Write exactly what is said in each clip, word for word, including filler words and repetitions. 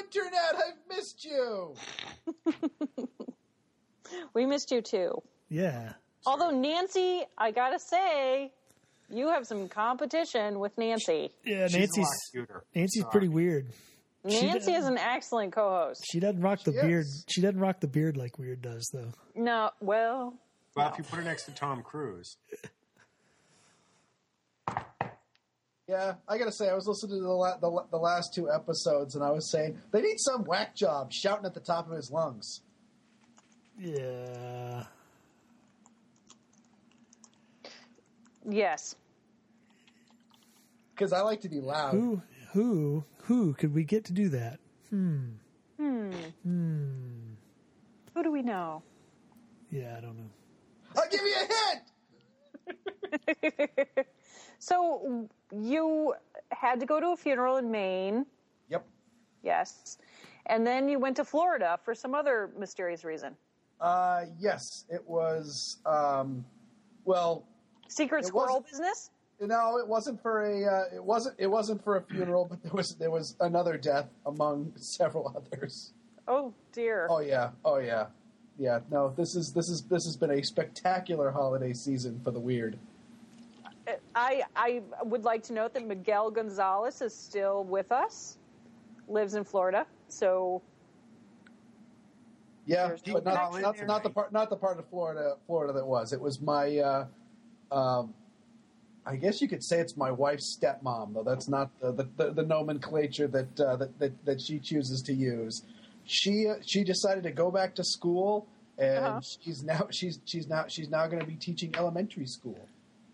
Internet, I've missed you. We missed you too. Yeah. Although Nancy, I gotta say, you have some competition with Nancy. Yeah, She's Nancy's a lot cuter. Nancy's Sorry. pretty weird. Nancy She is an excellent co-host. She doesn't rock the She beard. is. She doesn't rock the beard like Weird does, though. No, well, Well, if you put her next to Tom Cruise. Yeah, I gotta say, I was listening to the, la- the, la- the last two episodes, and I was saying, they need some whack job shouting at the top of his lungs. Yeah. yes. Because I like to be loud. Who who who could we get to do that? Hmm. Who do we know? Yeah, I don't know. I'll give you a hint! So you had to go to a funeral in Maine. Yep. Yes. And then you went to Florida for some other mysterious reason. Uh, yes, it was, um, well... Secret It squirrel wasn't- business? No, it wasn't for a. Uh, it wasn't. It wasn't for a funeral, but there was there was another death among several others. Oh, dear. Oh yeah. Oh yeah. Yeah. No, this is this is this has been a spectacular holiday season for the weird. I, I would like to note that Miguel Gonzalez is still with us, lives in Florida. So Yeah, There's but no not connection not, there. not the part not the part of Florida Florida that was. It was my. Uh, um, I guess you could say it's my wife's stepmom, though that's not the the, the, the nomenclature that, uh, that that that she chooses to use. She uh, she decided to go back to school, and Uh-huh. she's now she's she's now she's now going to be teaching elementary school.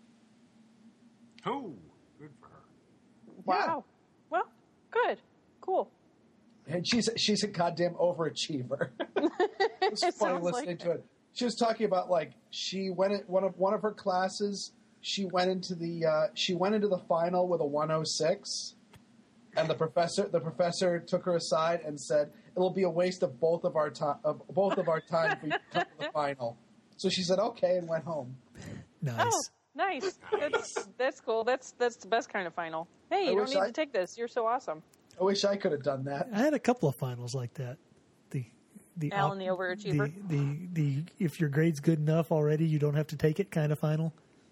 Oh, good for her. wow. Well, good, cool. And she's she's a goddamn overachiever. It's It funny sounds listening like to it. She was talking about like she went in one of one of her classes. She went into the uh, she went into the final with a one oh six, and the professor the professor took her aside and said it'll be a waste of both of our time of both of our time for you to come to the final. So she said okay and went home. Nice. Oh, nice. That's that's cool. That's that's the best kind of final. Hey, I you don't wish need I- to take this. You're so awesome. I wish I could have done that. I had a couple of finals like that. The the Alan the overachiever. The, the the if your grade's good enough already, you don't have to take it kind of final.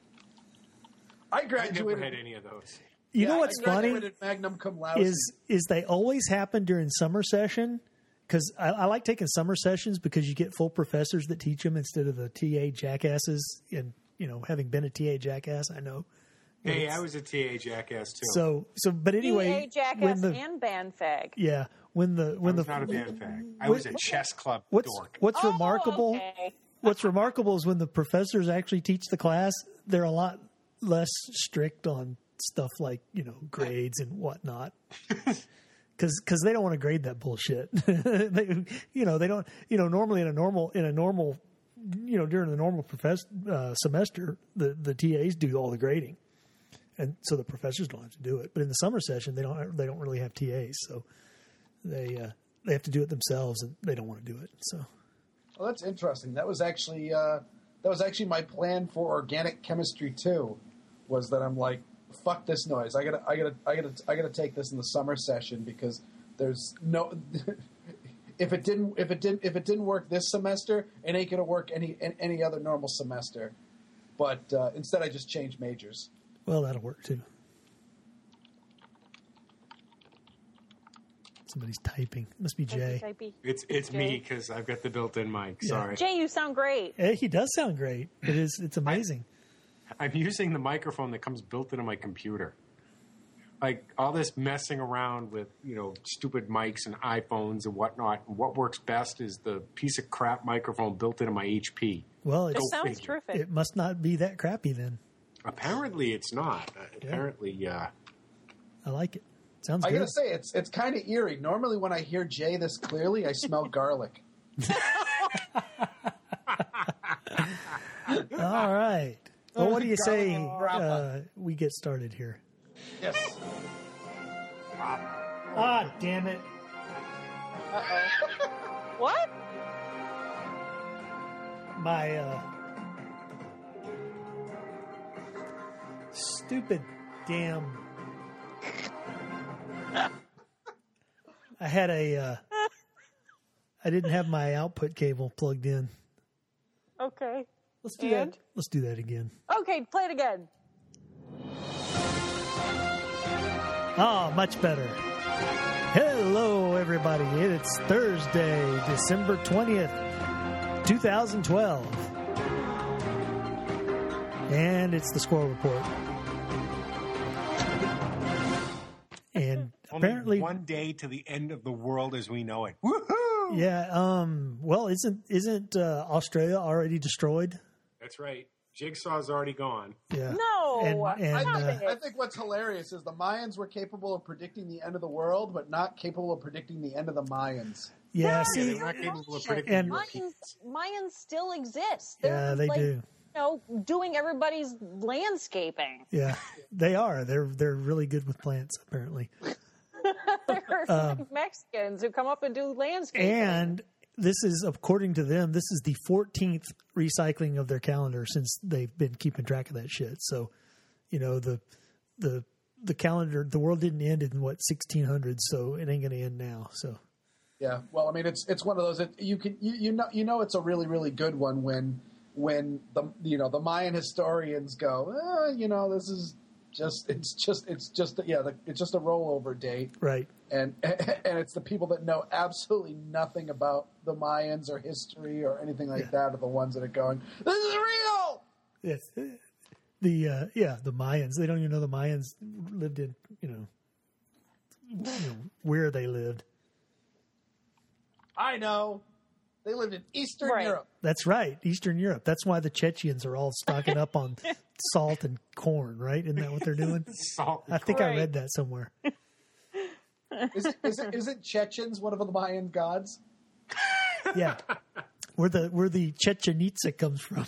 I I never graduated. had any of those. You yeah, know what's I funny graduated magna cum laude. is is they always happen during summer session because I, I like taking summer sessions because you get full professors that teach them instead of the T A jackasses. And you know, having been a T A jackass, I know. Hey, It's- I was a T A jackass too. So so, but anyway, T A Jackass when the and band fag. yeah when the I when was the not a band fag. I was a chess club what's dork. what's Oh, remarkable okay. what's remarkable is when the professors actually teach the class, they're a lot less strict on stuff like, you know, grades and whatnot. Cause, cause they don't want to grade that bullshit. they, you know, they don't, you know, normally in a normal, in a normal, you know, during the normal profess, uh, semester, the, the T As do all the grading. And so the professors don't have to do it. But in the summer session, they don't, they don't really have T As. So they, uh, they have to do it themselves and they don't want to do it. So. Well, that's interesting. That was actually uh, that was actually my plan for organic chemistry too. Was that I'm like, fuck this noise. I gotta, I gotta, I gotta, I gotta take this in the summer session because there's no. if it didn't, if it didn't, if it didn't work this semester, it ain't gonna work any any other normal semester. But uh, instead, I just changed majors. Well, that'll work too. Somebody's typing. It must be Jay. Typey. It's it's Jay. me because I've got the built-in mic. Sorry, Jay, you sound great. Hey, he does sound great. It is. It's amazing. I'm using the microphone that comes built into my computer. Like all this messing around with, you know, stupid mics and iPhones and whatnot. What works best is the piece of crap microphone built into my H P. Well, It it's, sounds figure. terrific. it must not be that crappy then. Apparently, it's not. Uh, apparently, uh, I like it. Sounds I good. gotta say, it's it's kind of eerie. Normally, when I hear Jay this clearly, I smell garlic. All right. Well, what do you say uh, we get started here? Yes. Ah, damn it. Uh-oh. What? My uh, stupid damn. I had a. Uh, I didn't have my output cable plugged in. Okay. Let's do And? that. Let's do that again. Okay, play it again. Oh, much better. Hello, everybody. It's Thursday, December twentieth, twenty twelve. And it's the Squirrel Report. And Only apparently, one day to the end of the world as we know it. Woohoo! yeah. Um. Well, isn't isn't uh, Australia already destroyed? That's right. Jigsaw's already gone. Yeah. No, And, and stop uh, it. I think what's hilarious is the Mayans were capable of predicting the end of the world, but not capable of predicting the end of the Mayans. yeah. No, Yeah, See, they're not capable of predicting And- your Mayans, Mayans still exist. yeah, They're, they like, do. You know, doing everybody's landscaping. Yeah, they are. They're they're really good with plants, apparently. They're like Mexicans who come up and do landscaping. And this is, according to them, this is the fourteenth recycling of their calendar since they've been keeping track of that shit. So, you know, the the the calendar, the world didn't end in what sixteen hundred, so it ain't going to end now. So, Yeah, well, I mean, it's it's one of those. It, you can you, you know you know it's a really really good one when when the you know the Mayan historians go, eh, you know, this is just it's just it's just yeah, the, it's just a rollover date, right. and and it's the people that know absolutely nothing about the Mayans or history or anything like Yeah. that are the ones that are going, this is real. Yes. The uh, yeah, the Mayans. They don't even know the Mayans lived in, you know, you know where they lived. I know. They lived in Eastern Right. Europe. That's right, Eastern Europe. That's why the Chechens are all stocking up on salt and corn, right? Isn't that what they're doing? Salt. I think I Right. read that somewhere. Is it, is it, is it Chechens, one of the Mayan gods? Yeah, where the where the Chichen Itza comes from.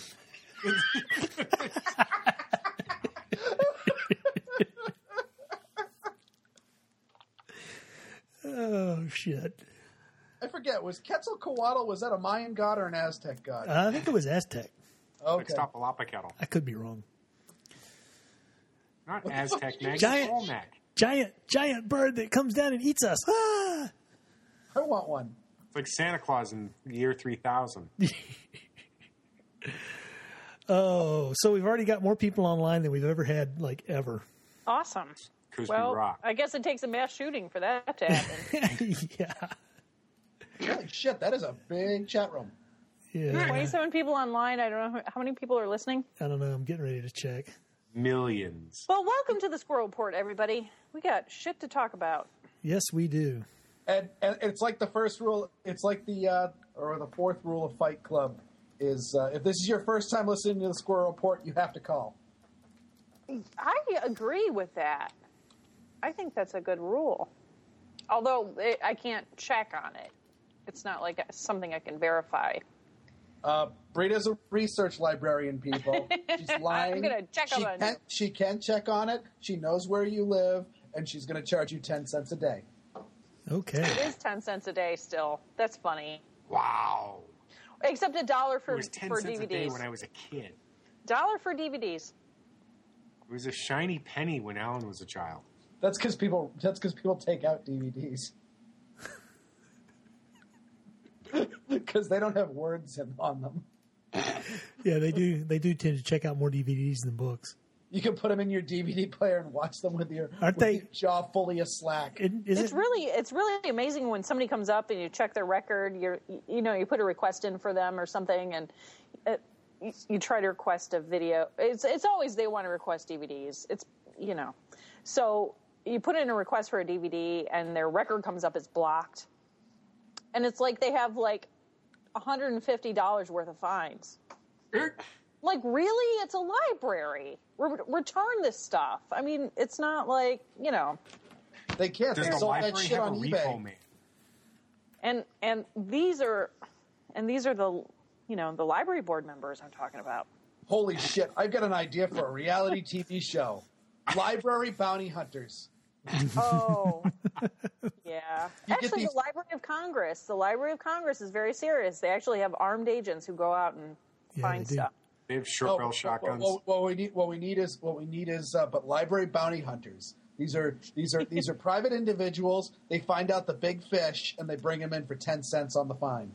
Oh shit! I forget. Was Quetzalcoatl, was that a Mayan god or an Aztec god? I think it was Aztec. Okay. Mixtopalopaketl. I could be wrong. Not Aztec neck. Giant- Olmec. Giant giant bird that comes down and eats us. Ah! I want one. It's like Santa Claus in the year three thousand. Oh, so we've already got more people online than we've ever had, like ever. Awesome. Crispy Well, Rock. I guess it takes a mass shooting for that to happen. Yeah, Holy shit, that is a big chat room. yeah. twenty-seven people online. I don't know how many people are listening. I don't know. I'm getting ready to check. Millions. Well, welcome to the Squirrel Report, everybody. We got shit to talk about. Yes, we do. And, and it's like the first rule, it's like the, uh, or the fourth rule of Fight Club is uh, if this is your first time listening to the Squirrel Report, you have to call. I agree with that. I think that's a good rule. Although it, I can't check on it. It's not like something I can verify. Uh, Britta's a research librarian, people. She's lying. I'm gonna check she on it. can, she can check on it. She knows where you live, and she's going to charge you ten cents a day. Okay. It is ten cents a day still. That's funny. Wow. Except a dollar It for, was ten for cents D V a day Ds. when I was a kid. Dollar for D V Ds. It was a shiny penny when Alan was a child. That's because people. That's because people take out D V Ds because they don't have words in, on them. Yeah, they do. They do tend to check out more D V Ds than books. You can put them in your D V D player and watch them with your, Aren't with they- your jaw fully a slack. It, is It's it, really it's really amazing when somebody comes up and you check their record. You're you know you put a request in for them or something, and it, you, you try to request a video. It's it's always they want to request D V Ds. It's you know, so you put in a request for a D V D and their record comes up as blocked, and it's like they have like one hundred fifty dollars worth of fines. Like, really? It's a library. Re- return this stuff. I mean, it's not like, you know. They can't. Does They the sold that library shit have a on repo eBay. man? And and these are and these are the, you know, the library board members I'm talking about. Holy shit! I've got an idea for a reality T V show: Library Bounty Hunters. Oh, yeah. You get Actually, these- the Library of Congress. The Library of Congress is very serious. They actually have armed agents who go out and Yeah, find they do. stuff. They have short barrel shotguns. What, what we need, what we need is, what we need is, uh, but Library Bounty Hunters. These are these are these are private individuals. They find out the big fish and they bring him in for ten cents on the fine.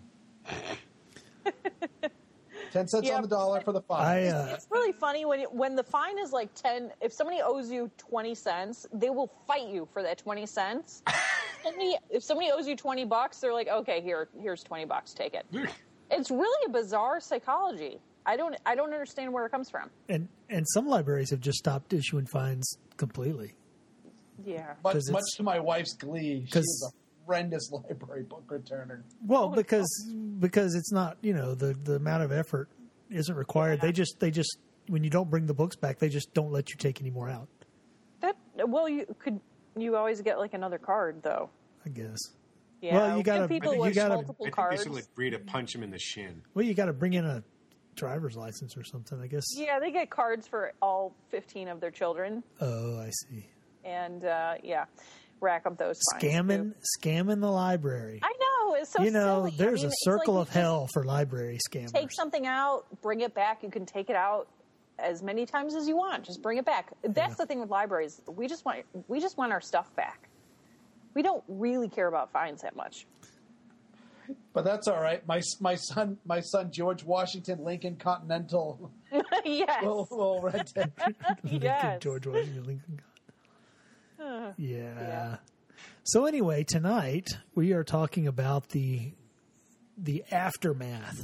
Ten cents Yeah. on the dollar for the fine. I, uh, It's really funny when it, when the fine is like ten. If somebody owes you twenty cents, they will fight you for that twenty cents. Somebody, if somebody owes you twenty bucks, they're like, okay, here, here's twenty bucks, take it. It's really a bizarre psychology. I don't, I don't understand where it comes from. and and some libraries have just stopped issuing fines completely. Yeah. much, 'cause much it's- to my wife's glee, she 'cause- is a horrendous library book returner. Well, because because it's not, you know, the the amount of effort isn't required. Yeah. They just they just when you don't bring the books back, they just don't let you take any more out. That well, you could you always get like another card though. I guess. Yeah. Well, you we gotta- have people I think with you gotta- multiple I think cards. they should like Brita punch him in the shin. Well, you got to bring in a driver's license or something, I guess. Yeah, they get cards for all fifteen of their children, Oh, I see. and uh, yeah, rack up those fines, Scamming, too. scamming the library. I know it's so you know, silly. there's I mean, a it's circle like of you just hell for library scammers. Take something out, bring it back. You can take it out as many times as you want. Just bring it back. That's Yeah. the thing with libraries. We just want we just want our stuff back. We don't really care about fines that much. But that's all right. My my son, my son George Washington Lincoln Continental Yes. will, will rent it. Lincoln, Yes. George Washington Lincoln. Uh, Yeah. Yeah. So anyway, tonight we are talking about the the aftermath.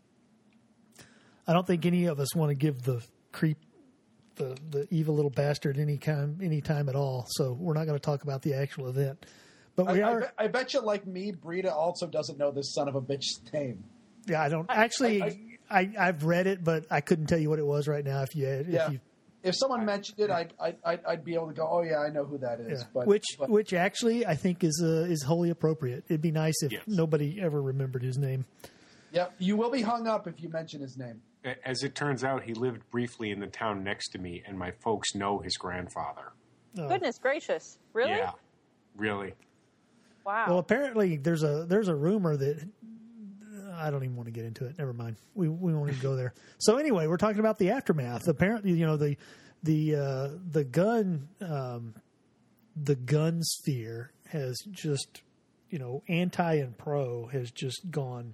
I don't think any of us want to give the creep, the the evil little bastard any time any time at all. So we're not going to talk about the actual event. But we I, I, are. bet, I bet you, like me, Brita also doesn't know this son of a bitch's name. Yeah, I don't actually. I- I, I, have read it, but I couldn't tell you what it was right now. If you, if Yeah. you, If someone mentioned it, I'd, I'd, I'd, I'd be able to go, oh, yeah, I know who that is. yeah. But, which but which actually I think is uh, is wholly appropriate. It'd be nice if Yes. nobody ever remembered his name. yeah, you will be hung up if you mention his name. As it turns out, he lived briefly in the town next to me, and my folks know his grandfather. Oh. Goodness gracious! Really? Yeah, really. Wow. Well, apparently there's a there's a rumor that I don't even want to get into it. Never mind. We we won't even go there. So anyway, we're talking about the aftermath. Apparently, you know the the uh, the gun um, the gun sphere has just you know anti and pro has just gone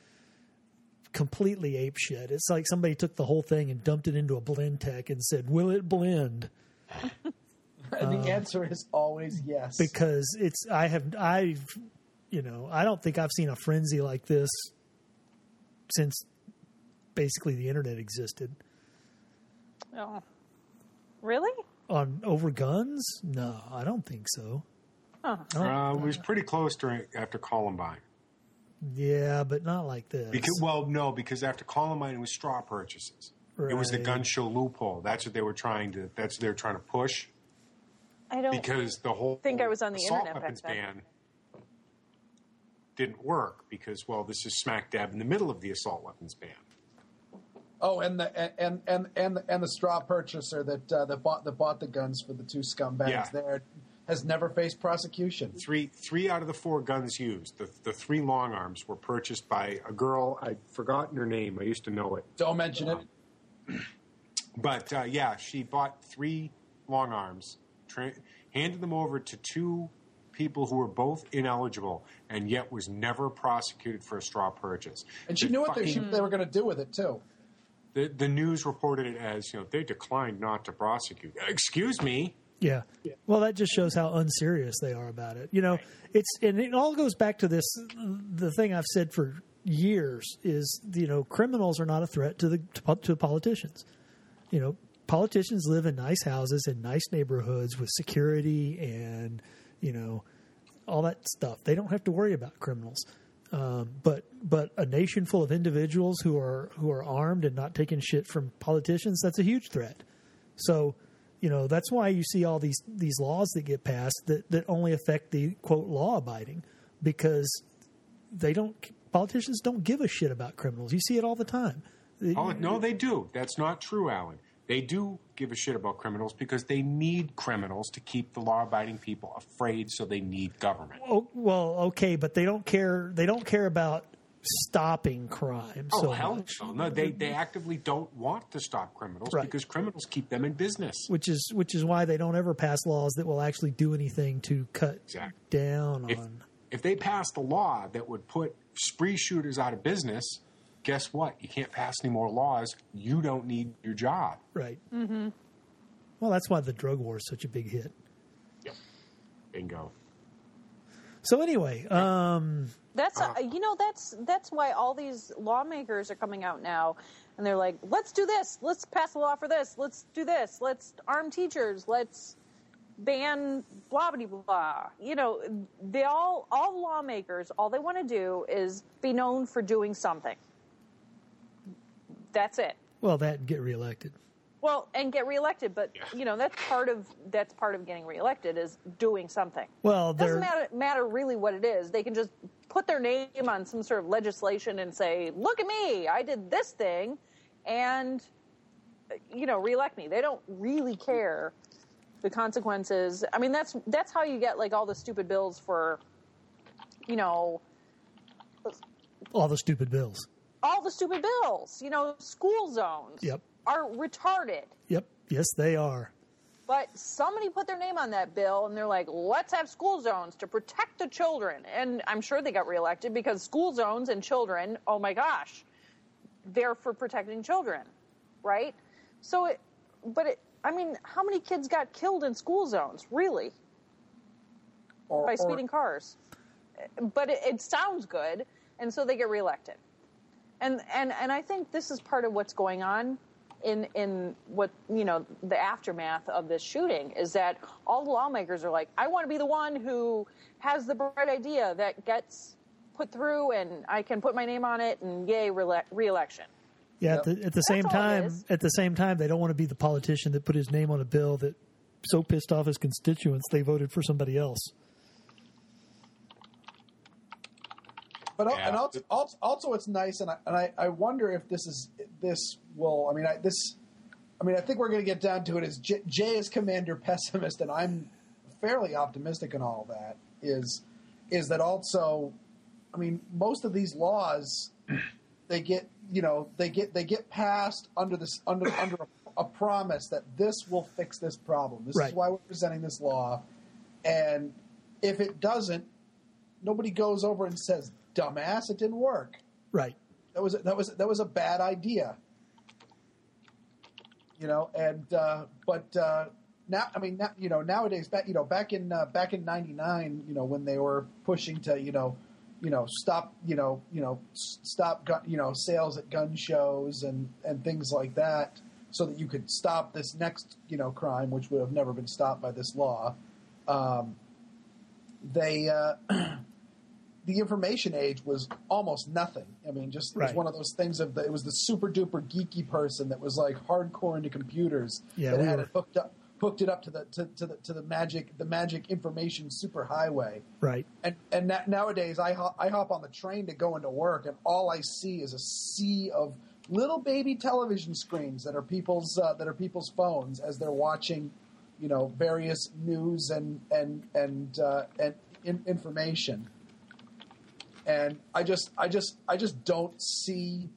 completely apeshit. It's like somebody took the whole thing and dumped it into a blend tech and said, "Will it blend?" And the answer is always yes. Because it's I have I've you know I don't think I've seen a frenzy like this since basically the internet existed. Oh. Really? On over guns? No, I don't think so. Huh. I don't- Uh, it was pretty close during after Columbine. yeah, but not like this. Because, well, no, because after Columbine, it was straw purchases. It was the Right. gun show loophole. That's what they were trying to. That's what they were trying to push. I don't Because the whole think I was on the assault internet back weapons then. ban didn't work because, well, this is smack dab in the middle of the assault weapons ban. oh, and the and and and the, and the straw purchaser that uh, that bought that bought the guns for the two scumbags Yeah. there has never faced prosecution. Three three out of the four guns used, the the three long arms, were purchased by a girl. I'd forgotten her name. I used to know it. Don't mention it. But uh, yeah, she bought three long arms, tra- handed them over to two people who were both ineligible, and yet was never prosecuted for a straw purchase. And she The knew what they, fucking- she, they were going to do with it too. The, the news reported it as, you know, they declined not to prosecute. Excuse me. Yeah. Well, that just shows how unserious they are about it. You know, it's and it all goes back to this. The thing I've said for years is, you know, criminals are not a threat to the to, to politicians. You know, politicians live in nice houses in nice neighborhoods with security and, you know, all that stuff. They don't have to worry about criminals. Um, but but a nation full of individuals who are who are armed and not taking shit from politicians, that's a huge threat. So, you know, that's why you see all these these laws that get passed that, that only affect the quote law abiding, because they don't politicians don't give a shit about criminals. You see it all the time. Oh, no, they do. That's not true, Alan. They do give a shit about criminals because they need criminals to keep the law-abiding people afraid, so they need government. Oh, well, okay, but they don't care. They don't care about stopping crime Oh so hell much. no! No, they they actively don't want to stop criminals Right. because criminals keep them in business. Which is which is why they don't ever pass laws that will actually do anything to cut Exactly. down If on. if they passed a law that would put spree shooters out of business, guess what? You can't pass any more laws. You don't need your job. Right. Mm-hmm. Well, that's why the drug war is such a big hit. Yep. Bingo. So anyway, um, That's uh, you know that's that's why all these lawmakers are coming out now, and they're like, let's do this, let's pass a law for this, let's do this, let's arm teachers, let's ban blah blah blah. You know, they all all lawmakers, all they want to do is be known for doing something. That's it. well, that and get reelected. Well, and get reelected, but Yeah. you know that's part of that's part of getting reelected is doing something. Well, It doesn't they're matter, matter really what it is. They can just put their name on some sort of legislation and say, "Look at me, I did this thing," and you know, reelect me. They don't really care the consequences. I mean, that's that's how you get like all the stupid bills for, you know, all the stupid bills. all the stupid bills. You know, school zones Yep. are retarded. Yep. Yes, they are. But somebody put their name on that bill, and they're like, let's have school zones to protect the children. And I'm sure they got reelected because school zones and children, oh my gosh, they're for protecting children, right? So, it, but it, I mean, how many kids got killed in school zones, really, Or, by or- speeding cars? But it, it sounds good, and so they get reelected. And, and, and I think this is part of what's going on in in what, you know, the aftermath of this shooting is that all the lawmakers are like, I want to be the one who has the bright idea that gets put through and I can put my name on it and yay, re- re-election. Yeah. Yep. At the, at the same all it time, is. at the same time, they don't want to be the politician that put his name on a bill that so pissed off his constituents they voted for somebody else. But al- Yeah. and also, also, also, it's nice, and I, and I, I wonder if this is this will. I mean, I, this. I mean, I think we're going to get down to it. Is J, Jay is commander pessimist, and I'm fairly optimistic in all that. Is is that also? I mean, most of these laws, they get you know they get they get passed under this under under a, a promise that this will fix this problem. This Right. is why we're presenting this law, and if it doesn't, nobody goes over and says, dumbass, it didn't work. Right. That was that was that was a bad idea. You know, and uh, but uh, now I mean, now, you know, nowadays, back you know, back in uh, back in ninety-nine, you know, when they were pushing to you know, you know, stop you know, you know, s- stop gun, you know, sales at gun shows and and things like that, so that you could stop this next you know crime, which would have never been stopped by this law. Um, they. Uh, The information age was almost nothing. I mean, just it was Right. one of those things of the, it was the super duper geeky person that was like hardcore into computers Yeah, that we had were- it hooked up, hooked it up to the to, to the to the magic the magic information superhighway. Right. And and na- nowadays, I hop, I hop on the train to go into work, and all I see is a sea of little baby television screens that are people's uh, that are people's phones as they're watching, you know, various news and and and uh, and in, information. And I just, I just, I just don't see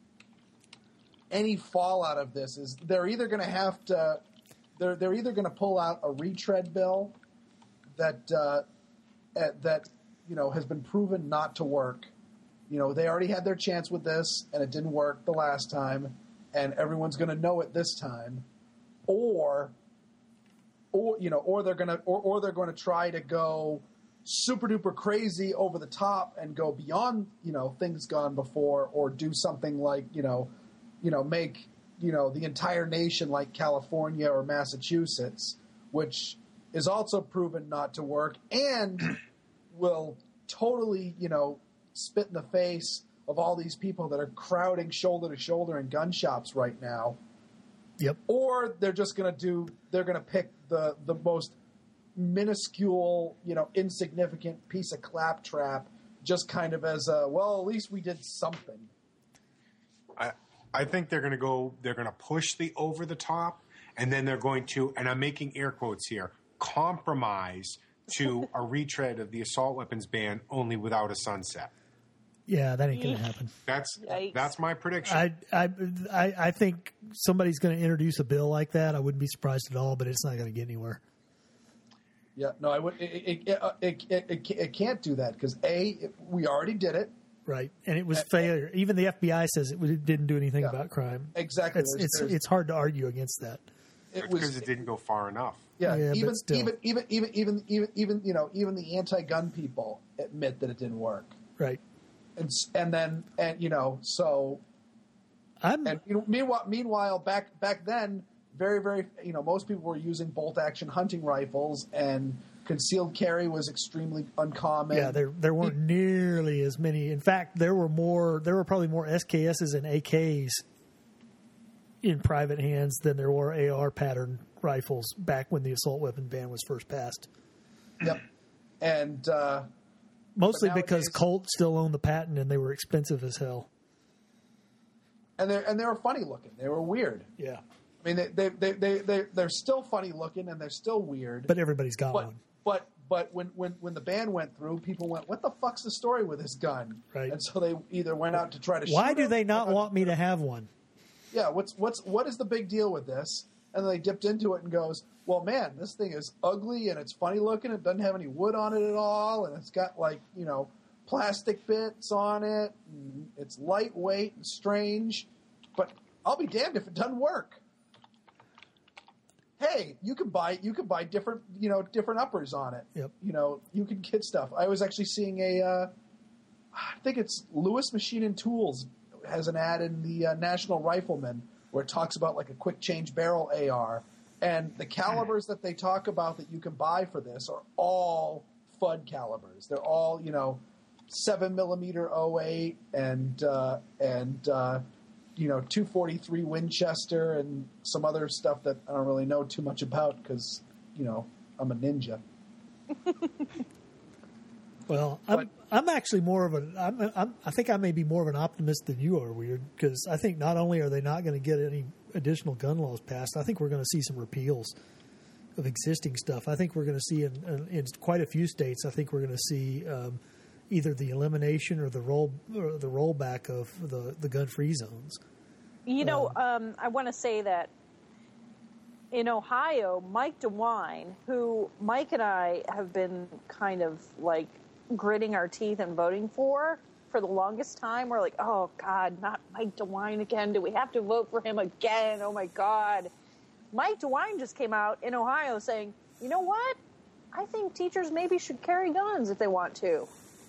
any fallout of this. Is they're either going to have to, they're they're either going to pull out a retread bill that uh, uh, that you know has been proven not to work. You know, they already had their chance with this, and it didn't work the last time, and everyone's going to know it this time, or, or you know, or they're going to, or, or they're going to try to go super duper crazy over the top and go beyond, you know, things gone before, or do something like, you know, you know, make, you know, the entire nation like California or Massachusetts, which is also proven not to work and will totally, you know, spit in the face of all these people that are crowding shoulder to shoulder in gun shops right now. Yep. Or they're just going to do, they're going to pick the, the most minuscule, you know, insignificant piece of claptrap, just kind of as a, well, at least we did something. I, I think they're going to go, they're going to push the over the top, and then they're going to, and I'm making air quotes here, compromise to a retread of the assault weapons ban only without a sunset. Yeah, that ain't going to happen. That's Yikes. that's my prediction. I, I, I, I think somebody's going to introduce a bill like that. I wouldn't be surprised at all, but it's not going to get anywhere. Yeah, no, I would. It it it, it, it, it, it can't do that because a it, we already did it. Right, and it was Uh, failure. Even the F B I says it was- it didn't do anything Yeah. about crime. Exactly. It's There's- it's there's- it's hard to argue against that. It because was it didn't go far enough. yeah. Yeah, but even still. even even even even even even you know even the anti-gun people admit that it didn't work. Right. And s- and then and you know so I'm and you know meanwhile meanwhile back back then very very you know most people were using bolt action hunting rifles and concealed carry was extremely uncommon. yeah. There there weren't nearly as many. In fact, there were more. There were probably more S K Ss and A Ks in private hands than there were A R pattern rifles back when the assault weapon ban was first passed. Yep. And uh, Mostly But because nowadays- Colt still owned the patent and they were expensive as hell. and they and they were funny looking. They were weird. Yeah, I mean, they they they they they they're still funny looking and they're still weird. but everybody's got but one. but but when, when when the ban went through, people went, "What the fuck's the story with this gun?" Right. And so they either went out to try to. Why shoot do him, they not or- want me to have one? Yeah, what's what's what is the big deal with this? And they dipped into it and goes, "Well, man, this thing is ugly and it's funny looking. It doesn't have any wood on it at all, and it's got like you know plastic bits on it. And it's lightweight and strange, but I'll be damned if it doesn't work." Hey, you can buy you can buy different you know different uppers on it. Yep. You know you can get stuff. I was actually seeing a, uh, I think it's Lewis Machine and Tools has an ad in the uh, National Rifleman where it talks about like a quick change barrel A R, and the calibers that they talk about that you can buy for this are all F U D calibers. They're all you know seven millimeter oh eight and uh, and uh, you know two forty-three Winchester and some other stuff that I don't really know too much about because you know I'm a ninja. Well, I'm I'm actually more of a I'm, I'm I think I may be more of an optimist than you are, Weird, because I think not only are they not going to get any additional gun laws passed, I think we're going to see some repeals of existing stuff. I think we're going to see in, in, in quite a few states. I think we're going to see um, either the elimination or the roll or the rollback of the the gun free zones. You know, um, I want to say that in Ohio, Mike DeWine, who Mike and I have been kind of like gritting our teeth and voting for for the longest time. We're like, oh, God, not Mike DeWine again. Do we have to vote for him again? Oh, my God. Mike DeWine just came out in Ohio saying, you know what? I think teachers maybe should carry guns if they want to.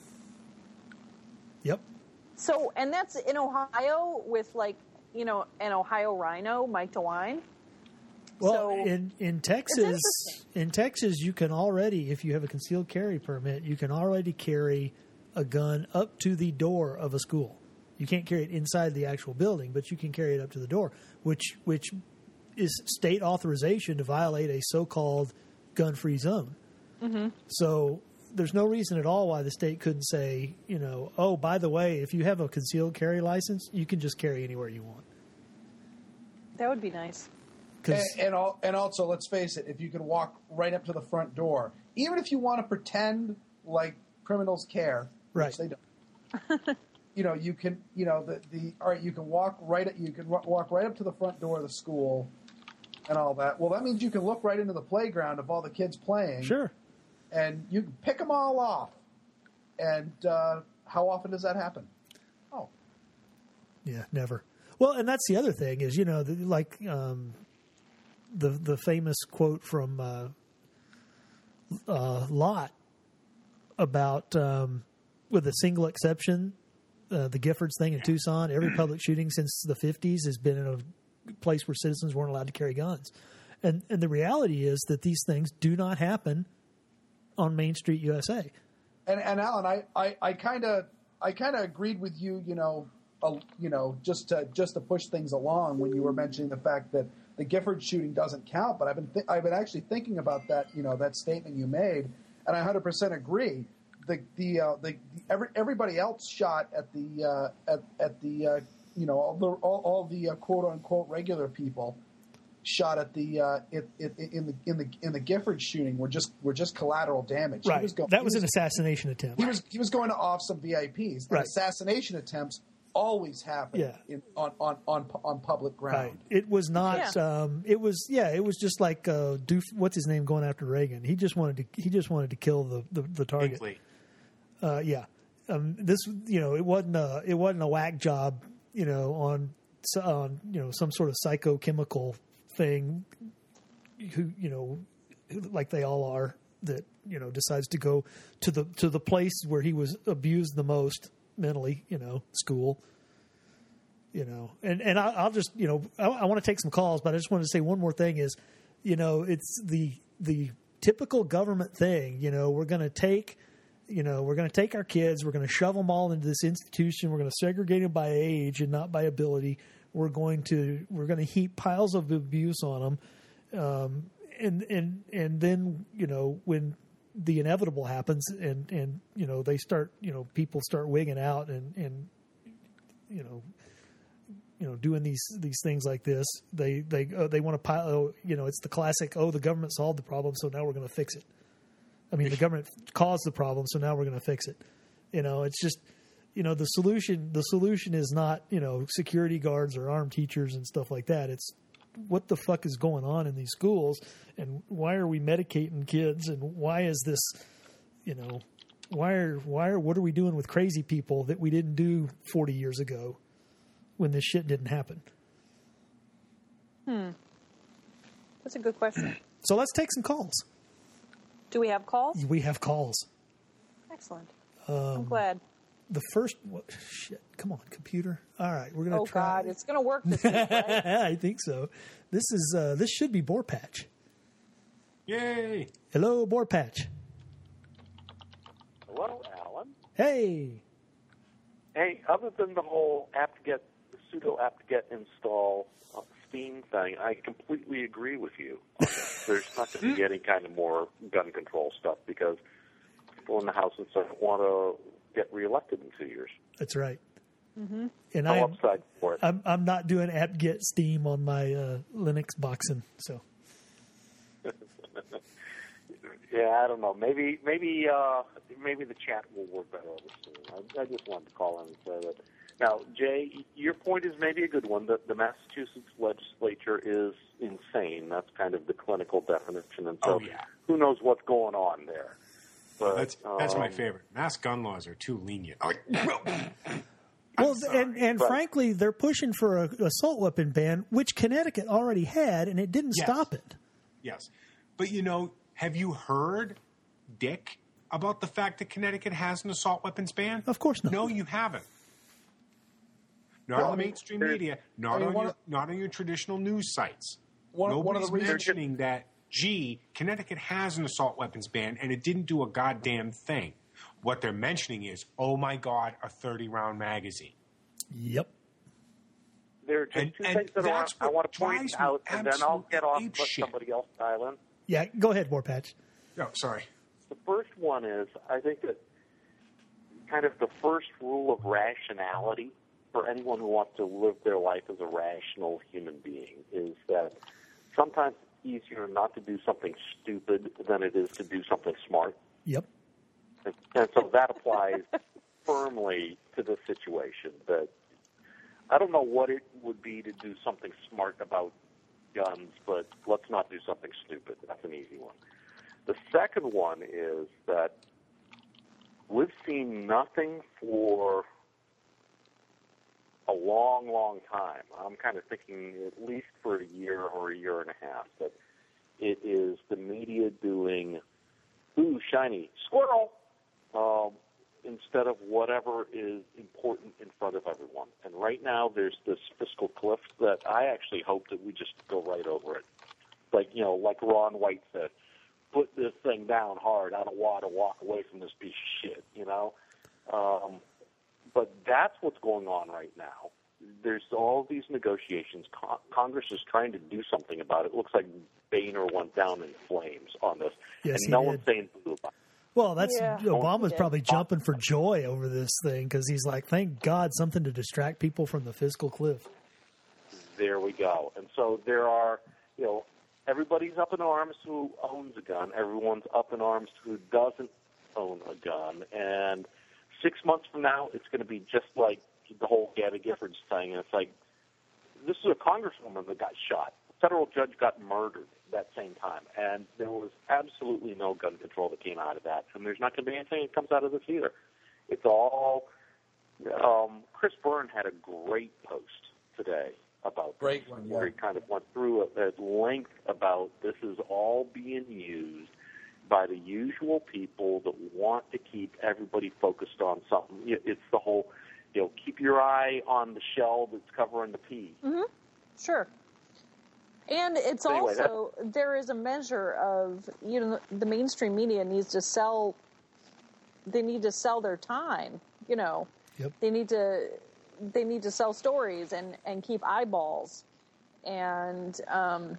Yep. So, and that's in Ohio with like, you know, an Ohio Rhino, Mike DeWine. Well, So, in in Texas, interesting. in Texas, you can already, if you have a concealed carry permit, you can already carry a gun up to the door of a school. You can't carry it inside the actual building, but you can carry it up to the door, which which is state authorization to violate a so-called gun-free zone. Mm-hmm. So there's no reason at all why the state couldn't say, you know, oh, by the way, if you have a concealed carry license, you can just carry anywhere you want. That would be nice. And, 'Cause- and, al- and also, let's face it, if you can walk right up to the front door, even if you want to pretend like criminals care, Right. which they don't, you know, you can, you know, the, the all right, you can walk right, at, you can wa- walk right up to the front door of the school, and all that. Well, that means you can look right into the playground of all the kids playing, Sure. and you can pick them all off. And uh, how often does that happen? Oh, Yeah, never. Well, and that's the other thing is, you know, the, like um, the the famous quote from uh, uh, Lot about, um, with a single exception, uh, the Giffords thing in Tucson. Every public shooting since the fifties has been in a place where citizens weren't allowed to carry guns, and and the reality is that these things do not happen on Main Street, U S A. and and Alan, I I I kind of I kind of agreed with you, you know, uh, you know, just to just to push things along when you were mentioning the fact that the Gifford shooting doesn't count. But I've been th- I've been actually thinking about that, you know, that statement you made, and I one hundred percent agree. The the uh, the, the every, everybody else shot at the uh, at at the uh, you know all the all, all the uh, quote unquote regular people, shot at the uh, in, in, in the in the in the Gifford shooting were just were just collateral damage. Right. He was go- that he was, was an assassination attempt. He was he was going to off some V I Ps. And Right. assassination attempts always happen Yeah. in, on, on, on on public ground. Right. It was not. Yeah. Um, it was. Yeah. It was just like uh, Doof, what's his name going after Reagan. He just wanted to. He just wanted to kill the the, the target. Hinckley. Uh, yeah. Um, this. You know. It wasn't a. It wasn't a whack job. You know. On. On. You know. Some sort of psychochemical thing. Who. You know. Like they all are. That. You know. Decides to go to the to the place where he was abused the most mentally. You know. School. You know, and, and I, I'll just, you know, I, I want to take some calls, but I just want to say one more thing is, you know, it's the the typical government thing. You know, we're going to take, you know, we're going to take our kids, we're going to shove them all into this institution, we're going to segregate them by age and not by ability. We're going to we're going to heap piles of abuse on them, um, and and and then you know when the inevitable happens, and and you know they start, you know, people start wigging out and and you know. You know, doing these these things like this, they they uh, they want to pile. Oh, you know, it's the classic. Oh, the government solved the problem, so now we're going to fix it. I mean, the government caused the problem, so now we're going to fix it. You know, it's just, you know, the solution. The solution is not, you know, security guards or armed teachers and stuff like that. It's what the fuck is going on in these schools, and why are we medicating kids, and why is this, you know, why are why are what are we doing with crazy people that we didn't do forty years ago? When this shit didn't happen. Hmm. That's a good question. So let's take some calls. Do we have calls? We have calls. Excellent. Um, I'm glad. The first, what, shit, come on, computer. All right, we're gonna Oh try. God, it's gonna work this week, right? I think so. This is uh, this should be Boarpatch. Yay! Hello, Boarpatch. Hello, Alan. Hey. Hey, other than the whole apt-get, the pseudo apt-get install uh, Steam thing, I completely agree with you. There's not going to be any kind of more gun control stuff because people in the House and Senate want to get reelected in two years. That's right. Mm-hmm. And No I'm, upside for it. I'm I'm not doing apt-get Steam on my uh, Linux boxing. So Yeah, I don't know. Maybe, maybe, uh, maybe the chat will work better over soon. I, I just wanted to call in and say that. Now, Jay, your point is maybe a good one. The, the Massachusetts legislature is insane. That's kind of the clinical definition, and so Oh, yeah. who knows what's going on there? But, That's that's my um, favorite. Mass gun laws are too lenient. well, and and Right. frankly, they're pushing for a assault weapon ban, which Connecticut already had, and it didn't Yes. stop it. Yes, but you know, have you heard, Dick, about the fact that Connecticut has an assault weapons ban? Of course not. No, you haven't. Not Well, on I the mean, mainstream there's- media. Not I mean, on one your of- not on your traditional news sites. One, one of Nobody's the reasons mentioning that. Gee, Connecticut has an assault weapons ban, and it didn't do a goddamn thing. What they're mentioning is, oh my God, a thirty-round magazine. Yep. There are just And- two and things that I want, that's I what want to point drives me out, and then I'll get off and let apeshit. somebody else dial in. Yeah, go ahead, Warpatch. Oh, sorry. The first one is, I think that kind of the first rule of rationality for anyone who wants to live their life as a rational human being is that sometimes it's easier not to do something stupid than it is to do something smart. Yep. And, and so that applies firmly to this situation. That I don't know what it would be to do something smart about guns, but let's not do something stupid. That's an easy one. The second one is that we've seen nothing for a long, long time. I'm kind of thinking at least for a year or a year and a half that it is the media doing, ooh, shiny, squirrel, um, instead of whatever is important in front of everyone. And right now there's this fiscal cliff that I actually hope that we just go right over it. Like, you know, like Ron White said, put this thing down hard. I don't want to walk away from this piece of shit, you know? Um, but that's what's going on right now. There's all these negotiations. Con- Congress is trying to do something about it. It looks like Boehner went down in flames on this. Yes, and he no did. one's saying boo about it. Well, that's Yeah. Obama's Yeah. probably jumping for joy over this thing because he's like, thank God, something to distract people from the fiscal cliff. There we go. And so there are, you know, everybody's up in arms who owns a gun. Everyone's up in arms who doesn't own a gun. And six months from now, it's going to be just like the whole Gabby Giffords thing. And it's like, this is a congresswoman that got shot. A federal judge got murdered that same time. And there was absolutely no gun control that came out of that. And there's not going to be anything that comes out of this either. It's all... Um, Chris Byrne had a great post today about Great this, one, yeah. where he kind of went through it at length about this is all being used by the usual people that want to keep everybody focused on something. It's the whole, you know, keep your eye on the shell that's covering the pea. Mm-hmm. Sure. And it's So anyway, also, there is a measure of, you know, the mainstream media needs to sell, they need to sell their time, you know. Yep. They need to, they need to sell stories and, and keep eyeballs. And, um,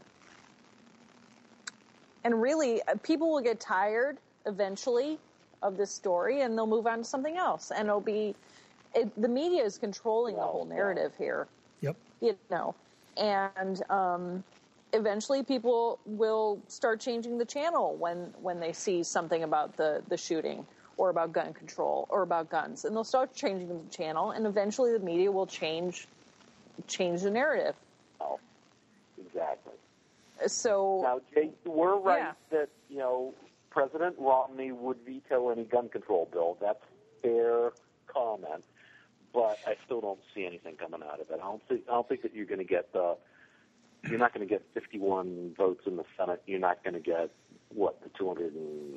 and really, uh, people will get tired eventually of this story, and they'll move on to something else. And it'll be, it, the media is controlling the whole narrative here. Yep. You know, and um, eventually people will start changing the channel when, when they see something about the, the shooting or about gun control or about guns. And they'll start changing the channel, and eventually the media will change change the narrative. Oh, exactly. So now, Jay, we're right yeah. that, you know, President Romney would veto any gun control bill. That's fair comment, but I still don't see anything coming out of it. I don't think I don't think that you're going to get the. You're not going to get fifty-one votes in the Senate. You're not going to get what the two hundred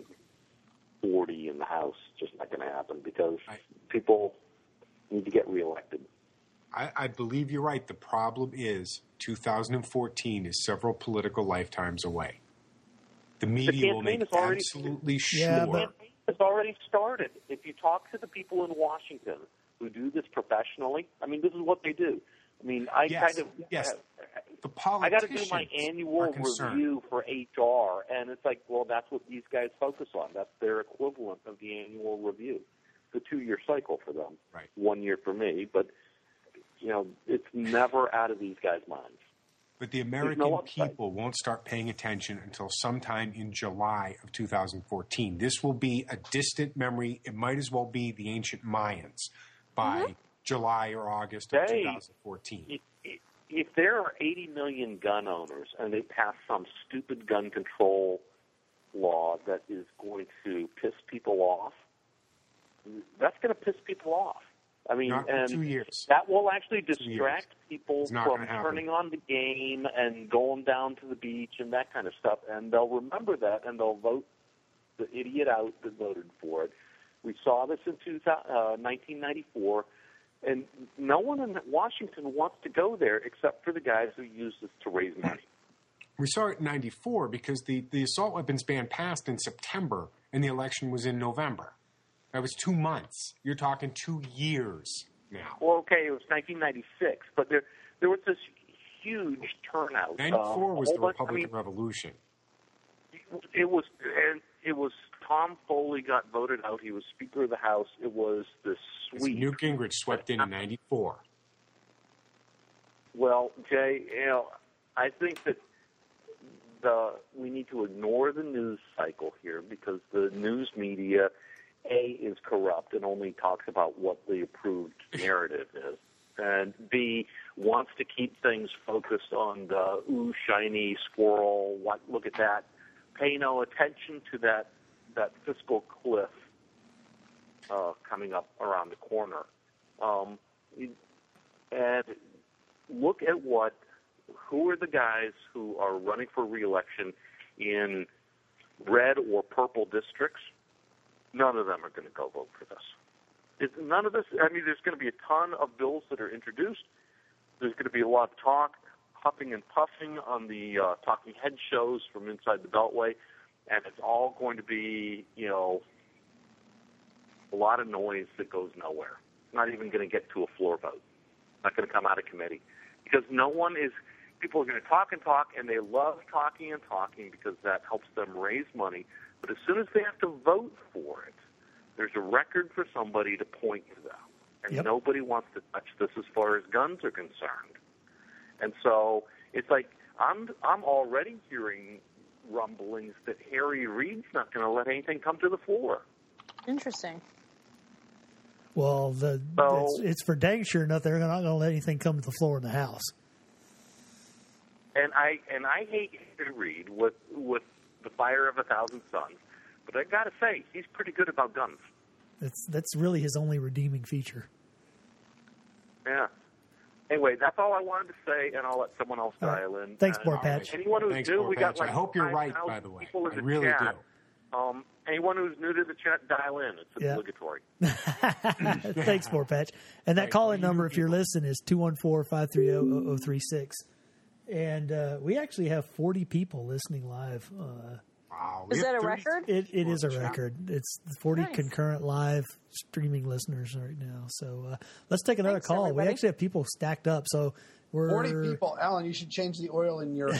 forty in the House. Just not going to happen because I, people need to get reelected. I, I believe you're right. The problem is two thousand fourteen is several political lifetimes away. The media will make already, absolutely sure. Yeah, The but- campaign has already started. If you talk to the people in Washington who do this professionally, I mean, this is what they do. I mean, I yes, kind of yes. The I got to do politicians my annual are concerned. review for H R, and it's like, well, that's what these guys focus on. That's their equivalent of the annual review, the two-year cycle for them. Right. One year for me, but you know, it's never out of these guys' minds. But the American no upside. people won't start paying attention until sometime in July of two thousand fourteen. This will be a distant memory. It might as well be the ancient Mayans by Mm-hmm. July or August of Hey, two thousand fourteen. If, if there are eighty million gun owners and they pass some stupid gun control law that is going to piss people off, that's going to piss people off. I mean, Not for and two years. that will actually years. distract people It's not from gonna happen. turning on the game and going down to the beach and that kind of stuff. And they'll remember that, and they'll vote the idiot out that voted for it. We saw this in two thousand, uh, nineteen ninety-four, and no one in Washington wants to go there except for the guys who use this to raise money. We saw it in ninety-four because the, the assault weapons ban passed in September and the election was in November. That was two months. You're talking two years now. Well, okay, it was nineteen ninety-six, but there there was this huge turnout. ninety-four um, was a the whole bunch- Republican I mean, Revolution. It was, and it was Tom Foley got voted out. He was Speaker of the House. It was the sweep. Newt Gingrich swept in in ninety-four. Well, Jay, you know, I think that the we need to ignore the news cycle here because the news media, A, is corrupt and only talks about what the approved narrative is, and B, wants to keep things focused on the ooh, shiny squirrel, what, look at that. Pay no attention to that, that fiscal cliff uh, coming up around the corner. Um, and look at what, who are the guys who are running for re-election in red or purple districts? None of them are going to go vote for this. It's, none of this, I mean, there's going to be a ton of bills that are introduced. There's going to be a lot of talk, huffing and puffing on the uh, talking head shows from inside the Beltway, and it's all going to be, you know, a lot of noise that goes nowhere. It's not even going to get to a floor vote. It's not going to come out of committee because no one is, people are going to talk and talk, and they love talking and talking because that helps them raise money. But as soon as they have to vote for it, there's a record for somebody to point to them. And Yep. nobody wants to touch this as far as guns are concerned. And so it's like, I'm I'm already hearing rumblings that Harry Reid's not going to let anything come to the floor. Interesting. Well, the So- it's, it's for dang sure enough they're not going to let anything come to the floor in the house. And I and I hate Harry Reid with with the fire of a thousand suns, but I got to say he's pretty good about guns. That's that's really his only redeeming feature. Yeah. Anyway, that's all I wanted to say, and I'll let someone else All right. dial in. Thanks, And, Poor Patch. Anyone who's Thanks, new, Poor we got Patch. like I hope you're five right, thousand by the way. people in I the really chat. do. Um, anyone who's new to the chat, dial in. It's Yeah. obligatory. Thanks, Poor Patch. And that Right, call-in well, you number, if you're people. listening, is two one four, five three zero, zero zero three six. And uh, we actually have forty people listening live. Uh, Wow. we Is have that a thirty record? it, it is a Chat. record. It's forty Nice. concurrent live streaming listeners right now. So uh, let's take another Thanks, call. We everybody. actually have people stacked up. So we're Forty people, Alan. You should change the oil in your.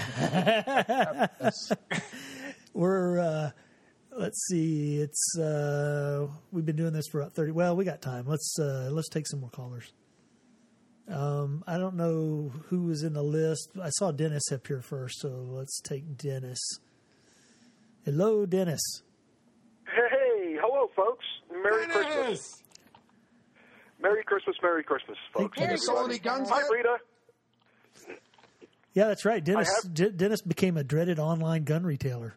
We're uh, let's see. It's uh, we've been doing this for about thirty. Well, we got time. Let's uh, let's take some more callers. Um, I don't know who was in the list. I saw Dennis up here first, so let's take Dennis. Hello, Dennis. Hey, hello, folks. Merry Christmas. Dennis! Merry Christmas, Merry Christmas, folks. Have you Merry sold any guns Hi, yet? Rita. Yeah, that's right. Dennis have- D- Dennis became a dreaded online gun retailer.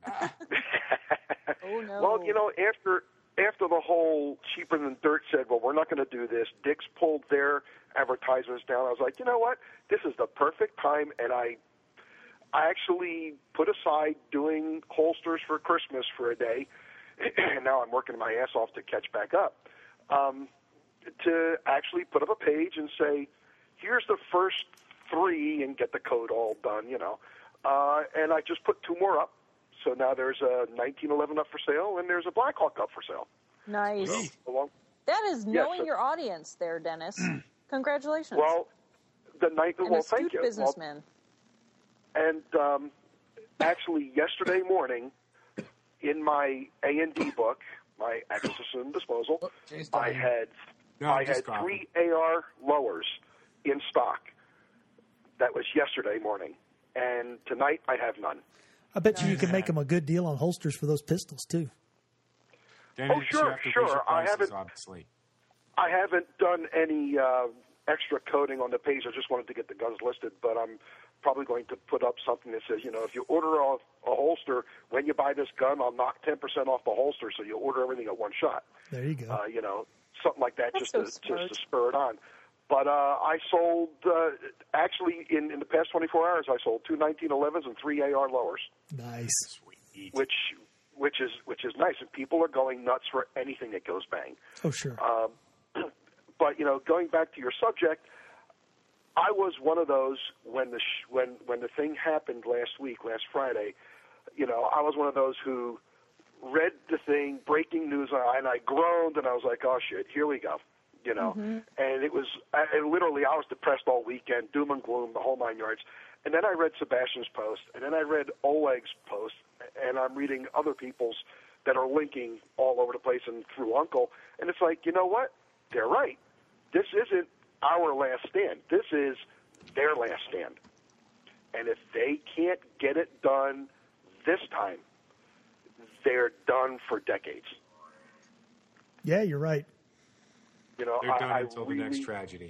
Oh no. Well, you know, after after the whole Cheaper Than Dirt said, well, we're not going to do this, Dick's pulled their advertisements down. I was like, you know what? This is the perfect time, and I I actually put aside doing holsters for Christmas for a day, and now I'm working my ass off to catch back up, um, to actually put up a page and say, here's the first three, and get the code all done, you know. Uh, and I just put two more up. So now there's a nineteen eleven up for sale, and there's a Blackhawk up for sale. Nice. Along, That is Yeah, knowing so- your audience there, Dennis. Congratulations. well, the night. An Well, astute thank you. Well, businessman. and um, actually, yesterday morning, in my A and D book, my acquisition and disposal, Oh, Jay's I dying. had No, I just had coffee. three A R lowers in stock. That was yesterday morning, and tonight I have none. I bet you you can make them a good deal on holsters for those pistols too. Dennis, Oh, you sure, have to sure. raise your I prices, haven't- obviously. I haven't done any uh, extra coding on the page. I just wanted to get the guns listed, but I'm probably going to put up something that says, you know, if you order a, a holster, when you buy this gun, I'll knock ten percent off the holster, so you order everything at one shot. There you go. Uh, you know, something like that, That's just so to smart. just to spur it on. But uh, I sold uh, actually in, in the past twenty-four hours, I sold two nineteen elevens and three A R lowers, Nice. Sweet. which which is which is nice, and people are going nuts for anything that goes bang. Oh, sure. Um, but you know, going back to your subject, I was one of those when the sh- when when the thing happened last week, last Friday. You know, I was one of those who read the thing, breaking news, and I groaned, and I was like, "Oh shit, here we go." You know, and it was I, and literally I was depressed all weekend, doom and gloom, the whole nine yards. And then I read Sebastian's post, and then I read Oleg's post, and I'm reading other people's that are linking all over the place and through Uncle, and it's like, you know what? They're right. This isn't our last stand. This is their last stand. And if they can't get it done this time, they're done for decades. Yeah, you're right. You know, They're I, done I until really, the next tragedy.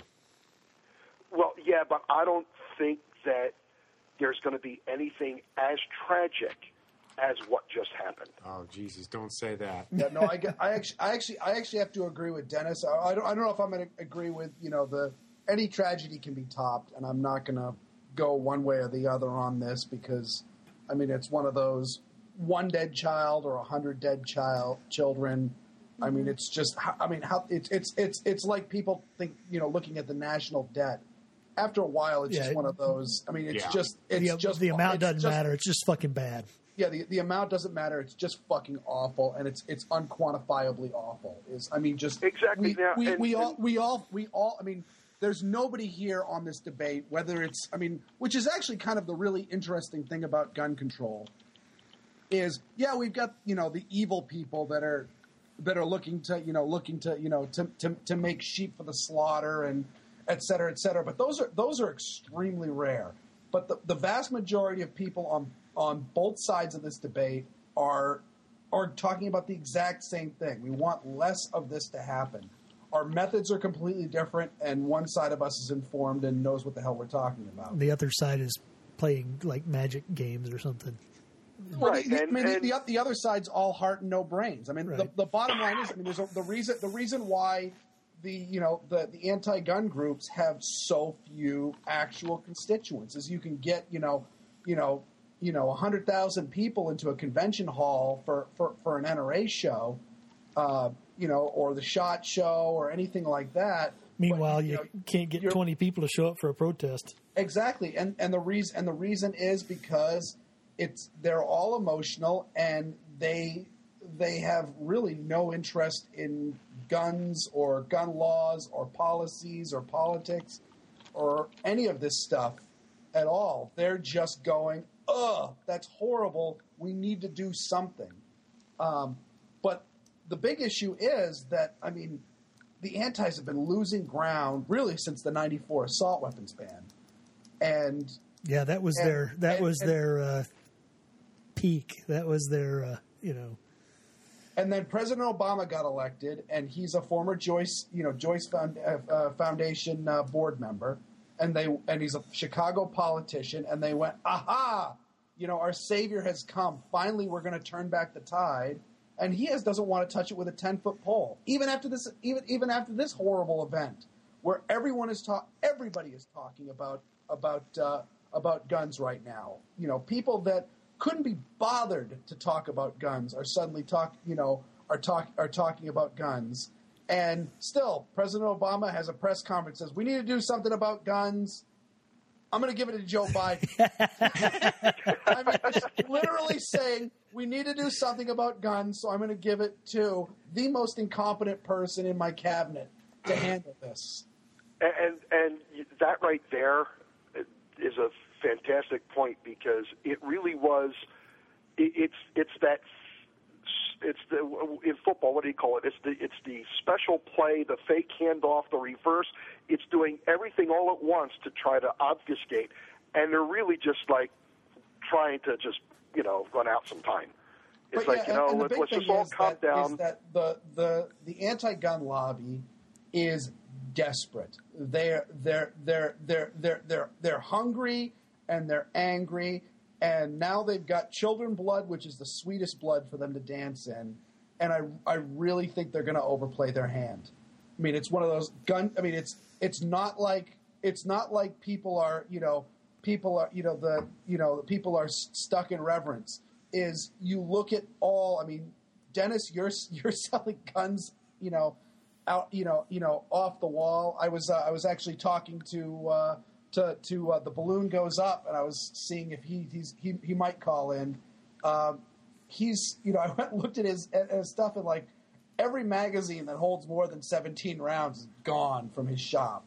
Well, yeah, but I don't think that there's going to be anything as tragic as what just happened. Oh, Jesus, don't say that. Yeah, no, I, get- I actually, I actually, I actually have to agree with Dennis. I, I don't, I don't know if I'm going to agree with you know the any tragedy can be topped, and I'm not going to go one way or the other on this because, I mean, it's one of those one dead child or a hundred dead child children. I mean, it's just, I mean, how it's it's it's it's like people think, you know, looking at the national debt. After a while, it's Yeah. just one of those. I mean, it's Yeah. just it's the, just the amount it's doesn't just- matter. It's just fucking bad. Yeah, the, the amount doesn't matter. It's just fucking awful, and it's it's unquantifiably awful. Is I mean, just Exactly. We, Now, we, and- we all and- we all we all. I mean, there's nobody here on this debate, whether it's I mean, which is actually kind of the really interesting thing about gun control. Is yeah, we've got you know the evil people that are that are looking to you know looking to you know to to, to make sheep for the slaughter and et cetera, et cetera. But those are those are extremely rare. but the, the vast majority of people on on both sides of this debate are are talking about the exact same thing. We want less of this to happen. Our methods are completely different, and one side of us is informed and knows what the hell we're talking about. The other side is playing like magic games or something. Well, Right, the, and- I mean, and- the, the, the other side's all heart and no brains. I mean, the, Right. the bottom line is, I mean, there's a, the reason the reason why the you know the, the anti-gun groups have so few actual constituents is you can get you know you know you know a hundred thousand people into a convention hall for, for, for an N R A show, uh, you know, or the SHOT Show or anything like that. Meanwhile, But, you, you know, can't get you're- twenty people to show up for a protest. Exactly, and and the reason and the reason is because it's they're all emotional and they they have really no interest in guns or gun laws or policies or politics or any of this stuff at all. They're just going, ugh, that's horrible. We need to do something. Um, but the big issue is that, I mean, the antis have been losing ground really since the ninety-four assault weapons ban. And Yeah, that was And- their that and- was and- their uh, peak. That was their uh, you know. and then President Obama got elected, and he's a former Joyce, you know, Joyce Found, uh, uh, Foundation uh, board member, and they and he's a Chicago politician, and they went, aha, you know, our savior has come. Finally, we're going to turn back the tide, and he has doesn't want to touch it with a ten foot pole, even after this, even even after this horrible event, where everyone is talk, everybody is talking about about uh, about guns right now. You know, people that couldn't be bothered to talk about guns are suddenly talk, you know, are talk are talking about guns. And still, President Obama has a press conference says we need to do something about guns. I'm going to give it to Joe Biden. I mean, it's literally saying we need to do something about guns, so I'm going to give it to the most incompetent person in my cabinet to handle this. And and that right there is a fantastic point because it really was. It, it's it's that it's the in football. What do you call it? It's the it's the special play, the fake handoff, the reverse. It's doing everything all at once to try to obfuscate, and they're really just like trying to just you know run out some time. It's But like yeah, you know and the let, big let's thing just all is calm that, down. is that the the the anti-gun lobby is desperate. They're they're they're they're they're they're they're hungry and they're angry, and now they've got children blood, which is the sweetest blood for them to dance in. And I I really think they're going to overplay their hand. I mean, it's one of those gun. I mean, it's it's not like it's not like people are you know people are you know the you know people are stuck in reverence. Is you look at all. I mean, Dennis, you're you're selling guns. You know. Out, you know, you know, off the wall. I was, uh, I was actually talking to, uh, to, to uh, the balloon goes up, and I was seeing if he, he's, he, he might call in. Um, he's, you know, I went and looked at his, at his stuff, and like every magazine that holds more than seventeen rounds is gone from his shop,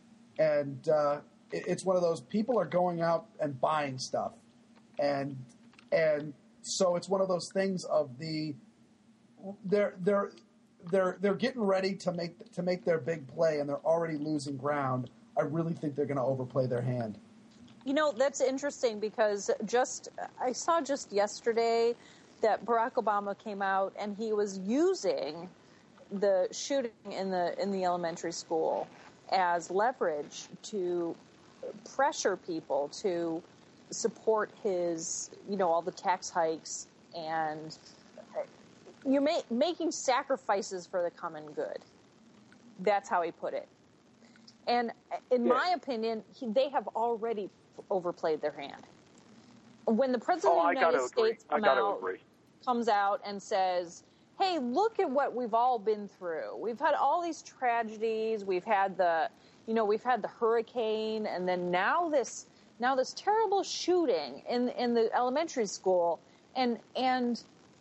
and uh, it, it's one of those people are going out and buying stuff, and and so it's one of those things of the, they're they're. They're they're getting ready to make to make their big play, and they're already losing ground. I really think they're going to overplay their hand. You know, that's interesting because just I saw just yesterday that Barack Obama came out and he was using the shooting in the in the elementary school as leverage to pressure people to support his, you know, all the tax hikes and. You're ma- making sacrifices for the common good. That's how he put it. And in Yeah. my opinion, he, they have already overplayed their hand. When the President Oh, of I the gotta United agree. States I come gotta out, agree. comes out and says, hey, look at what we've all been through. We've had all these tragedies. We've had the, you know, we've had the hurricane, and then now this, now this terrible shooting in in the elementary school, and and.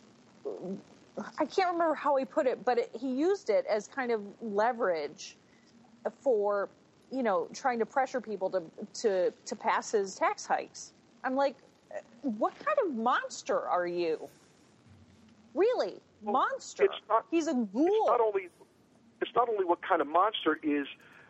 I can't remember how he put it, but it, he used it as kind of leverage for, you know, trying to pressure people to to to pass his tax hikes. I'm like, what kind of monster are you? Really, Well, monster? it's not- He's a ghoul. It's not only it's not only what kind of monster is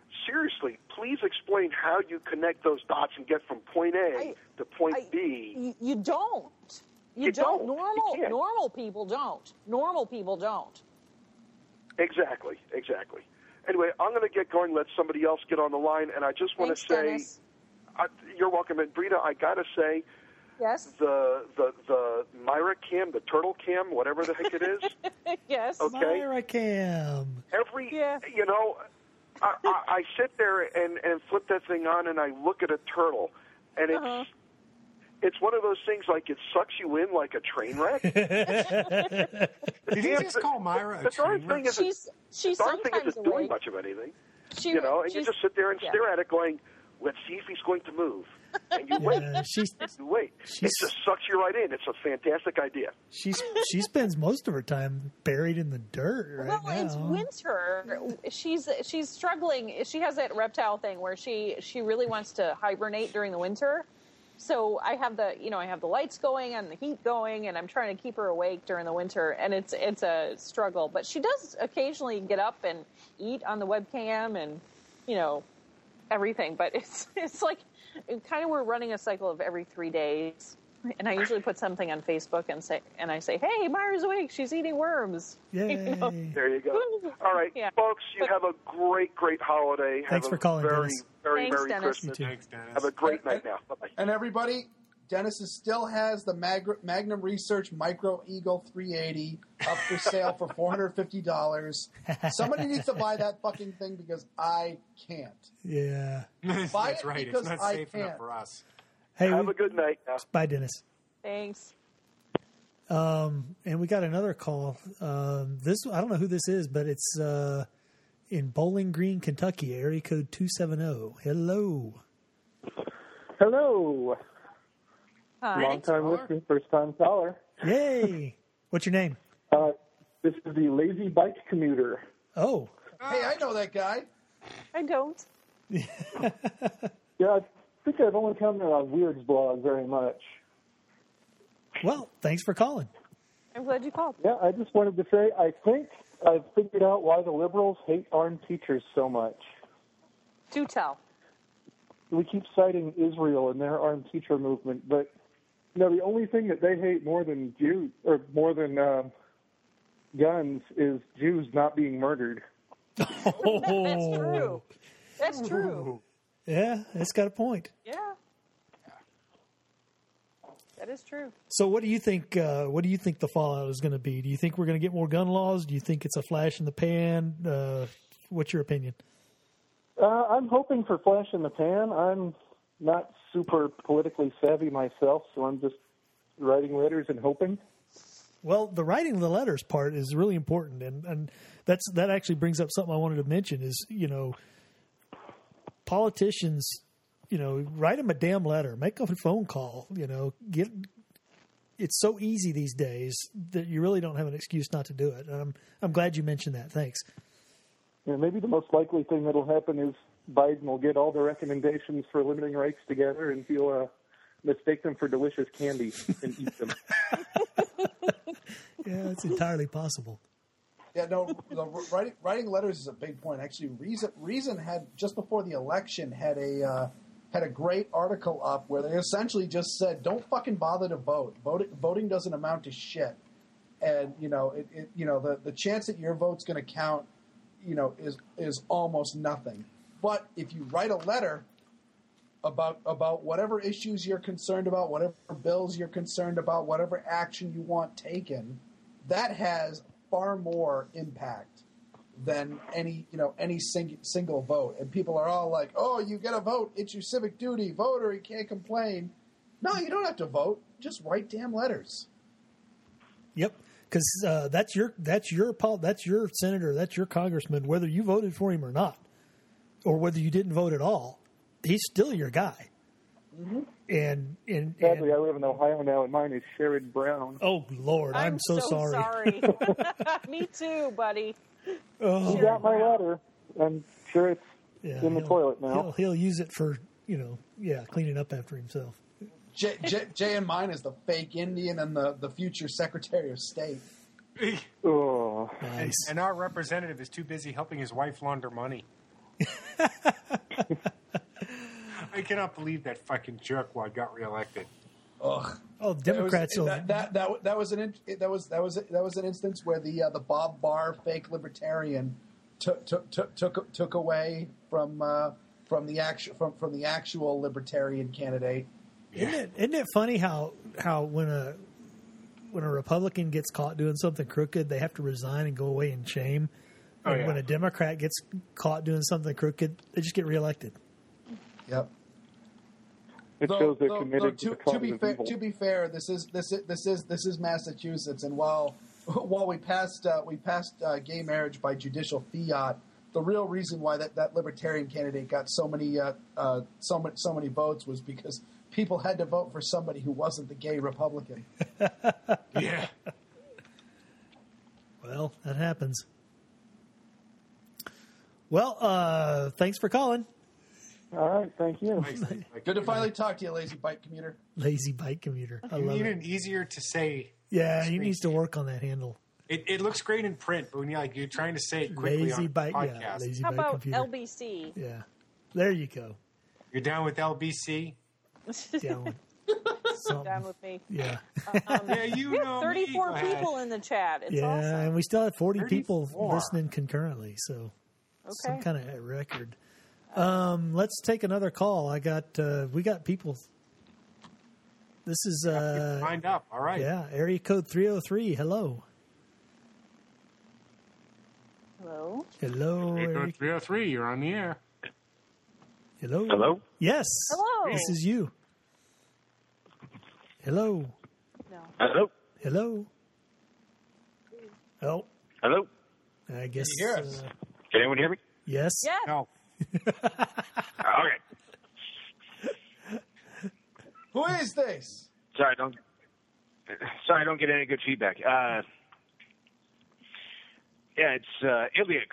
seriously, please explain how you connect those dots and get from point A I, to point I, B. You, you don't. You, You don't. don't. Normal You can't. normal people don't. Normal people don't. Exactly, exactly. Anyway, I'm going to get going. Let somebody else get on the line, and I just want Thanks, to say, Dennis. I, you're welcome. And Brita, I got to say, Yes. the the the Myra cam, the turtle cam, whatever the heck it is. Yes. Okay. Myra Cam. Every Yeah. you know, I, I, I sit there and and flip that thing on, and I look at a turtle, and it's. Uh-huh. It's one of those things like it sucks you in like a train wreck. Did you just call Myra a The darn train thing wreck? isn't, She's she's the darn thing sometimes isn't doing awake. much of anything. She, You know, and you she's- just sit there and yeah. stare at it going, let's see if he's going to move. And you wait. Yeah, she's You wait. It She's- just sucks you right in. It's a fantastic idea. she's she spends most of her time buried in the dirt right Well, now. it's winter. She's she's struggling. She has that reptile thing where she she really wants to hibernate during the winter. So I have the you know I have the lights going and the heat going, and I'm trying to keep her awake during the winter, and it's it's a struggle. But she does occasionally get up and eat on the webcam, and you know everything. But it's it's like it kind of we're running a cycle of every three days. And I usually put something on Facebook and say, and I say, "Hey, Myra's awake. She's eating worms." Yay. You know? There you go. All right, Yeah. folks, you have a great, great holiday. Thanks have for a calling, very, Dennis. very, Thanks, Merry Dennis. Christmas. You too. Thanks, Dennis. Have a great night now. Bye-bye. And everybody, Dennis is still has the Mag- Magnum Research Micro Eagle three eighty up for sale for four hundred fifty dollars. Somebody needs to buy that fucking thing because I can't. Yeah. Buy That's it right. because It's not I safe enough can't. for us. Hey, Have we, a good night now. bye, Dennis. Thanks. Um, and we got another call. Um, this I don't know who this is, but it's uh, in Bowling Green, Kentucky, area code two seven zero. Hello. Hello. Hi. Long time listener, first time caller. Yay. What's your name? Uh, this is the Lazy Bike Commuter. Oh. Hey, I know that guy. I don't. Yeah, I think I've only commented on Weird's blog very much. Well, thanks for calling. I'm glad you called. Yeah, I just wanted to say I think I've figured out why the liberals hate armed teachers so much. Do tell. We keep citing Israel and their armed teacher movement, but you know the only thing that they hate more than Jews or more than uh, guns is Jews not being murdered. Oh. That's true. That's true. Yeah, it's got a point. Yeah. That is true. So, what do you think? Uh, what do you think the fallout is going to be? Do you think we're going to get more gun laws? Do you think it's a flash in the pan? Uh, what's your opinion? Uh, I'm hoping for flash in the pan. I'm not super politically savvy myself, so I'm just writing letters and hoping. Well, the writing the letters part is really important, and, and that's that actually brings up something I wanted to mention. Is you know, politicians, you know, write them a damn letter, make a phone call. You know, get. It's so easy these days that you really don't have an excuse not to do it. And I'm I'm glad you mentioned that. Thanks. Yeah, maybe the most likely thing that'll happen is Biden will get all the recommendations for limiting rights together, and he'll uh, mistake them for delicious candy and eat them. Yeah, it's entirely possible. Yeah, no, the, writing, writing letters is a big point. Actually, Reason Reason had just before the election had a uh, had a great article up where they essentially just said, "Don't fucking bother to vote. Voting voting doesn't amount to shit." And you know, it, it you know the the chance that your vote's going to count, you know, is is almost nothing. But if you write a letter about about whatever issues you're concerned about, whatever bills you're concerned about, whatever action you want taken, that has far more impact than any you know any sing, single vote. And people are all like, "Oh, you got to vote. It's your civic duty. Vote or you can't complain." No, you don't have to vote. Just write damn letters. Yep, because uh, that's your that's your pol- that's your senator, that's your congressman, whether you voted for him or not, or whether you didn't vote at all. He's still your guy. Mm-hmm. And, and Sadly, and I live in Ohio now, and mine is Sherrod Brown. oh Lord, I'm, I'm so, sorry. sorry. Me too, buddy. Oh, He got my letter. I'm sure it's yeah, in the he'll- toilet now. He'll, he'll use it for you know, yeah, cleaning up after himself. Jay, Jay, Jay and mine is the fake Indian and the, the future Secretary of State. Oh, Nice. And our representative is too busy helping his wife launder money. I cannot believe that fucking jerkwad got reelected. Ugh. Oh, Democrats. It was, will- that, that that that was an in- that was that was that was an instance where the uh, the Bob Barr fake libertarian took took took took, took away from uh, from the actual from, from the actual libertarian candidate. Isn't it, isn't it funny how how when a when a Republican gets caught doing something crooked, they have to resign and go away in shame. Oh, And yeah. when a Democrat gets caught doing something crooked, they just get reelected. Yep. It Though- shows they're though- committed though to, to, the to cause be of fair, evil. to be fair, this is this is this is this is Massachusetts, and while while we passed uh, we passed uh, gay marriage by judicial fiat, the real reason why that, that libertarian candidate got so many uh, uh, so many so many votes was because people had to vote for somebody who wasn't the gay Republican. Yeah. Well, that happens. Well, uh, thanks for calling, All right, thank you. Nice. Like, Good to finally talk to you, lazy bike commuter. Lazy Bike Commuter. I you love need it. an easier to say. Yeah, he screen. needs to work on that handle. It, it looks great in print, but when you're like you're trying to say it quickly Lazy on Bike, a yeah, podcast, Lazy How Bike about Computer. L B C? Yeah, there you go. you're down with L B C. Down. Something. Down with me. Yeah, Um, Yeah, you we know have me. thirty-four Go ahead. people in the chat. It's yeah, awesome. and we still have forty people thirty-four. listening concurrently, so some Okay. kind of record. Um, let's take another call. I got uh, we got people. This is uh, Lined up. All right. yeah, area code three oh three. Hello, Hello. hello, area, three oh three, you're on the air. hello, Hello? Yes, Hello. This is you. Hello, No. Hello? hello. Oh, Hello? I guess. you hear us? uh, Can anyone hear me? yes. Yeah. No. Okay. Who is this? Sorry, I don't. Sorry, I don't get any good feedback. Uh, yeah, it's uh, Ilix.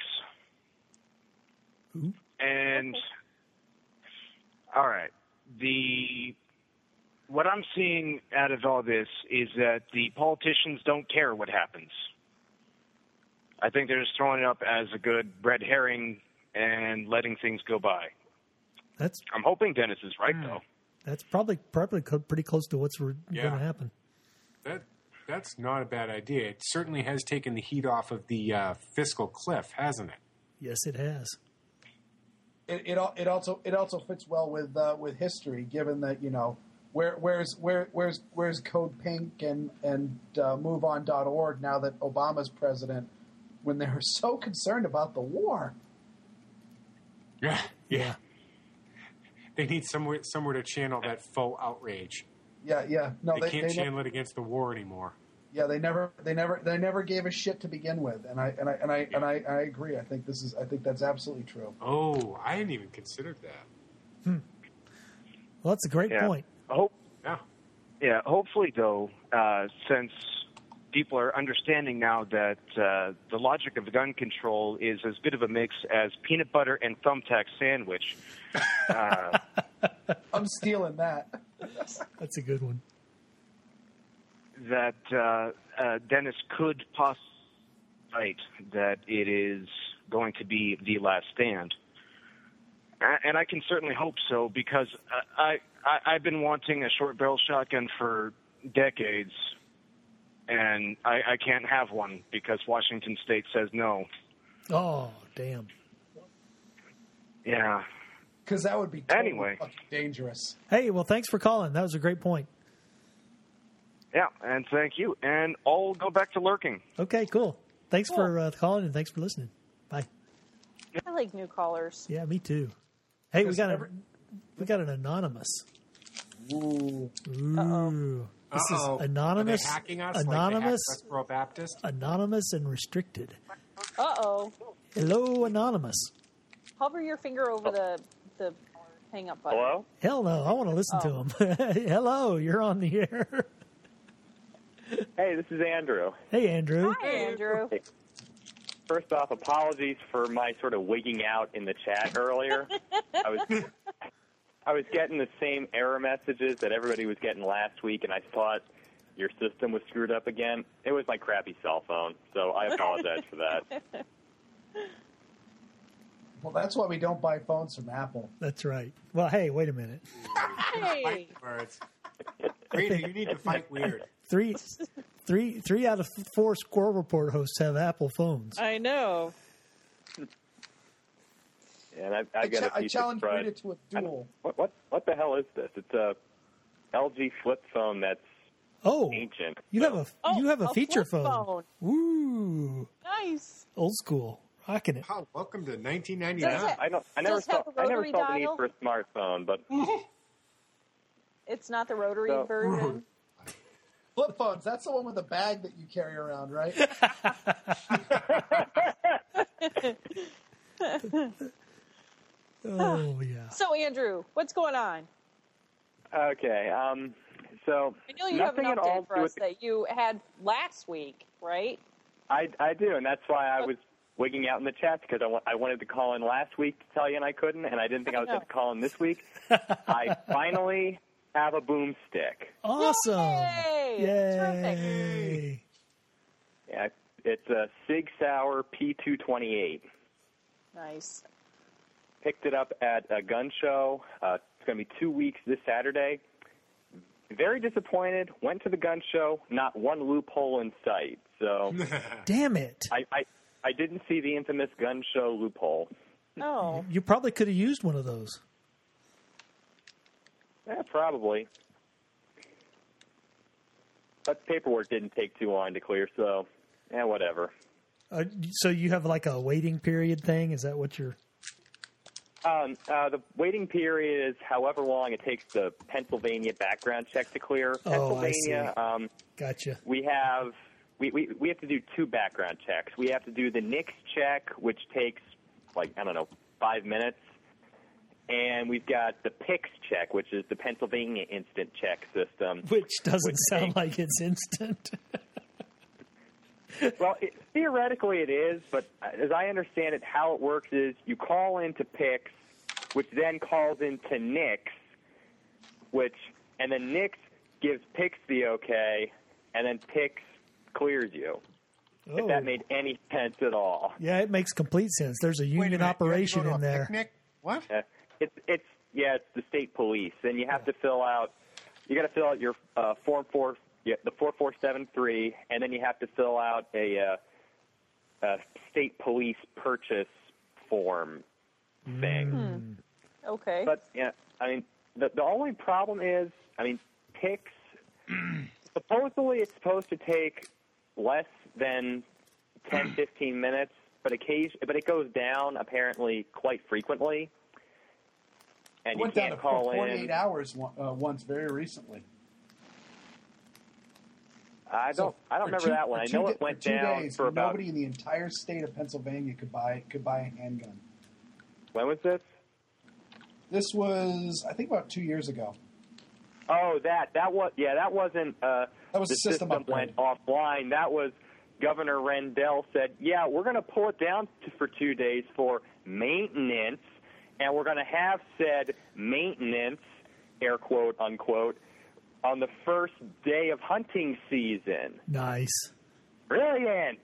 Who? And all right, the what I'm seeing out of all this is that the politicians don't care what happens. I think they're just throwing it up as a good red herring and letting things go by. That's I'm hoping Dennis is right, though. that's probably probably co- pretty close to what's re- Yeah. going to happen. That that's not a bad idea. It certainly has taken the heat off of the uh, fiscal cliff, hasn't it? Yes, it has. It, it al- it also it also fits well with uh, with history, given that you know where where's where where's where's Code Pink and and uh, move on dot org now that Obama's president, when they were so concerned about the war. Yeah. Yeah. They need somewhere somewhere to channel that faux outrage. Yeah, yeah, no, They, they, can't they channel it against the war anymore. yeah they never they never they never gave a shit to begin with, and I and I and I and I, I agree. I think this is I think that's absolutely true. Oh, I hadn't even considered that. Well, that's a great Yeah. point. I hope. Yeah. Yeah, hopefully, though, uh, since people are understanding now that uh, the logic of gun control is as bit of a mix as peanut butter and thumbtack sandwich, uh, I'm stealing that. That's a good one. that uh, uh, Dennis could possibly write that it is going to be the last stand. A- And I can certainly hope so, because I, I, I've been wanting a short barrel shotgun for decades, and I, I can't have one because Washington State says no. Oh, damn. Yeah. Because that would be totally Anyway. fucking dangerous. Hey, well, thanks for calling. That was a great point. Yeah, and thank you. And I'll go back to lurking. Okay, cool. Thanks for uh, calling and thanks for listening. Bye. I like new callers. Yeah, me too. Hey, we Because got a every- we got an anonymous. Ooh. Ooh. This Uh-oh. is anonymous, Are they hacking us anonymous, like they hacked Westboro Baptist? anonymous, and restricted. Uh oh. Hello, anonymous. Hover your finger over the the hang up button. Hello? Hell no, I want to listen to him. Hello, you're on the air. Hey, this is Andrew. Hey, Andrew. Hi, Andrew. First off, apologies for my sort of wigging out in the chat earlier. I was I was getting the same error messages that everybody was getting last week, and I thought your system was screwed up again. It was my crappy cell phone, so I apologize for that. Well, that's why we don't buy phones from Apple. That's right. Well, hey, wait a minute. Hey. Fight the birds. Rita, you need to fight weird. Three, three, three out of four Squirrel Report hosts have Apple phones. I know. And I, I I, got cha- a I piece challenge of Rita crud. to a duel. What what what the hell is this? It's a L G flip phone that's Oh, ancient. you have a Oh, you have a, a feature flip phone. phone. Ooh, Nice. old school, rocking it. Wow, welcome to nineteen Does ninety-nine. it- I don't. I never Does it saw. have a I never rotary saw the need dial? for a smartphone, but It's not the rotary So- version. Flip phones, that's the one with the bag that you carry around, right? Oh yeah. So, Andrew, what's going on? okay. Um. So I know you have an nothing at all update for to do us with that you had last week, right? I, I do, and that's why I was wigging out in the chat because I, wa- I wanted to call in last week to tell you, and I couldn't, and I didn't think I was I going know. to call in this week. I finally have a boomstick. Awesome! Yay! Terrific. Yay! Yeah, it's a Sig Sauer P two twenty-eight. Nice. Picked it up at a gun show. Uh, it's going to be two weeks this Saturday. Very disappointed. Went to the gun show. Not one loophole in sight. So Damn it! I, I I didn't see the infamous gun show loophole. Oh, You probably could have used one of those. Yeah, probably. But paperwork didn't take too long to clear, so yeah, whatever. Uh, so you have like a waiting period thing? Is that what you're? Um, uh, the waiting period is however long it takes the Pennsylvania background check to clear. Oh, I Pennsylvania, see. um, Gotcha. we have we, we we have to do two background checks. We have to do the N I C S check, which takes like I don't know five minutes, and we've got the P I C S check, which is the Pennsylvania Instant Check System. Which doesn't Which sound takes- like it's instant. Well, it, theoretically it is, but as I understand it, how it works is you call into P I C S, which then calls into N I C S, which and then N I C S gives P I C S the okay, and then P I C S clears you. Oh. If that made any sense at all. Yeah, it makes complete sense. There's a Wait a union minute, you have to operation go to in a there. Picnic? What? Uh, it's it's yeah, it's the state police, and you have to fill out. You got to fill out your uh, form four, yeah, the four four seven three, and then you have to fill out a, uh, a state police purchase form thing. okay. But yeah, I mean, the the only problem is, I mean, P I C S. Supposedly, it's supposed to take less than ten, fifteen minutes, but occasion, but it goes down apparently quite frequently. And you Went down can't to call forty-eight in. hours one, uh, once very recently. I don't. So I don't for remember two- that one. for I two know da- it went for two down days, for about. Nobody in the entire state of Pennsylvania could buy could buy a handgun. When was this? This was, I think, about two years ago. Oh, that that was yeah. That wasn't. Uh, That was the a system system upgrade. went offline. That was Governor Rendell said, yeah, we're going to pull it down to, for two days for maintenance, and we're going to have said maintenance, air quote unquote, on the first day of hunting season. Nice. Brilliant.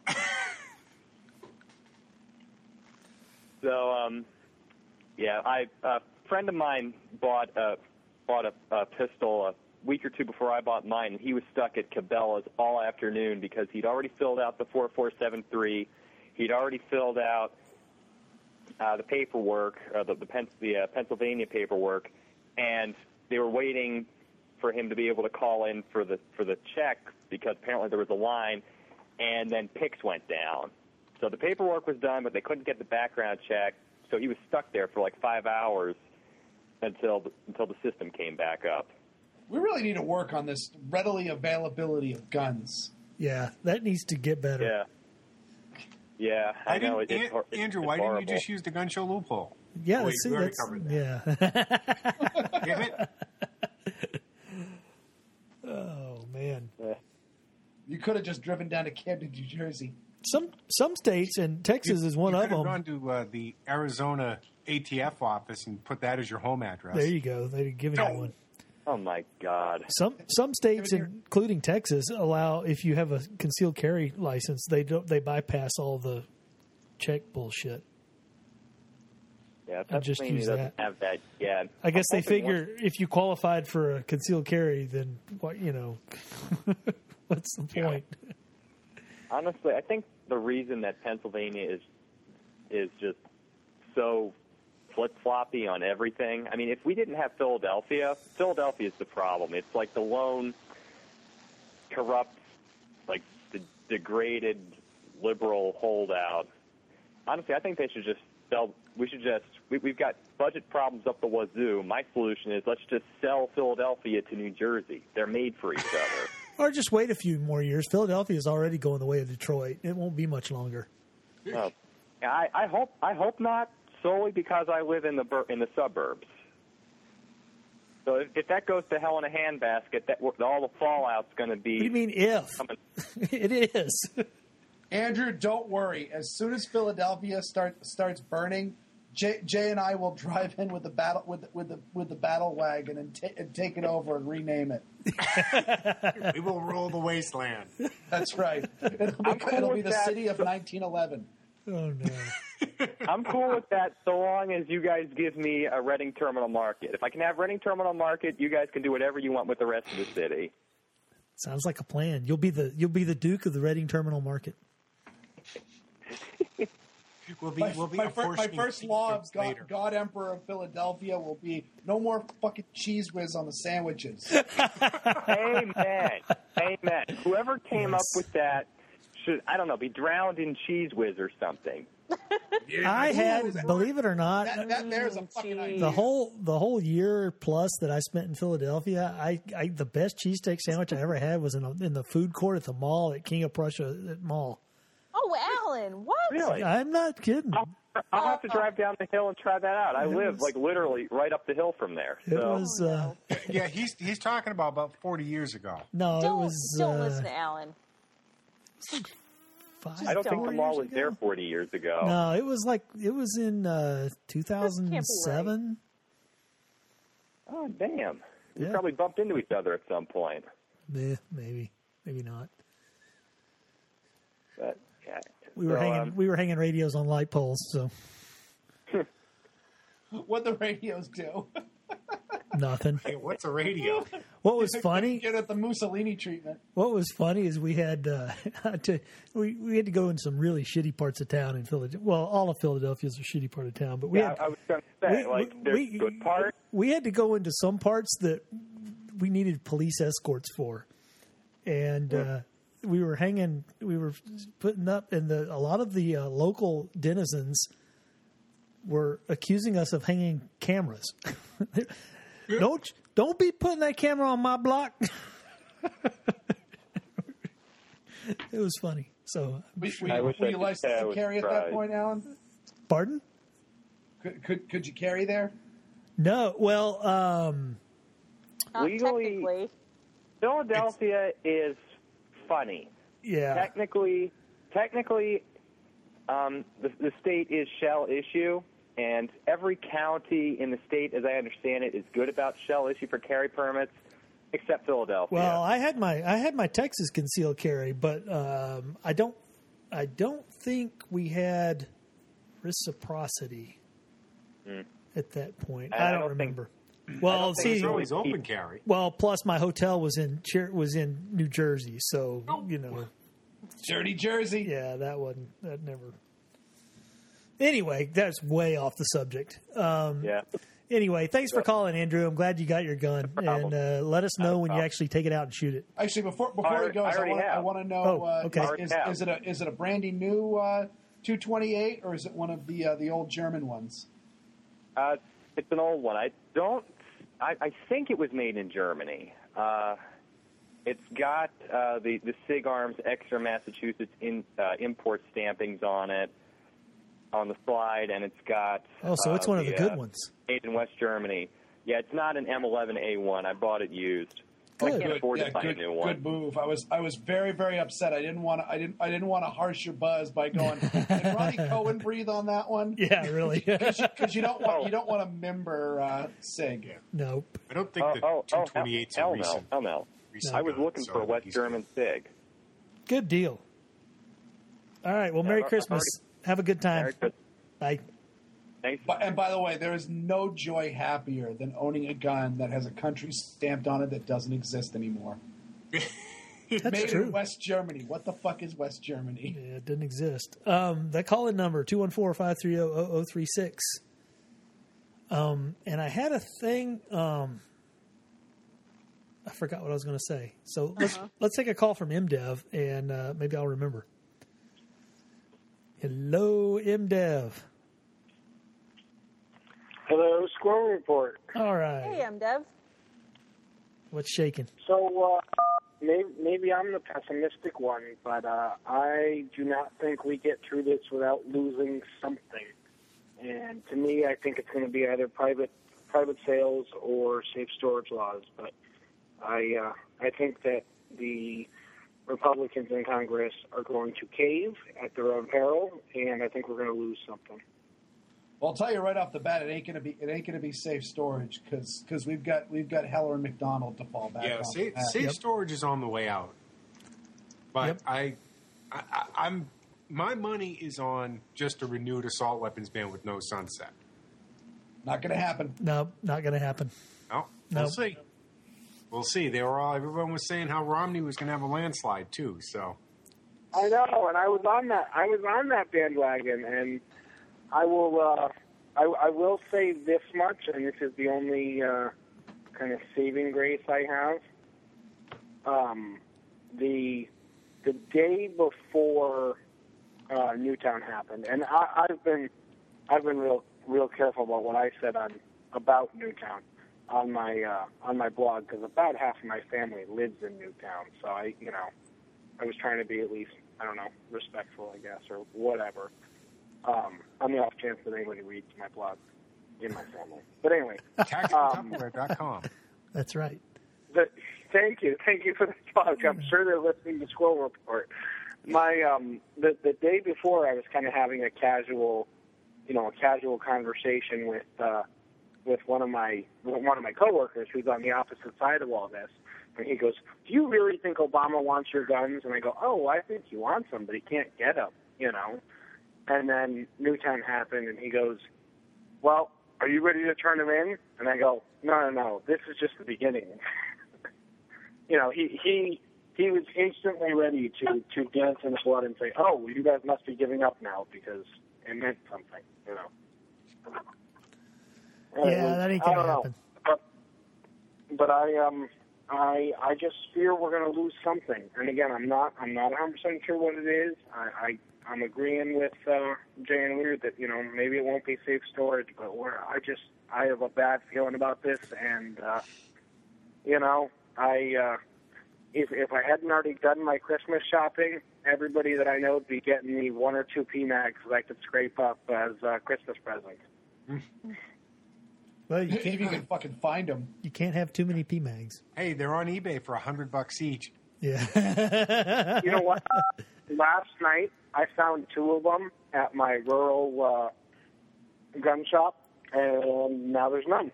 So, um, yeah, I a friend of mine bought a bought a, a pistol a week or two before I bought mine, and he was stuck at Cabela's all afternoon because he'd already filled out the four four seven three, he'd already filled out uh, the paperwork, uh, the the, Pen- the uh, Pennsylvania paperwork, and they were waiting for him to be able to call in for the for the check because apparently there was a line, and then P I C S went down. So the paperwork was done, but they couldn't get the background check, so he was stuck there for like five hours until the, until the system came back up. We really need to work on this readily availability of guns. Yeah, that needs to get better. Yeah. Yeah, I, I know. didn't, It, it's, An- hor- it's, Andrew, it's why horrible. didn't you just use the gun show loophole? Yeah, Wait, see, we already that's covered that. yeah. Damn it. Oh man, You could have just driven down to Camden, New Jersey. some some states and Texas is one you of could have them. gone to uh, the Arizona A T F office and put that as your home address. There you go. They'd give you one. Oh, my God. Some some states, including Texas, allow if you have a concealed carry license, they don't they bypass all the check bullshit. Yeah, And just Pennsylvania use doesn't that. have that yet. I guess I'm they hoping figure once- if you qualified for a concealed carry, then what you know, what's the point? Honestly, I think the reason that Pennsylvania is is just so flip-floppy on everything. I mean, if we didn't have Philadelphia, Philadelphia is the problem. It's like the lone corrupt, like the degraded liberal holdout. Honestly, I think they should just sell. We should just. We, we've got budget problems up the wazoo. My solution is let's just sell Philadelphia to New Jersey. They're made for each other. Or just wait a few more years. Philadelphia is already going the way of Detroit. It won't be much longer. Oh, I, I hope. I hope not. Solely because I live in the bur- in the suburbs. So if, if that goes to hell in a handbasket, that all the fallout's going to be. What do you mean if? coming- It is. Andrew, don't worry. As soon as Philadelphia start, starts burning, Jay, Jay and I will drive in with the battle with the, with the with the battle wagon and, ta- and take it over and rename it. We will rule the wasteland. That's right. It'll be, I'm cool it'll be with the that. city of nineteen eleven. Oh no. I'm cool with that so long as you guys give me a Reading Terminal Market. If I can have Reading Terminal Market, you guys can do whatever you want with the rest of the city. Sounds like a plan. You'll be the you'll be the Duke of the Reading Terminal Market. We'll be, My, we'll be my, fir- my apportioning first law of fiefdoms God, later. God Emperor of Philadelphia will be no more fucking cheese whiz on the sandwiches. Amen. Amen. Whoever came Yes. up with that should, I don't know, be drowned in cheese whiz or something. I had, believe it or not, That, that there's a fucking Cheese. idea. the whole the whole year plus that I spent in Philadelphia, I, I the best cheesesteak sandwich I ever had was in a, in the food court at the mall at King of Prussia at Mall. Oh, Alan, what? Really? I'm not kidding. I'll, I'll have to drive down the hill and try that out. I It live was- like literally right up the hill from there. It So. was uh, Yeah, he's he's talking about about forty years ago. no, Don't, it was don't uh, listen to Alan. five. I don't think four the mall years was ago? there forty years ago. No, it was like it was in uh, two thousand seven. Oh, damn. We Yeah. probably bumped into each other at some point. Yeah, maybe, maybe not. But, yeah. We were So, hanging um, we were hanging radios on light poles. So What the radios do. nothing. Hey, what's a radio? What was funny? Get at the Mussolini treatment. What was funny is we had uh, to we we had to go in some really shitty parts of town in Philadelphia. Well, all of Philadelphia is a shitty part of town, but we yeah, had I was going to say, we- like, we- there's we- good part. we had to go into some parts that we needed police escorts for, and uh, we were hanging. We were putting up, and the a lot of the uh, local denizens were accusing us of hanging cameras. Don't don't be putting that camera on my block. It was funny. So, Were, were, I you- wish were I you could licensed say I to was carry at that surprised. point, Alan? pardon? Could, could could you carry there? No. Well, um, Not Legally- technically. Philadelphia is funny. yeah. Technically, technically, um, the, the state is shell issue, and every county in the state, as I understand it, is good about shell issue for carry permits, except Philadelphia. Well, I had my I had my Texas concealed carry, but um, I don't I don't think we had reciprocity at that point. I- I, I don't, don't think- remember. Well, don't think see, so. Always open carry. well, plus my hotel was in Cher- was in New Jersey, so you know, Dirty Jersey. yeah, that wasn't that never. Anyway, that's way off the subject. Um, yeah. Anyway, thanks for calling, Andrew. I'm glad you got your gun, and problem. uh, let us know Not a when you problem. actually take it out and shoot it. Actually, before before I it already- goes, I I, already want I have. want to know Oh, uh, okay. is, Already is, have. is it a is it a brandy new uh, two twenty-eight or is it one of the uh, the old German ones? Uh, it's an old one. I don't. I, I think it was made in Germany. Uh, it's got uh, the the Sig Arms Exeter, Massachusetts in, uh, import stampings on it on the slide, and it's got. Oh, so it's uh, one of the good uh, ones. Made in West Germany. Yeah, it's not an M eleven A one. I bought it used. I Good. can't afford yeah, to buy good, a new one. good move. I was I was very very upset. I didn't want to I didn't I didn't want to harsh your buzz by going. Did Ronnie Cohen breathe on that one? Yeah, really. Because you, you don't want you don't want to member uh, Sig. Nope. I don't think Oh, the oh, oh, two twenty-eight's hell a no, recent. hell no. recent I was gun, looking so for a I think West he's German Sig. Good deal. All right. Well, Merry Yeah, Christmas. Have a good time. Merry Christmas. Bye. Thanks. But, and by the way, there is no joy happier than owning a gun that has a country stamped on it that doesn't exist anymore. That's Made true. in West Germany. What the fuck is West Germany? Yeah, it didn't exist. Um, that call-in number, two one four, five three zero, zero zero three six. Um, and I had a thing... Um, I forgot what I was going to say. So let's Uh-huh. let's take a call from MDev, and uh, maybe I'll remember. Hello, MDev. Hello, Squirrel Report. All right. Hey, I'm Dev. What's shaking? So uh, maybe, maybe I'm the pessimistic one, but uh, I do not think we get through this without losing something. And to me, I think it's going to be either private private sales or safe storage laws. But I uh, I think that the Republicans in Congress are going to cave at their own peril, and I think we're going to lose something. Well, I'll tell you right off the bat, it ain't gonna be it ain't gonna be safe storage because we've got we've got Heller and McDonald to fall back Yeah, on. safe, Uh, safe Yep. storage is on the way out. But Yep. I, I, I, I'm my money is on just a renewed assault weapons ban with no sunset. Not gonna happen. No, not going to happen. No, we'll Nope. see. We'll see. They were all. Everyone was saying how Romney was going to have a landslide too. So I know, and I was on that. I was on that bandwagon, and I will. Uh, I, I will say this much, and this is the only uh, kind of saving grace I have. Um, the the day before uh, Newtown happened, and I, I've been I've been real real careful about what I said on about Newtown on my uh, on my blog because about half of my family lives in Newtown, so I you know I was trying to be at least I don't know respectful, I guess, or whatever. Um, on the off chance that anybody reads my blog in my family, but anyway, tactical Um, tupperware dot com. That's right. the, thank you, thank you for the plug. I'm sure they're listening to Squirrel Report. My um, the the day before, I was kind of having a casual, you know, a casual conversation with uh, with one of my one of my coworkers who's on the opposite side of all this, and he goes, "Do you really think Obama wants your guns?" And I go, "Oh, I think he wants them, but he can't get them, you know." And then Newtown happened, and he goes, "Well, are you ready to turn them in?" And I go, "No, no, no. This is just the beginning." You know, he he he was instantly ready to to dance in the blood and say, "Oh, well, you guys must be giving up now because it meant something." You know. And Yeah, that ain't I going to don't know. happen. But, but I um I I just fear we're going to lose something. And again, I'm not I'm not one hundred percent sure what it is. I. I I'm agreeing with uh, Jay and Weird that, you know, maybe it won't be safe storage, but we're, I just, I have a bad feeling about this, and, uh, you know, I, uh, if, if I hadn't already done my Christmas shopping, everybody that I know would be getting me one or two P MAGs that I could scrape up as uh, Christmas presents. Well, you If can't, you can fucking find them. you can't have too many P MAGs. Hey, they're on eBay for a hundred bucks each. Yeah. You know what? Last night, I found two of them at my rural uh, gun shop, and now there's none.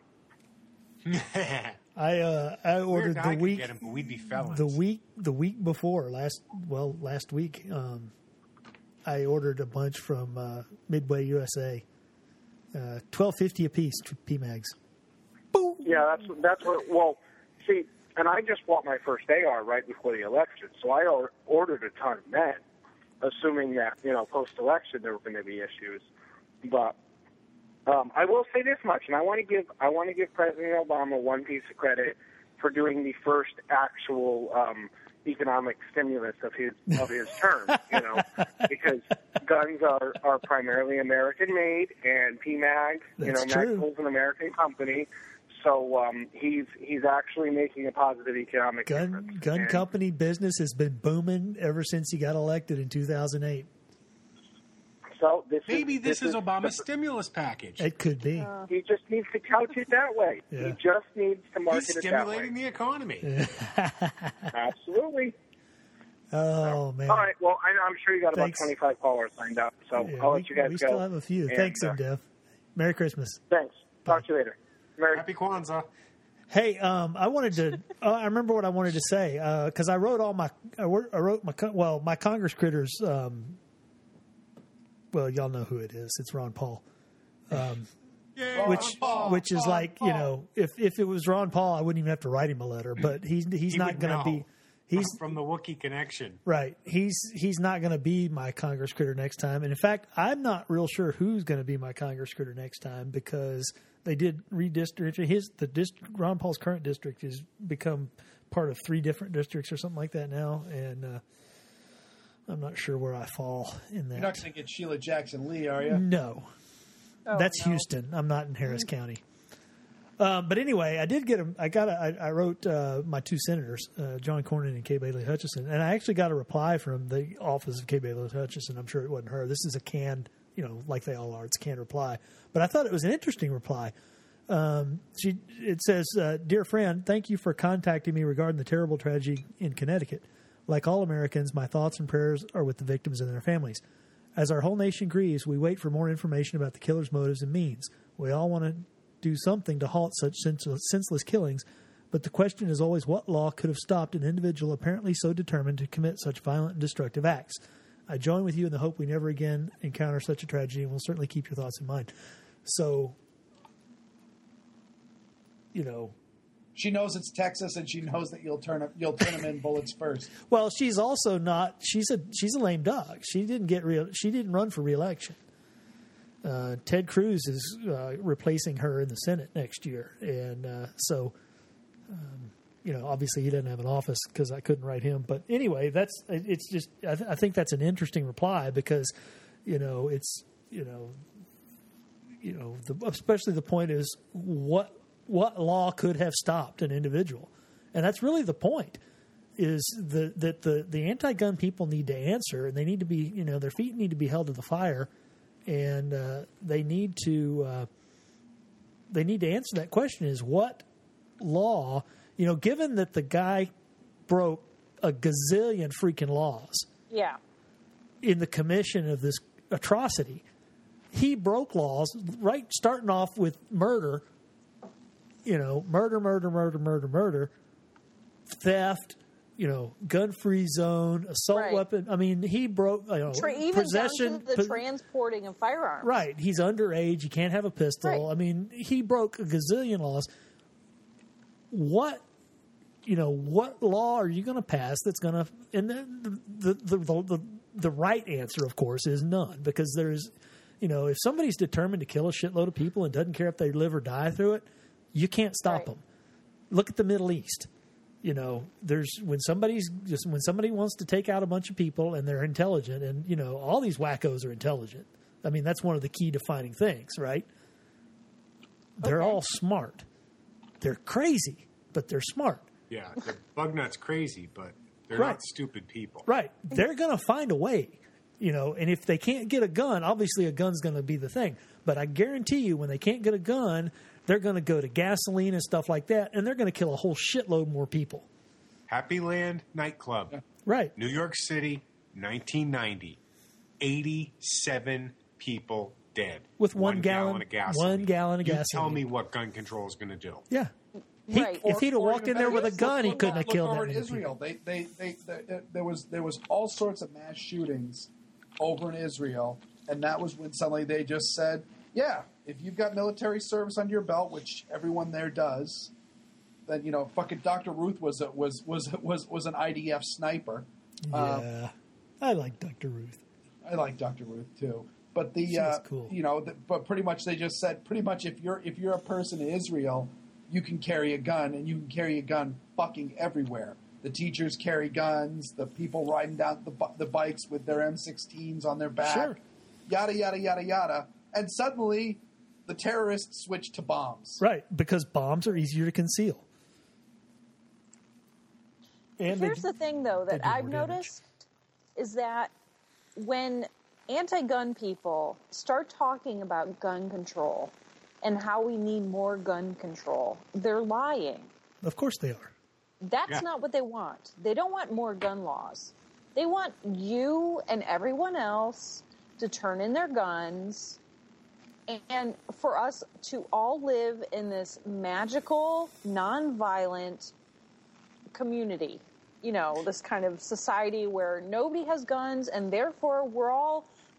I uh, I Weird, ordered I the could week get 'em, but we'd be felons. the week the week before last well last week. Um, I ordered a bunch from uh, Midway U S A, uh, twelve fifty a piece P MAGs. Boom. Yeah, that's that's what. Well, see, and I just bought my first A R right before the election, so I or, ordered a ton then, assuming that you know post-election there were going to be issues. But um, I will say this much, and I want to give I want to give President Obama one piece of credit for doing the first actual um, economic stimulus of his of his term. You know, because guns are, are primarily American made, and P MAG, you know, That's true. Maxwell's an American company. So um, he's he's actually making a positive economic Gun difference. gun And company business has been booming ever since he got elected in two thousand eight. So this Maybe is, this is Obama's stimulus package. It could be. He just needs to couch it that way. Yeah. He just needs to market He's it that way. stimulating the economy. Absolutely. Oh man! All right. Well, I, I'm sure you got about Thanks. twenty-five callers signed up, so Yeah, I'll we, let you guys we go. still have a few. And, Thanks, uh, M. Merry Christmas. Thanks. Talk to you later. Merry. Happy Kwanzaa. Hey, um, I wanted to. Uh, I remember what I wanted to say because I wrote all my. I wrote, I wrote my. con- Well, my Congress critters. Um, well, y'all know who it is. It's Ron Paul. Um, Yay, which Ron Paul, which is Ron like Paul. you know, if if it was Ron Paul, I wouldn't even have to write him a letter. But he's he's He not would going to know. be. He's from the Wookiee connection. right. He's he's not going to be my Congress critter next time. And in fact, I'm not real sure who's going to be my Congress critter next time because they did redistrict his the district. Ron Paul's current district has become part of three different districts or something like that now, and uh, I'm not sure where I fall in that. You're not going to get Sheila Jackson Lee, are you? No, Oh, that's no. Houston. I'm not in Harris County. Um, but anyway, I did get a. I got. A, I, I wrote uh, my two senators, uh, John Cornyn and Kay Bailey Hutchison, and I actually got a reply from the office of Kay Bailey Hutchison. I'm sure it wasn't her. This is a canned, you know, like they all are. It's a canned reply, but I thought it was an interesting reply. Um, she it says, uh, "Dear friend, thank you for contacting me regarding the terrible tragedy in Connecticut. Like all Americans, my thoughts and prayers are with the victims and their families. As our whole nation grieves, we wait for more information about the killer's motives and means. We all want to do something to halt such senseless, senseless killings, but the question is always what law could have stopped an individual apparently so determined to commit such violent and destructive acts. I join with you in the hope we never again encounter such a tragedy, and will certainly keep your thoughts in mind." So, you know, She knows it's Texas, and she knows that you'll turn you'll turn them in bullets first. well, she's also not. She's a she's a lame duck. She didn't get real. She didn't run for re-election. Uh, Ted Cruz is uh, replacing her in the Senate next year, and uh, so um, you know, obviously he doesn't have an office because I couldn't write him. But anyway, that's it's just I, th- I think that's an interesting reply because you know it's you know you know the, especially the point is what what law could have stopped an individual, and that's really the point. Is the, that the, the anti-gun people need to answer, and they need to be, you know, their feet need to be held to the fire, and uh, they need to uh, they need to answer that question: is what law, you know, given that the guy broke a gazillion freaking laws Yeah. in the commission of this atrocity, he broke laws right, starting off with murder, you know, murder, murder, murder, murder, murder, theft. You know, gun-free zone, assault Right. weapon. I mean, he broke. You know, Tra- even possession. down to the po- transporting of firearms. right, he's underage. He can't have a pistol. Right. I mean, he broke a gazillion laws. What, you know, what law are you going to pass that's going to? And the the, the the the the right answer, of course, is none, because there's, you know, if somebody's determined to kill a shitload of people and doesn't care if they live or die through it, you can't stop Right. them. Look at the Middle East. You know, there's when somebody's just when somebody wants to take out a bunch of people and they're intelligent, and you know, all these wackos are intelligent. I mean, that's one of the key defining things, right? They're Okay. all smart. They're crazy, but they're smart. Yeah, the bug nut's crazy, but they're Right. not stupid people. Right. They're going to find a way, you know, and if they can't get a gun, obviously a gun's going to be the thing. But I guarantee you, when they can't get a gun, they're going to go to gasoline and stuff like that, and they're going to kill a whole shitload more people. Happy Land nightclub, Right. New York City, nineteen ninety. eighty-seven people dead. With one gallon- of gasoline. one gallon of you gasoline. tell me what gun control is going to do. Yeah. He, Right. If he'd have Or walked in even there better with a yet, gun, he look- couldn't have look killed over that in many Israel. people. They, they, they, they, there was there was all sorts of mass shootings over in Israel, and that was when suddenly they just said, "Yeah, if you've got military service under your belt, which everyone there does, then you know, fucking Doctor Ruth was a, was was was was an I D F sniper." Um, Yeah. I like Doctor Ruth. I like Doctor Ruth too, but the She's uh, cool. you know, the, but pretty much they just said pretty much if you're if you're a person in Israel, you can carry a gun, and you can carry a gun fucking everywhere. The teachers carry guns. The people riding down the bu- the bikes with their M sixteens on their back, Sure. yada yada yada yada, and suddenly the terrorists switch to bombs. Right, because bombs are easier to conceal. And they Here's do- the thing, though, that do more I've damage. noticed is that when anti-gun people start talking about gun control and how we need more gun control, they're lying. Of course they are. That's Yeah. not what they want. They don't want more gun laws. They want you and everyone else to turn in their guns and for us to all live in this magical, non-violent community. You know, this kind of society where nobody has guns and therefore we're all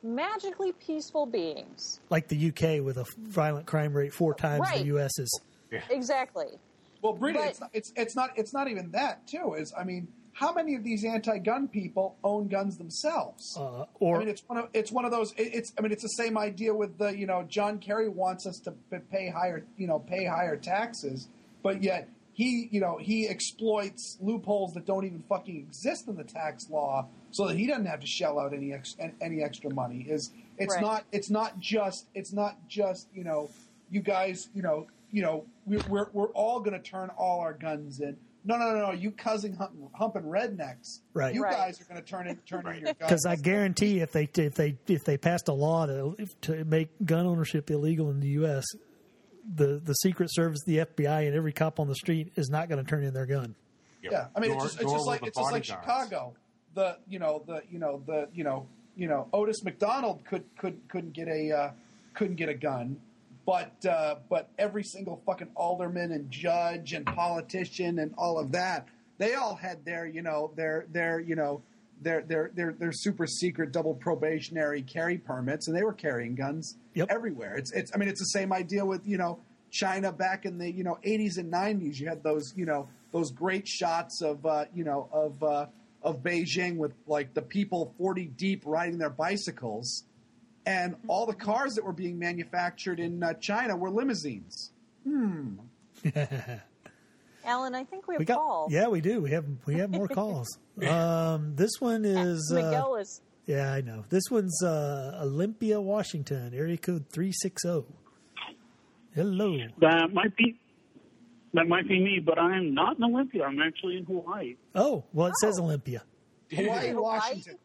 magically peaceful beings. Like the U K with a violent crime rate four times Right. the U S's. Yeah. Exactly. Well, Brita, But- it's not, it's it's not it's not even that too. Is I mean, how many of these anti-gun people own guns themselves? Uh, or I mean, it's one of it's one of those. It, it's I mean, it's the same idea with the you know John Kerry wants us to p- pay higher you know pay higher taxes, but yet he you know he exploits loopholes that don't even fucking exist in the tax law, so that he doesn't have to shell out any ex, any extra money. Is it's Right. not it's not just it's not just you know you guys you know you know we're we're, we're all going to turn all our guns in. No, no, no, no! You cousin humping, humping rednecks. Right. You Right. guys are going to turn in turn in your guns. because I guarantee if they if they if they passed a law to to make gun ownership illegal in the U S, the the Secret Service, the F B I, and every cop on the street is not going to turn in their gun. Yep. Yeah, I mean, Nor- it's just, it's nor just will like the it's just like bodyguards. Chicago. The you know the you know the you know you know Otis McDonald could could couldn't get a uh, couldn't get a gun, but uh, but every single fucking alderman and judge and politician and all of that, they all had their you know their their you know their their their their super secret double probationary carry permits, and they were carrying guns Yep. everywhere. It's it's I mean it's the same idea with you know China back in the you know eighties and nineties. You had those you know those great shots of uh, you know of uh, of Beijing with like the people forty deep riding their bicycles, and all the cars that were being manufactured in uh, China were limousines. Hmm. Alan, I think we have We got calls. yeah, we do. We have we have more calls. Um, this one is uh, Miguel is. yeah, I know. This one's uh, Olympia, Washington, area code three six zero. Hello. That might be that might be me, but I'm not in Olympia. I'm actually in Hawaii. Oh, well, it says Oh. Olympia. Hawaii, Hawaii? Washington.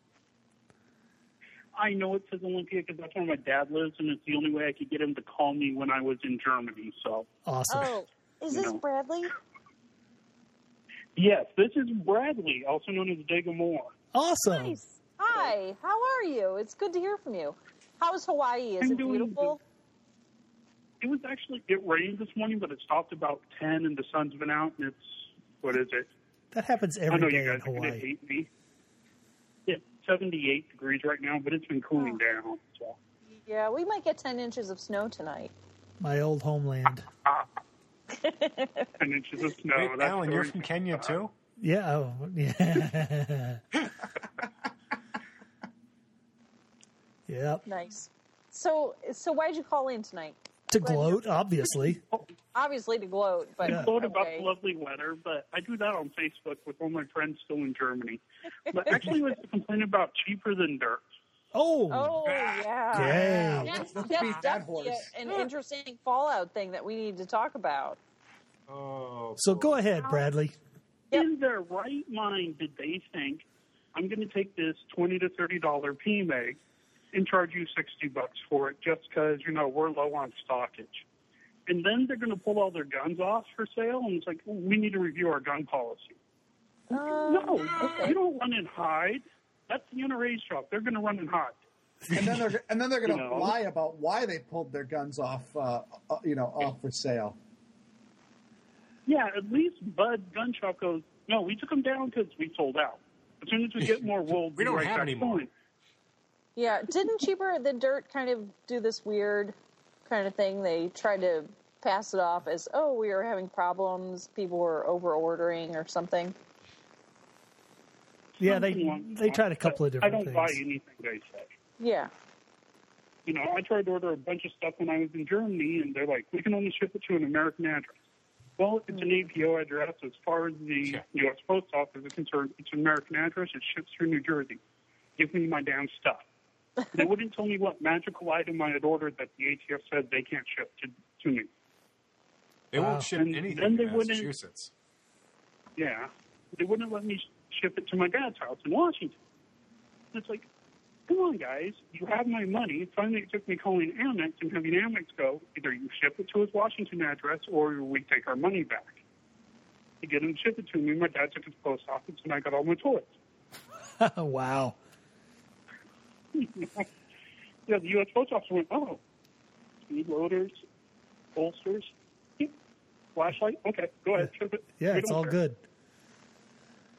I know it says Olympia because that's where my dad lives, and it's the only way I could get him to call me when I was in Germany. So, Awesome. Oh, is You this know. Bradley? yes, this is Bradley, also known as Dega Moore. Awesome. Nice. Hi. How are you? It's good to hear from you. How's Hawaii? Is I'm it doing beautiful? It was actually it rained this morning, but it stopped about ten, and the sun's been out, and it's what is it? That happens I know every you day in guys are going to Hawaii. hate me. It's seventy-eight degrees right now, but it's been cooling Oh. down. So. Yeah, we might get ten inches of snow tonight. My old homeland. ten inches of snow. Hey, That's Alan, you're very- from Kenya too? Yeah. Oh, yeah. Yep. Nice. So, so why'd you call in tonight? To Glad gloat, obviously. Obviously to gloat, but Yeah. thought about okay. the lovely weather, but I do that on Facebook with all my friends still in Germany. But actually, it was to complain about cheaper than dirt. Oh. Oh yeah, Dang. that's, Let's that's beat that definitely horse. a- an interesting Fallout thing that we need to talk about. Oh. So go ahead, Bradley. Yep. In their right mind, did they think I'm going to take this twenty to thirty dollar P M A and charge you sixty bucks for it just because you know we're low on stockage, and then they're going to pull all their guns off for sale, and it's like oh, we need to review our gun policy. Um, No, okay. you don't run and hide. That's the N R A's job. They're going to run and hide. And then they're and then they're going to You know. lie about why they pulled their guns off, uh, uh, you know, off for sale. Yeah, at least Bud Gun Shop goes, no, we took them down because we sold out. As soon as we get more, we'll We don't be right have back any more. going. Yeah, didn't Cheaper Than Dirt kind of do this weird kind of thing? They tried to pass it off as, oh, we were having problems, people were over ordering or something. Yeah, they Something along they tried a couple of those lines. different I don't things. buy anything they say. Yeah. You know, I tried to order a bunch of stuff when I was in Germany, and they're like, we can only ship it to an American address. Well, it's an A P O address. As far as the Sure. U S Post Office is concerned, it's an American address. It ships through New Jersey. Give me my damn stuff. They wouldn't tell me what magical item I had ordered that the A T F said they can't ship to, to me. They Wow. won't ship And anything then to they wouldn't- Massachusetts. Yeah. They wouldn't let me sh- ship it to my dad's house in Washington. And it's like, come on, guys. You have my money. Finally, it took me calling Amex and having Amex go, either you ship it to his Washington address or we take our money back. To get him to ship it to me, my dad took it to the post office and I got all my toys. Wow. Yeah, the U S Post Office went, oh, speed loaders, bolsters, flashlight. Okay, go ahead, ship it. Yeah, We it's don't all care. good.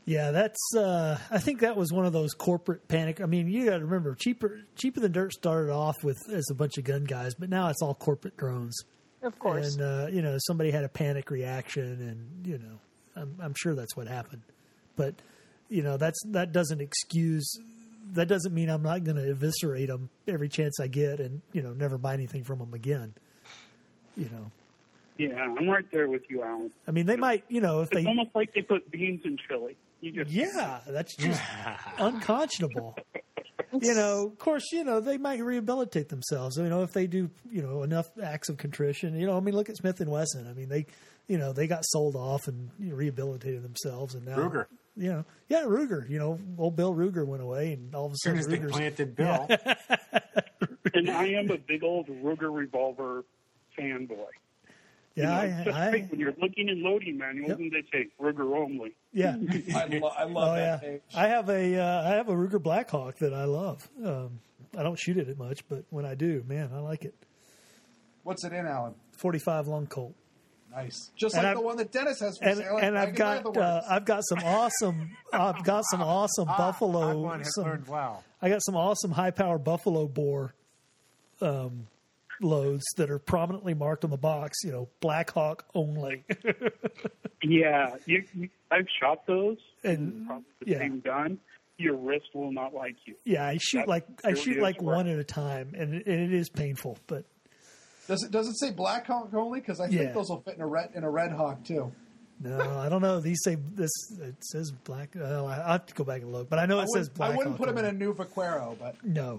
Yeah, that's. Uh, I think that was one of those corporate panic. I mean, you got to remember, cheaper, cheaper than dirt started off with as a bunch of gun guys, but now it's all corporate drones. Of course, and uh, you know, somebody had a panic reaction, and you know, I'm, I'm sure that's what happened. But you know, that's that doesn't excuse. That doesn't mean I'm not going to eviscerate them every chance I get, and you know, never buy anything from them again. You know. Yeah, I'm right there with you, Alan. I mean, they might, you know, if it's they almost like they put beans in chili. You just yeah, that's just unconscionable. You know, of course, you know, they might rehabilitate themselves. You know, if they do, you know, enough acts of contrition. You know, I mean, look at Smith and Wesson. I mean, they, you know, they got sold off and you know, rehabilitated themselves, and now Ruger. You know, yeah, Ruger. You know, old Bill Ruger went away, and all of a sudden, As soon as they Ruger's planted Bill. Yeah. And I am a big old Ruger revolver fanboy. Yeah, you know, I, just I, think when you're looking in loading manuals Yep. and they say Ruger only. yeah. I, lo- I love Oh that yeah, page. I have a uh, I have a Ruger Blackhawk that I love. Um, I don't shoot it much, but when I do, man, I like it. What's it in, Alan? forty-five long Colt. Nice, just And like I've- the one that Dennis has for And, sale. and I've Dragon got Leatherworks. uh, I've got some awesome I've got some awesome Ah, buffalo that one has some, learned well. I got some awesome high power buffalo bore um, loads that are prominently marked on the box. You know, Black Hawk only. Yeah, you, you, I've shot those. And, Probably the yeah. same gun. Your wrist will not like you. Yeah, I shoot That's like I really shoot is like work. one at a time, and it, and it is painful. But Does it does it say Black Hawk only? Because I Yeah. think those will fit in a red in a Red Hawk too. no, I don't know. These say this. It says Black. Uh, I have to go back and look, but I know I it says wouldn't, Black. I wouldn't Hawk put them in only. a new Vaquero, but No.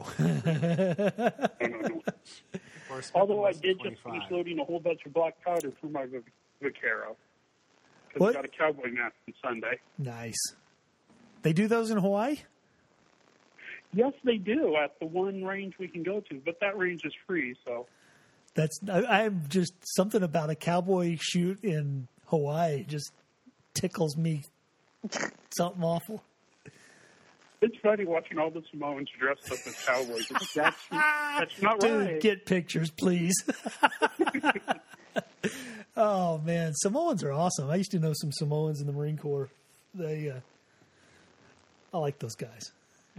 Or Smith Although I and Wesson did just twenty-five. finish loading a whole bunch of black powder through my Vac- Vaquero. Because What? I got a cowboy mask on Sunday. Nice. They do those in Hawaii? Yes, they do at the one range we can go to, but that range is free, so. That's I, I'm just something about a cowboy shoot in Hawaii just tickles me something awful. It's funny watching all the Samoans dressed up as cowboys. It's- That's, that's not Dude, right. get pictures, please. Oh man, Samoans are awesome. I used to know some Samoans in the Marine Corps. They, uh, I like those guys.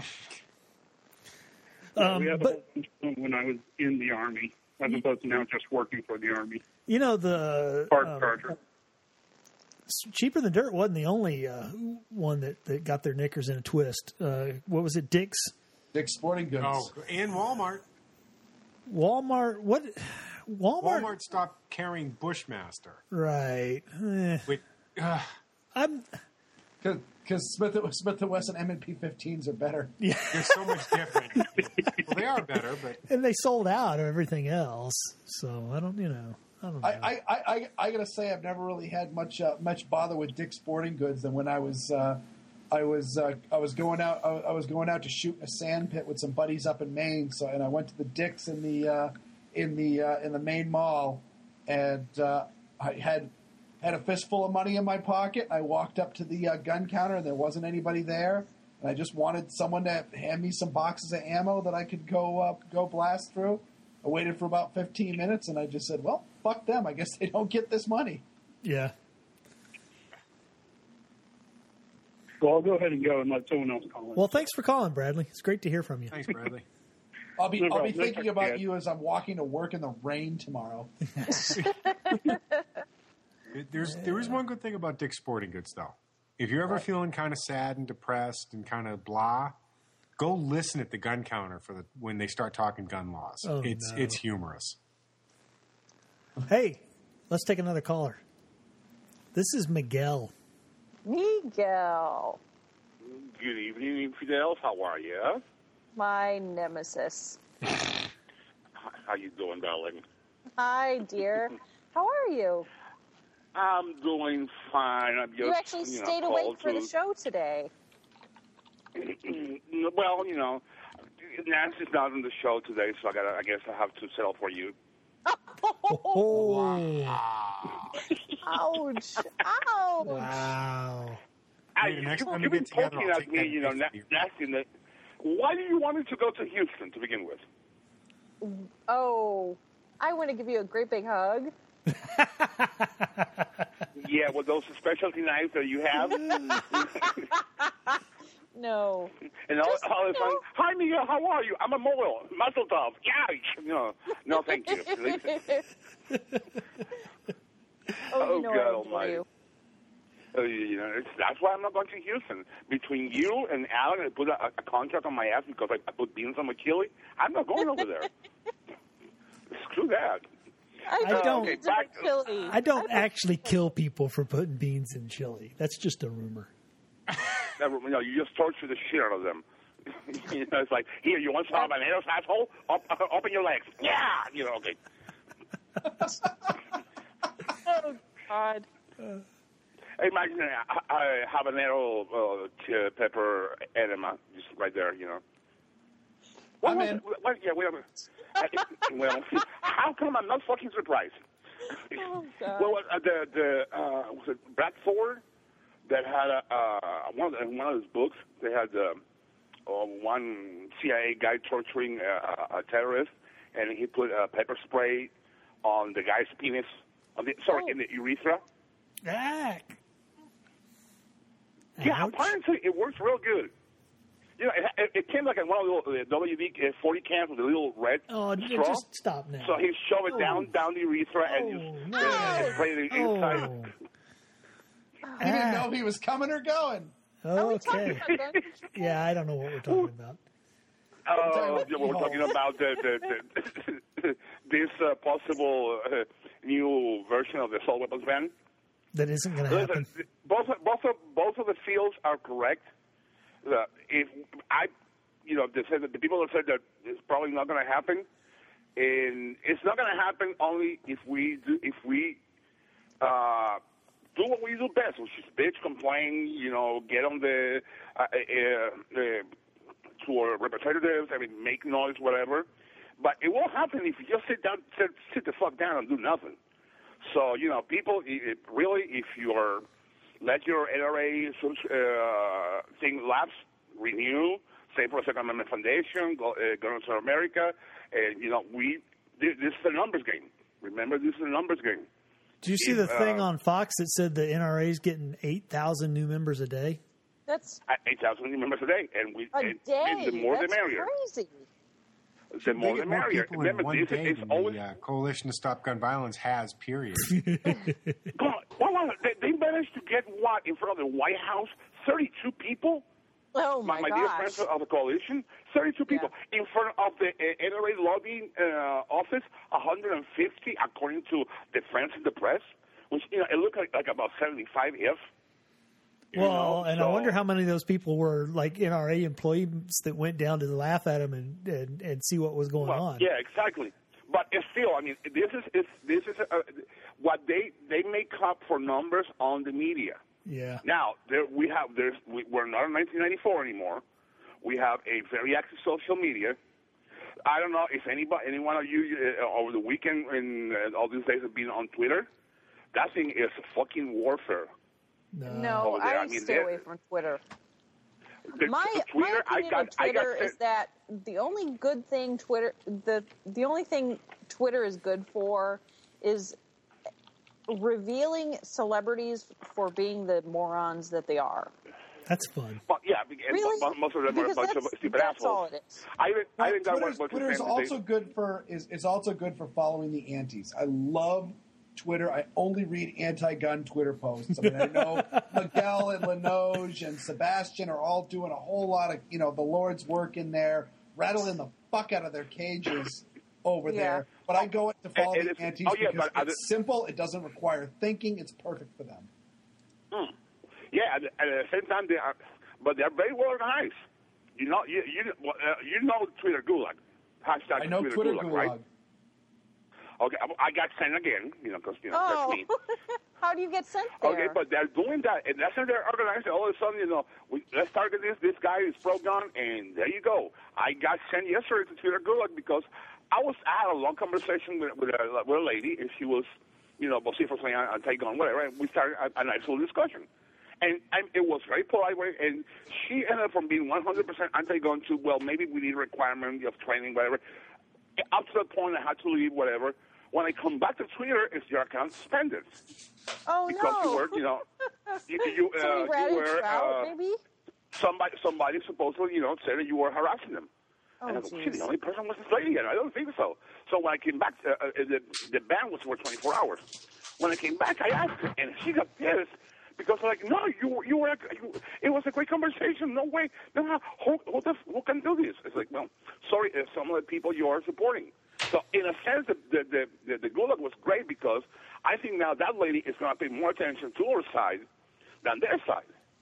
Yeah, Um, we had a but- whole bunch of them when I was in the Army, as opposed to now just working for the Army. You know the Hard um, charger. Cheaper Than Dirt wasn't the only uh, one that, that got their knickers in a twist. Uh, what was it? Dick's, Dick's Sporting Goods. Oh, and Walmart. Walmart. What? Walmart. Walmart stopped carrying Bushmaster. Right. Eh, With, uh, I'm. Because Smith Smith and Wesson M and P fifteens are better. Yeah. they're so much different. Well, they are better, but And they sold out of everything else. So I don't. You know. I don't know. I, I, I, I gotta say I've never really had much uh, much bother with Dick's Sporting Goods than when I was uh, I was uh, I was going out I, I was going out to shoot in a sand pit with some buddies up in Maine. So and I went to the Dick's in the uh, in the uh, in the Maine Mall, and uh, I had had a fistful of money in my pocket. I walked up to the uh, gun counter and there wasn't anybody there. And I just wanted someone to hand me some boxes of ammo that I could go uh, go blast through. I waited for about fifteen minutes and I just said, well, fuck them. I guess they don't get this money. yeah. Well, I'll go ahead and go and let someone else call in. Well, thanks for calling, Bradley. It's great to hear from you. thanks, Bradley. I'll be No I'll be problem. No thinking talk about yet. you as I'm walking to work in the rain tomorrow. There's there is one good thing about Dick's Sporting Goods, though. If you're ever feeling kind of sad and depressed and kind of blah, go listen at the gun counter for the when they start talking gun laws. Oh, it's no. it's humorous. Hey, let's take another caller. This is Miguel. Miguel, Good evening, Fidel. How are you? my nemesis. How you doing, darling? Hi, dear. How are you? I'm doing fine. I'm just, You actually you know, stayed awake called for to- the show today. Well, you know, Nancy's not on the show today, so I got. I guess I have to settle for you. Oh, Ouch! Ouch! wow. I, Maybe next you, time we you've get been together, poking I'll at take me, that you know, gift na- for you. nasty. That, why do you want me to go to Houston to begin with? Oh, I want to give you a great big hug. Yeah, with those specialty knives that you have. No. And all, Just, all the time, no. hi Miguel, how are you? I'm a mobile, muscle tough. Yeah, no, no, thank you. Oh, you know God I adore Almighty. you. Uh, you know, it's, that's why I'm not going to Houston. Between you and Alan, I put a, a contract on my ass because I, I put beans on my chili. I'm not going over there. Screw that. I, I don't- beans in my chili. I don't actually kill people for putting beans in chili. That's just a rumor. Never, you know, you just torture the shit out of them. You know, it's like, here, you want some habaneros, asshole? Up, uh, open your legs. Yeah! You know, okay. Oh, God. Imagine a, a habanero uh, ch- pepper enema, just right there, you know. What I'm was in. it? What, yeah, whatever. I, well, how come I'm not fucking surprised? Oh, God. Well, uh, the, the uh, was it Brad Ford that had a, uh, one, of the, one of his books, they had uh, uh, one C I A guy torturing a, a terrorist, and he put uh, pepper spray on the guy's penis, on the, sorry, Oh. in the urethra. Ah. Yeah, Ouch. apparently it works real good. You know, it, it, it came like in one of the little, uh, W D forty cans with a little red Oh, straw. just stop now. So he shove it Oh. down down the urethra and Oh, just no. uh, spray it inside. Oh. He didn't Ah. know if he was coming or going. Are we talking Okay. about guns? Yeah, I don't know what we're talking about. Oh, yeah, we're talking about the, the, the, this uh, possible uh, new version of the assault weapons ban. That isn't going to happen. Listen, both both of both of the fields are correct. Uh, if I, you know, they said that the people that said that it's probably not going to happen, and it's not going to happen only if we do, if we uh, do what we do best, which is bitch, complain, you know, get on the uh, uh, uh, to our representatives, I mean, make noise, whatever. But it won't happen if you just sit down, sit, sit the fuck down and do nothing. So, you know, people, it, really, if you're, let your N R A uh, thing lapse, renew, say for a Second Amendment Foundation, go, uh, go to America, and, you know, we, this, this is a numbers game. Remember, this is a numbers game. Did you see If, the thing uh, on Fox that said the N R A is getting eight thousand new members a day? That's eight thousand members a day, and we, a and, day. and the more That's the merrier. crazy. The more They the get more merrier. people in Remember, one this day is than always the uh, Coalition to Stop Gun Violence has, period. God, what was it? They, they managed to get what in front of the White House? Thirty-two people. Oh, my, my, my dear gosh. friends of the coalition, thirty-two people in front of the uh, N R A lobbying uh, office. one hundred fifty, according to the Friends of the Press, which you know it looked like, like about seventy-five if. you Well, know, and so- I wonder how many of those people were like N R A employees that went down to laugh at him and, and, and see what was going Well, on. yeah, exactly. But it's still, I mean, this is it's, this is uh, what they they make up for numbers on the media. Yeah. Now there we have there's we, we're not in nineteen ninety-four anymore. We have a very active social media. I don't know if anybody, any one of you uh, over the weekend and uh, all these days have been on Twitter. That thing is fucking warfare. No, over there. I, I mean, stay they're- away from Twitter. The, My, the Twitter, my opinion I got, of Twitter I got is that the only good thing Twitter the the only thing Twitter is good for is revealing celebrities for being the morons that they are. That's fun. But yeah, and Really? mo- most of them are a Because bunch of that's- stupid that's assholes. all it is. I even, I even got one. Twitter's, what's his Twitter's name? also good for is it's also good for following the antis. I love Twitter. I only read anti-gun Twitter posts. I mean, I know Miguel and Linoge and Sebastian are all doing a whole lot of you know the Lord's work in there, rattling the fuck out of their cages over Yeah. there. But I go to follow And- and the it's- antis oh, yeah, because but I- it's simple. It doesn't require thinking. It's perfect for them. Hmm. Yeah, at, at the same time, they are, but they're very well organized. You know, you you, uh, you know Twitter Gulag. Hashtag I know Twitter, Twitter Gulag, Gulag. right? Okay, I, I got sent again, you know, because you know Oh, that's me. how do you get sent there? Okay, but they're doing that, and that's how they're organized. All of a sudden, you know, we, let's target this. This guy is pro-gun, and there you go. I got sent yesterday to Twitter Gulag because I was I had a long conversation with with a, with a lady, and she was, you know, vociferously anti-gun, whatever. And we started a, a nice little discussion, and, and it was very polite. way, And she ended up from being one hundred percent anti-gun to well, maybe we need a requirement of training, whatever. Up to the point I had to leave, whatever. When I come back to Twitter, is your account suspended? Oh because no! you were, you know, you, you, uh, Somebody you ratted were trout, uh, maybe? somebody somebody supposedly, you know, said that you were harassing them. Oh, and I go, jeez. shit, the only person was this lady, and I don't think so. So when I came back, uh, uh, the the ban was for twenty-four hours. When I came back, I asked her, and she got pissed because like, no, you were you were you, it was a great conversation. No way, no, no, who who, the, who can do this? It's like, well, sorry, uh, some of the people you are supporting. So in a sense, the the the, the, the Gulag was great because I think now that lady is going to pay more attention to our side than their side.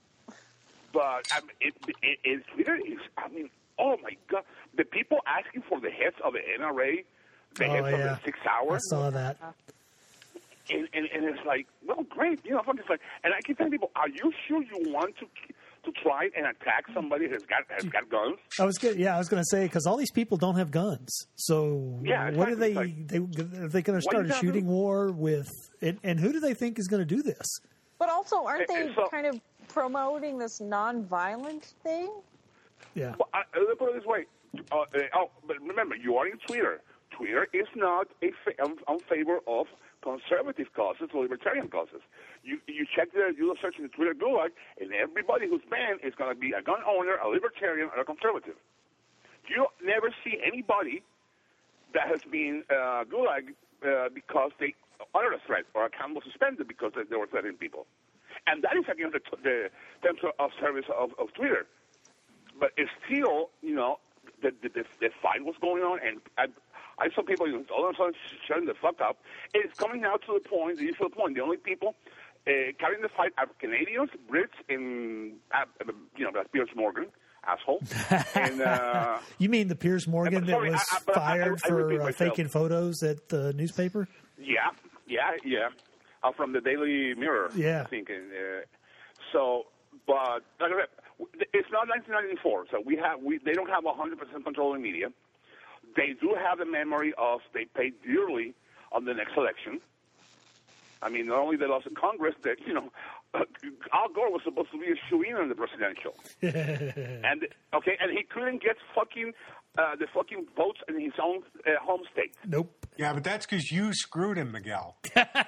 But I mean, it, it, it, Twitter is, I mean, oh my God, the people asking for the heads of the N R A, the Oh, heads of yeah. the six hours. I saw that. And, and, and it's like, well, great, you know, it's like, and I keep telling people, are you sure you want to to try and attack somebody who's got has got guns? I was good. Yeah, I was going to say because all these people don't have guns. So Yeah, what are exactly. they? It's they are they going to what start you a gotta shooting do- war with? And, and who do they think is going to do this? But also, aren't And- they and so- kind of promoting this non-violent thing? Yeah. Well, I, let me put it this way. Uh, uh, oh, but remember, you are in Twitter. Twitter is not a fa- um, on favor of conservative causes or libertarian causes. You you check the you search in the Twitter Gulag, and everybody who's banned is going to be a gun owner, a libertarian, or a conservative. You never see anybody that has been uh, Gulag uh, because they under a threat or account was suspended because they, they were threatening people, and that is against the, the terms of service of, of Twitter. But it's still, you know, the the, the, the fight was going on, and I, I saw people you know, all of a sudden shutting the fuck up. It's coming now to the point, the usual point. The only people uh, carrying the fight are Canadians, Brits, and uh, you know, that's Piers Morgan, asshole. and uh, You mean the Piers Morgan but that sorry, was I- I- but I- I- fired I repeat for uh, myself. faking photos at the newspaper? yeah, yeah, yeah, uh, from the Daily Mirror. Yeah. I think. And, uh, so, but like I said, it's not nineteen ninety-four, so we have we they don't have one hundred percent control of the media. They do have the memory of they paid dearly on the next election. I mean, not only they lost in Congress, that you know, uh, Al Gore was supposed to be a shoo-in in the presidential, and okay, and he couldn't get fucking uh, the fucking votes in his own uh, home state. Nope. Yeah, but that's because you screwed him, Miguel.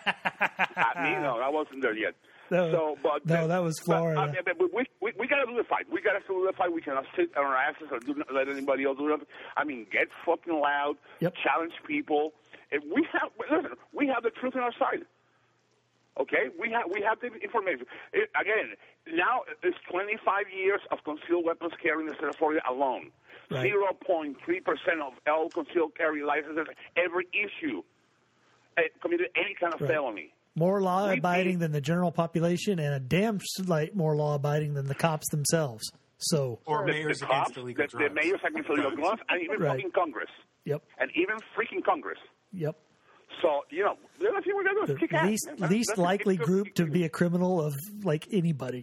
I mean, no, I wasn't there yet. No, so, but no, that was Florida. But, I mean, but we we, we got to do the fight. We got to do the fight. We cannot sit on our asses or do not let anybody else do it. I mean, get fucking loud. Yep. Challenge people. If we have listen, we have the truth on our side. Okay, we have we have the information. It, again, now it's twenty-five years of concealed weapons carry in the state of Florida alone. Zero point three percent of all concealed carry licenses ever issued uh, committed any kind of Right. felony. More law-abiding than the general population, and a damn sight more law-abiding than the cops themselves. So, Or The- mayors the against cops, illegal the, drugs. the mayors against illegal drugs, and even Right. fucking Congress, yep, and even freaking Congress. yep. So you know, the only thing we're gonna do The is kick ass. least man. least That's- likely it's- group to be a criminal of like anybody.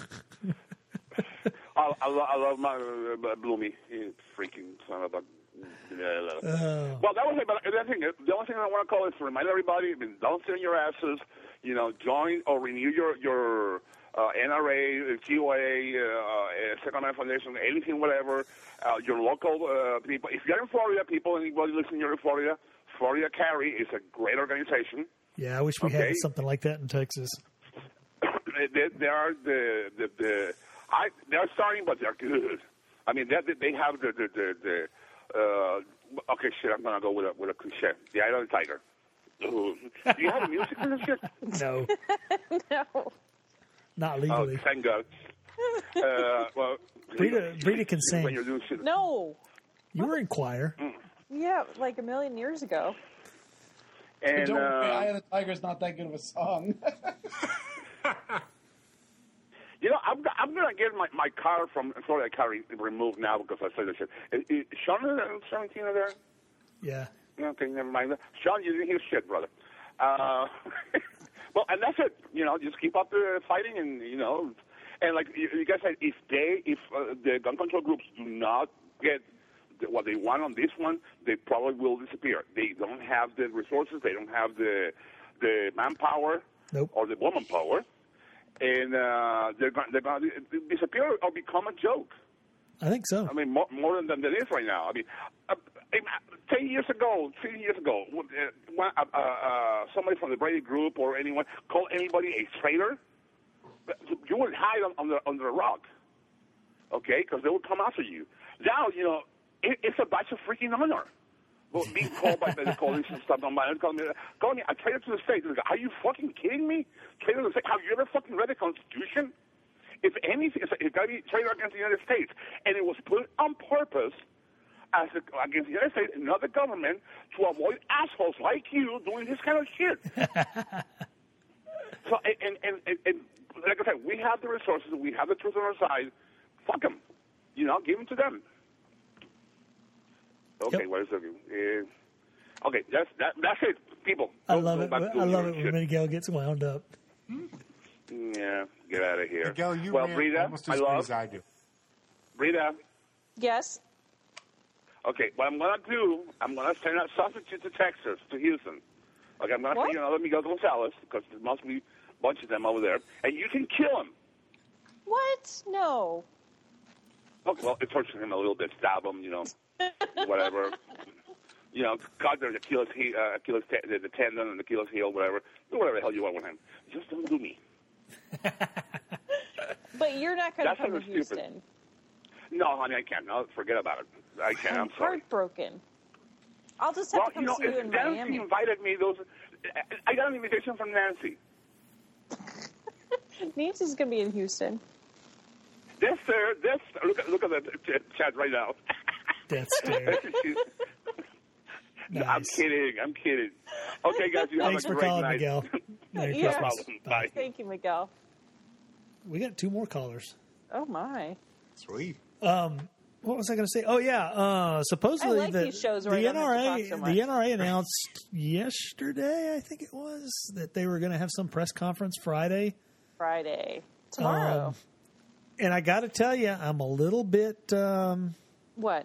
I, I, lo- I love my uh, Bloomy, you freaking son of a. Oh. Well, that was it. But the other thing, the only thing I want to call is to remind everybody: I mean, don't sit on your asses. You know, join or renew your your uh, N R A, T O A, uh, uh, Second Amendment Foundation, anything, whatever. Uh, your local uh, people. If you're in Florida, people, anybody listening, you're in Florida. Florida Carry is a great organization. Yeah, I wish we Okay. had something like that in Texas. they, they are the the, the I they're starting, but they're good. I mean, they they have the the the. the uh, okay, shit. I'm gonna go with a with a cliche. The Eye of the Tiger. Ooh. Do you have music in this shit? No, No. not Oh, legally. thank God. Uh, well, Brita, Brita can when sing. you're doing shit. No. You were in choir. Yeah, like a million years ago. And Don't worry, uh, Eye of the Tiger's not that good of a song. you know, I'm I'm gonna get my my car from Florida Carry removed now because I said this shit. Is, is Sean and seventeen are there? Yeah. Okay, never mind. Sean, you didn't hear shit, brother. Uh, well, and that's it. You know, just keep up the fighting, and you know, and like you, you guys said, if they, if uh, the gun control groups do not get the, what they want on this one, they probably will disappear. They don't have the resources. They don't have the the manpower Nope. or the woman power, and uh, they're going they're going to disappear or become a joke. I think so. I mean, more, more than than it is right now. I mean, uh, ten years ago, fifteen years ago, would, uh, one- uh, uh, somebody from the Brady Group or anyone call anybody a traitor, you would hide on, on the under a rock, okay? Because they would come after you. Now, you know, it, it's a badge of freaking honor. Well, being called by the police and stuff on my own, calling me, calling me a traitor to the state. Are you fucking kidding me? Traitor to the state? Have you ever fucking read the Constitution? If anything, it's, it's got to be traitor against the United States, and it was put on purpose as a, against the United States, not the government, to avoid assholes like you doing this kind of shit. So, and, and, and, and like I said, we have the resources, we have the truth on our side. Fuck them, you know, give them to them. Okay, Yep. where's the? Uh, okay, that's that, that's it, people. I Don't love go it. back I doing love your it when shit. Miguel gets wound up. Yeah, get out of here. Miguel, you well, ran Brita, almost I as good love as I do. Brita. Yes. Okay, what I'm gonna do, I'm gonna send out sausages to Texas, to Houston. Okay, I'm gonna What? send you another Miguel Gonzalez because there must be a bunch of them over there, and you can kill him. What? No. Okay, well, it tortures him a little bit, stab him, you know, whatever. You know, cut their Achilles, he- uh, Achilles te- the, the tendon and the Achilles heel, whatever. Do whatever the hell you want with him. Just don't do me. But you're not going to That's come to kinda stupid. Houston. No, honey, I can't. No, forget about it. I can't. I'm, I'm sorry. heartbroken. I'll just have Well, to come you know, see you if in Nancy Miami. invited me. Those, I got an invitation from Nancy. Nancy's going to be in Houston. This, sir, this. Look at look at the ch- chat right now. Death stare. No, I'm Nice. kidding. I'm kidding. Okay, guys, you have Thanks a for great calling, night. Miguel. Merry Yeah. No Christmas. problem. Bye. Bye. Thank you, Miguel. We got two more callers. Oh, my. Sweet. Um, what was I going to say? Oh yeah, uh, supposedly I like the, these shows the where I don't have to N R A talk so much. the N R A announced yesterday, I think it was, that they were going to have some press conference Friday. Friday. Tomorrow. Um, and I got to tell you, I'm a little bit um, What?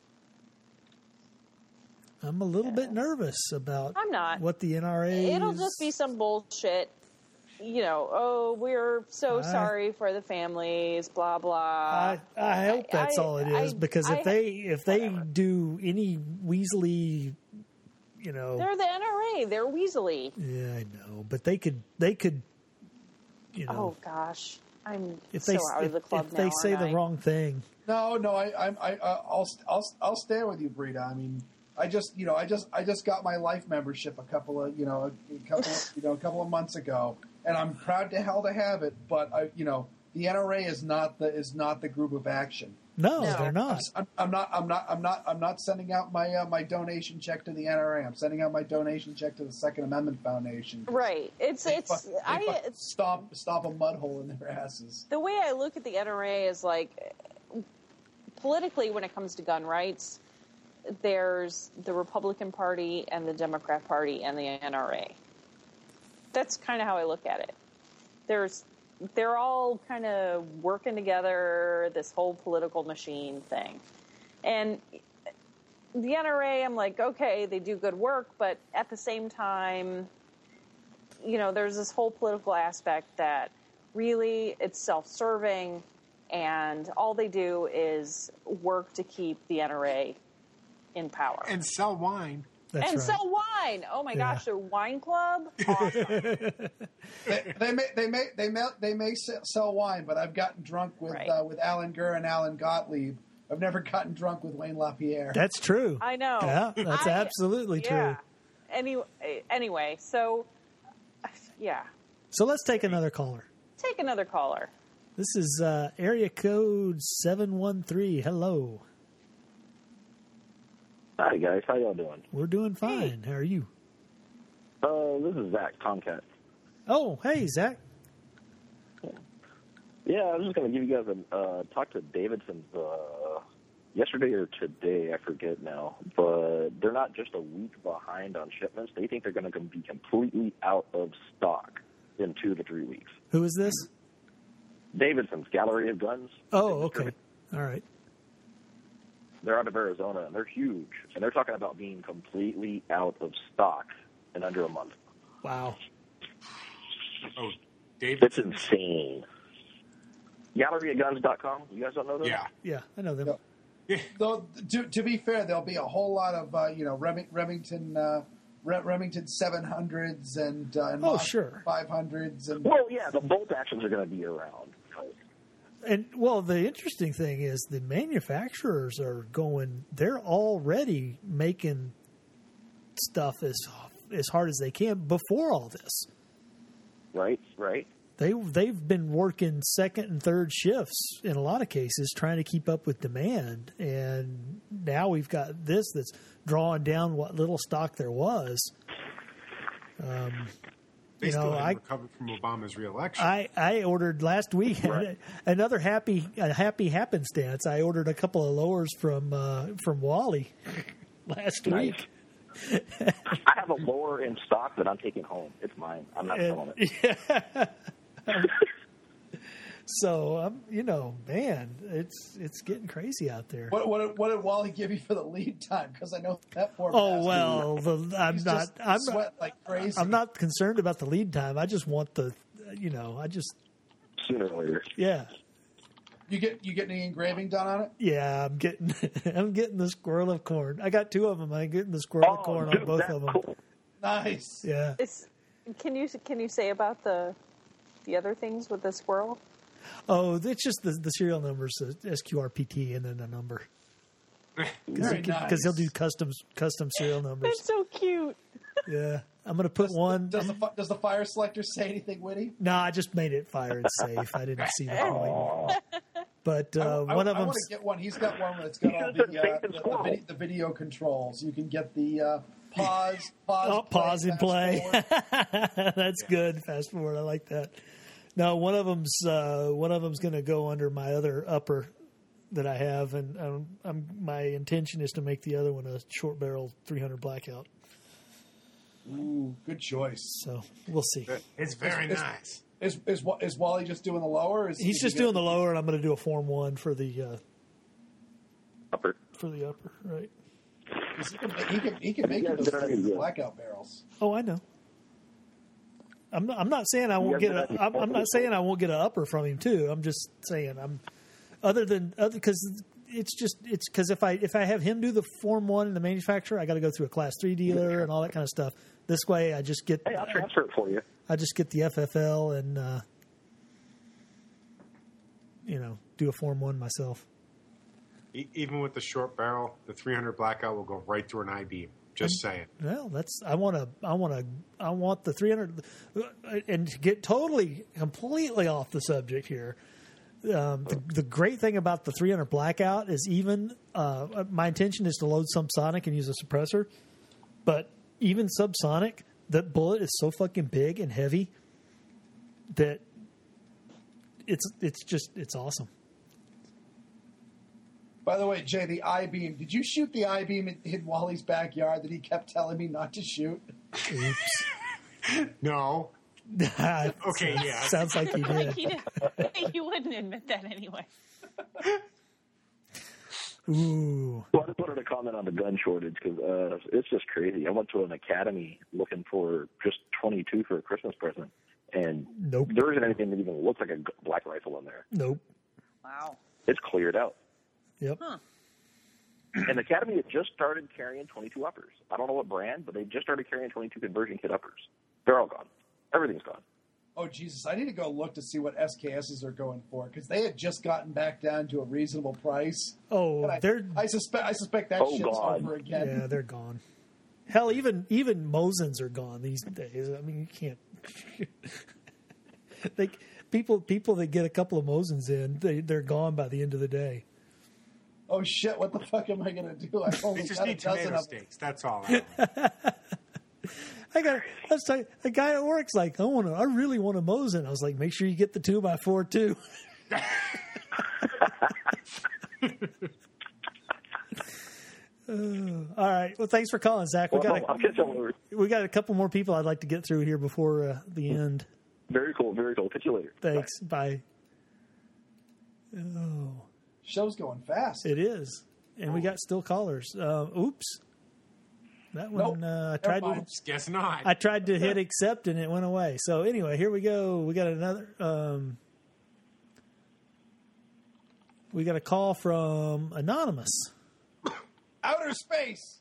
I'm a little bit nervous about I'm not. what the N R A It'll is. just be some bullshit. You know, oh, we're so I- sorry for the families, blah, blah. I, I hope that's I- all it is, I- because if I- they if they do any Weasley, you know, They're the N R A. They're Weasley. yeah, I know, but they could they could, you know, Oh, gosh. I'm if so they out if, of the club if now, they say aren't the I? wrong thing, No, no, I, I, I, I'll, I'll, I'll, I'll stand with you, Brita. I mean, I just, you know, I just, I just got my life membership a couple of, you know, a couple, of, you know, a couple of months ago, and I'm proud to hell to have it. But I, you know, the N R A is not the is not the group of action. no, No. they're not. I'm, I'm not, I'm not, I'm not, I'm not sending out my uh, my donation check to the N R A. I'm sending out my donation check to the Second Amendment Foundation. Right. It's, They it's, fuck- they I, fuck it's, stop, stop a mud hole in their asses. the way I look at the N R A is like, politically, when it comes to gun rights, there's the Republican Party and the Democrat Party and the N R A. That's kind of how I look at it. There's, they're all kind of working together, this whole political machine thing. And the N R A, I'm like, okay, they do good work, but at the same time, you know, there's this whole political aspect that really it's self-serving, and all they do is work to keep the N R A in power. And sell wine. That's and right. sell wine. Oh my Yeah. gosh, their wine club. Awesome. they, they may they may they may they may se- sell wine, but I've gotten drunk with Right. uh, with Alan Gurr and Alan Gottlieb. I've never gotten drunk with Wayne LaPierre. That's true. I know. Yeah, that's I- absolutely yeah. true. Any, anyway, so yeah, So let's take another caller. take another caller. This is uh, area code seven one three. Hello. Hi guys, how y'all doing? We're doing fine. How are you? Uh, this is Zach Tomcat. Oh, hey, Zach. Yeah, I was just going to give you guys a uh, talk to Davidson's uh, yesterday or today, I forget now. But they're not just a week behind on shipments. They think they're going to be completely out of stock in two to three weeks. Who is this? Davidson's Gallery of Guns. Oh, okay. All right. They're out of Arizona, and they're huge. And they're talking about being completely out of stock in under a month. Wow. Oh, David. It's insane. gallery of guns dot com. You guys don't know that? Yeah. Yeah, I know them. Yep. though, to, to be fair, there'll be a whole lot of uh, you know Rem- Remington uh, Re- Remington seven hundreds and, uh, and Oh, Mach sure. five hundreds and Well, yeah, the bolt actions are going to be around. And well, the interesting thing is the manufacturers are going. They're already making stuff as as hard as they can before all this. Right, right. They they've been working second and third shifts in a lot of cases trying to keep up with demand, and now we've got this that's drawing down what little stock there was. Um, They you still know, haven't I recovered from Obama's reelection. I, I ordered last week Right. another happy a happy happenstance. I ordered a couple of lowers from uh, from Wally last Nice. week. I have a lower in stock that I'm taking home. It's mine. I'm not selling it. Yeah. So um, you know, man, it's it's getting crazy out there. what what what did Wally give you for the lead time? Because I know that poor. Oh bastard, well, the, I'm he's not. just I'm sweat like crazy. I'm not concerned about the lead time. I just want the, you know, I just Sooner or later. yeah. You get you get any engraving done on it? Yeah, I'm getting I'm getting the squirrel of corn. I got two of them. I'm getting the squirrel of Oh, corn dude, on both that's of them. cool. Nice. Yeah. It's, can you can you say about the the other things with the squirrel? Oh, it's just the the serial numbers, uh, S Q R P T, and then a number. Because Very nice. he'll do custom custom serial numbers. It's so cute. Yeah, I'm gonna put one. Does the fi- does the fire selector say anything witty? No, I just made it fire and safe. I didn't see the point. But uh, I, one I, of I them. want to get one. He's got one that's got all the, uh, the, the, video, the video controls. You can get the uh, pause, pause, Oh, pause and fast play. forward. That's good. Fast forward. I like that. No, one of them's uh, one of them's going to go under my other upper that I have, and um, I'm, my intention is to make the other one a short barrel three hundred blackout. Ooh, good choice. So we'll see. It's very Is- nice. Is, is Wa- is Wally just doing the lower? Or is, He's is just he doing the get- lower, and I'm going to do a form one for the uh, Upper. for the upper. Right. 'cause He can, he can, he can make Yeah, those very good. blackout barrels. Oh, I know. I'm not. I'm not saying I won't You get guys a. are I'm, I'm not saying I won't get an upper from him too. I'm just saying I'm. Other than other because it's just it's because if I if I have him do the Form One in the manufacturer, I got to go through a Class Three dealer and all that kind of stuff. This way, I just get. Hey, I'll transfer it for you. I just get the F F L and uh, you know do a Form One myself. E- even with the short barrel, the three hundred blackout will go right through an I beam. Just saying. Well, that's I want to I want to I want the three hundred and to get totally completely off the subject here. Um, the, the great thing about the three hundred blackout is even uh, my intention is to load subsonic and use a suppressor, but even subsonic, that bullet is so fucking big and heavy that it's it's just it's awesome. By the way, Jay, the I beam. Did you shoot the I beam in, in Wally's backyard that he kept telling me not to shoot? Oops. No. Okay, yeah. Sounds like he did. Like he, did. He wouldn't admit that anyway. Ooh. Well, I just wanted to comment on the gun shortage because uh, it's just crazy. I went to an academy looking for just twenty-two for a Christmas present, and Nope. there isn't anything that even looks like a g- black rifle in there. Nope. Wow. It's cleared out. Yep. Huh. And the academy had just started carrying twenty-two uppers. I don't know what brand, but they just started carrying twenty-two conversion kit uppers. They're all gone. Everything's gone. Oh, Jesus. I need to go look to see what S K Ss are going for because they had just gotten back down to a reasonable price. Oh, And I, they're I suspect I suspect that Oh, shit's God. over again. yeah, they're gone. Hell, even even Mosins are gone these days. I mean, you can't. they people people that get a couple of Mosins in, they they're gone by the end of the day. Oh shit! What the fuck am I gonna do? I've only They just got a need dozen tomato of them. steaks. That's all. I want. I got let's tell you, a guy at work's like, I want to, I really want a Mosin. I was like, make sure you get the two by four too. Uh, all right. Well, thanks for calling, Zach. We Well, got I'll catch you later. a, we got a couple more people I'd like to get through here before uh, the end. Very cool. Very cool. Catch you later. Thanks. Bye. Oh, Show's going fast. it is, and we got still callers. Uh, oops, that one. Nope. Uh, I tried Never to. mind. Guess not. I tried to hit accept and it went away. So anyway, here we go. We got another. Um, We got a call from Anonymous. Outer space.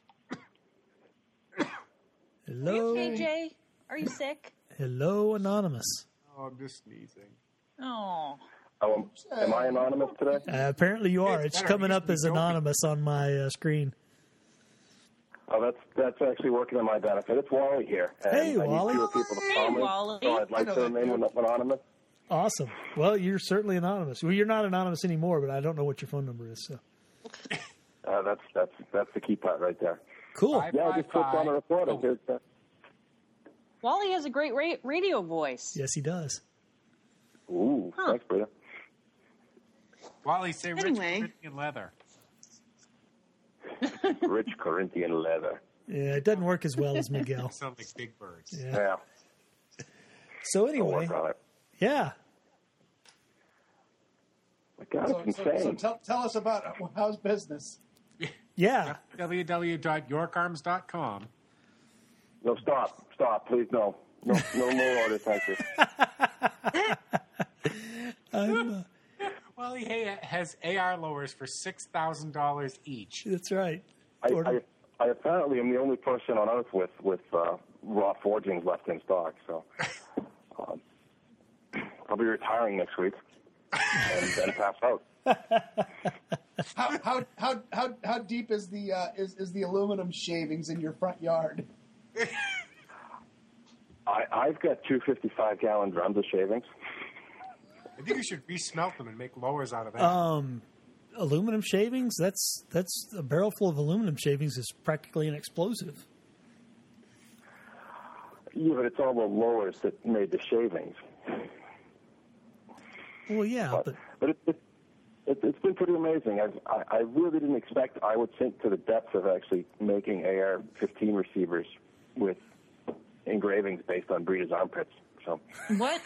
Hello. Are you okay, Jay? Are you sick? Hello, Anonymous. Oh, I'm just sneezing. Oh. Oh, am, am I anonymous today? Uh, apparently you are. It's It's better. coming You up should as be joking. Anonymous on my uh, screen. Oh, that's that's actually working on my benefit. It's Wally here. And Hey, I Wally. need fewer people to Hey, call me, Wally. so I'd like I know to that remain dude. anonymous. Awesome. Well, you're certainly anonymous. Well, you're not anonymous anymore, but I don't know what your phone number is. So Uh, that's that's that's the key part right there. cool. Five, Yeah, I five, just clicked on the five. report. Oh. Here's the, Wally has a great ra- radio voice. Yes, he does. ooh, Huh. thanks, Brita. Wally, say rich Anyway. Corinthian leather. Rich Corinthian leather. Yeah, it doesn't work as well as Miguel. Sound like big birds. Yeah. Yeah, So I'll anyway, work on it. yeah. My God, So, it's so, insane. so tell, tell us about how's business. Yeah. w w w dot york arms dot com. No, stop, stop, please, no, no, no more orders, thank you. I'm, uh, Wally hey, has A R lowers for six thousand dollars each. that's right. I, Order- I, I apparently am the only person on earth with with uh, raw forgings left in stock, so um, I'll be retiring next week and then pass out. How how how how, how deep is the uh, is is the aluminum shavings in your front yard? I, I've got two fifty-five gallon drums of shavings. I think you should resmelt them and make lowers out of that. Um, aluminum shavings. That's that's a barrel full of aluminum shavings is practically an explosive. Yeah, but it's all the lowers that made the shavings. Well, yeah, But, but but it, it, it, it's been pretty amazing. I've, I, I really didn't expect I would sink to the depths of actually making A R fifteen receivers with engravings based on Brita's armpits. So What?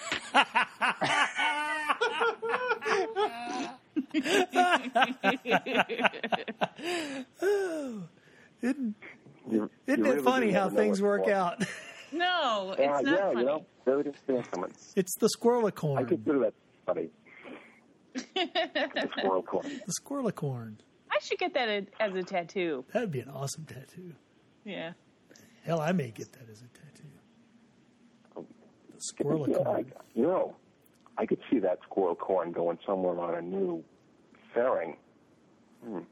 isn't, you, isn't you it really funny do how never know things what's work what. out? No, it's Uh, not yeah, funny. you know, really didn't see it coming. It's the I squirrelicorn. consider that funny. The squirrel corn. The squirrelicorn. I should get that a- as a tattoo. That would be an awesome tattoo. Yeah. Hell, I may get that as a tattoo. The Yeah, squirrelicorn. I, you know, I could see that squirrel corn going somewhere on a new fairing. Hmm.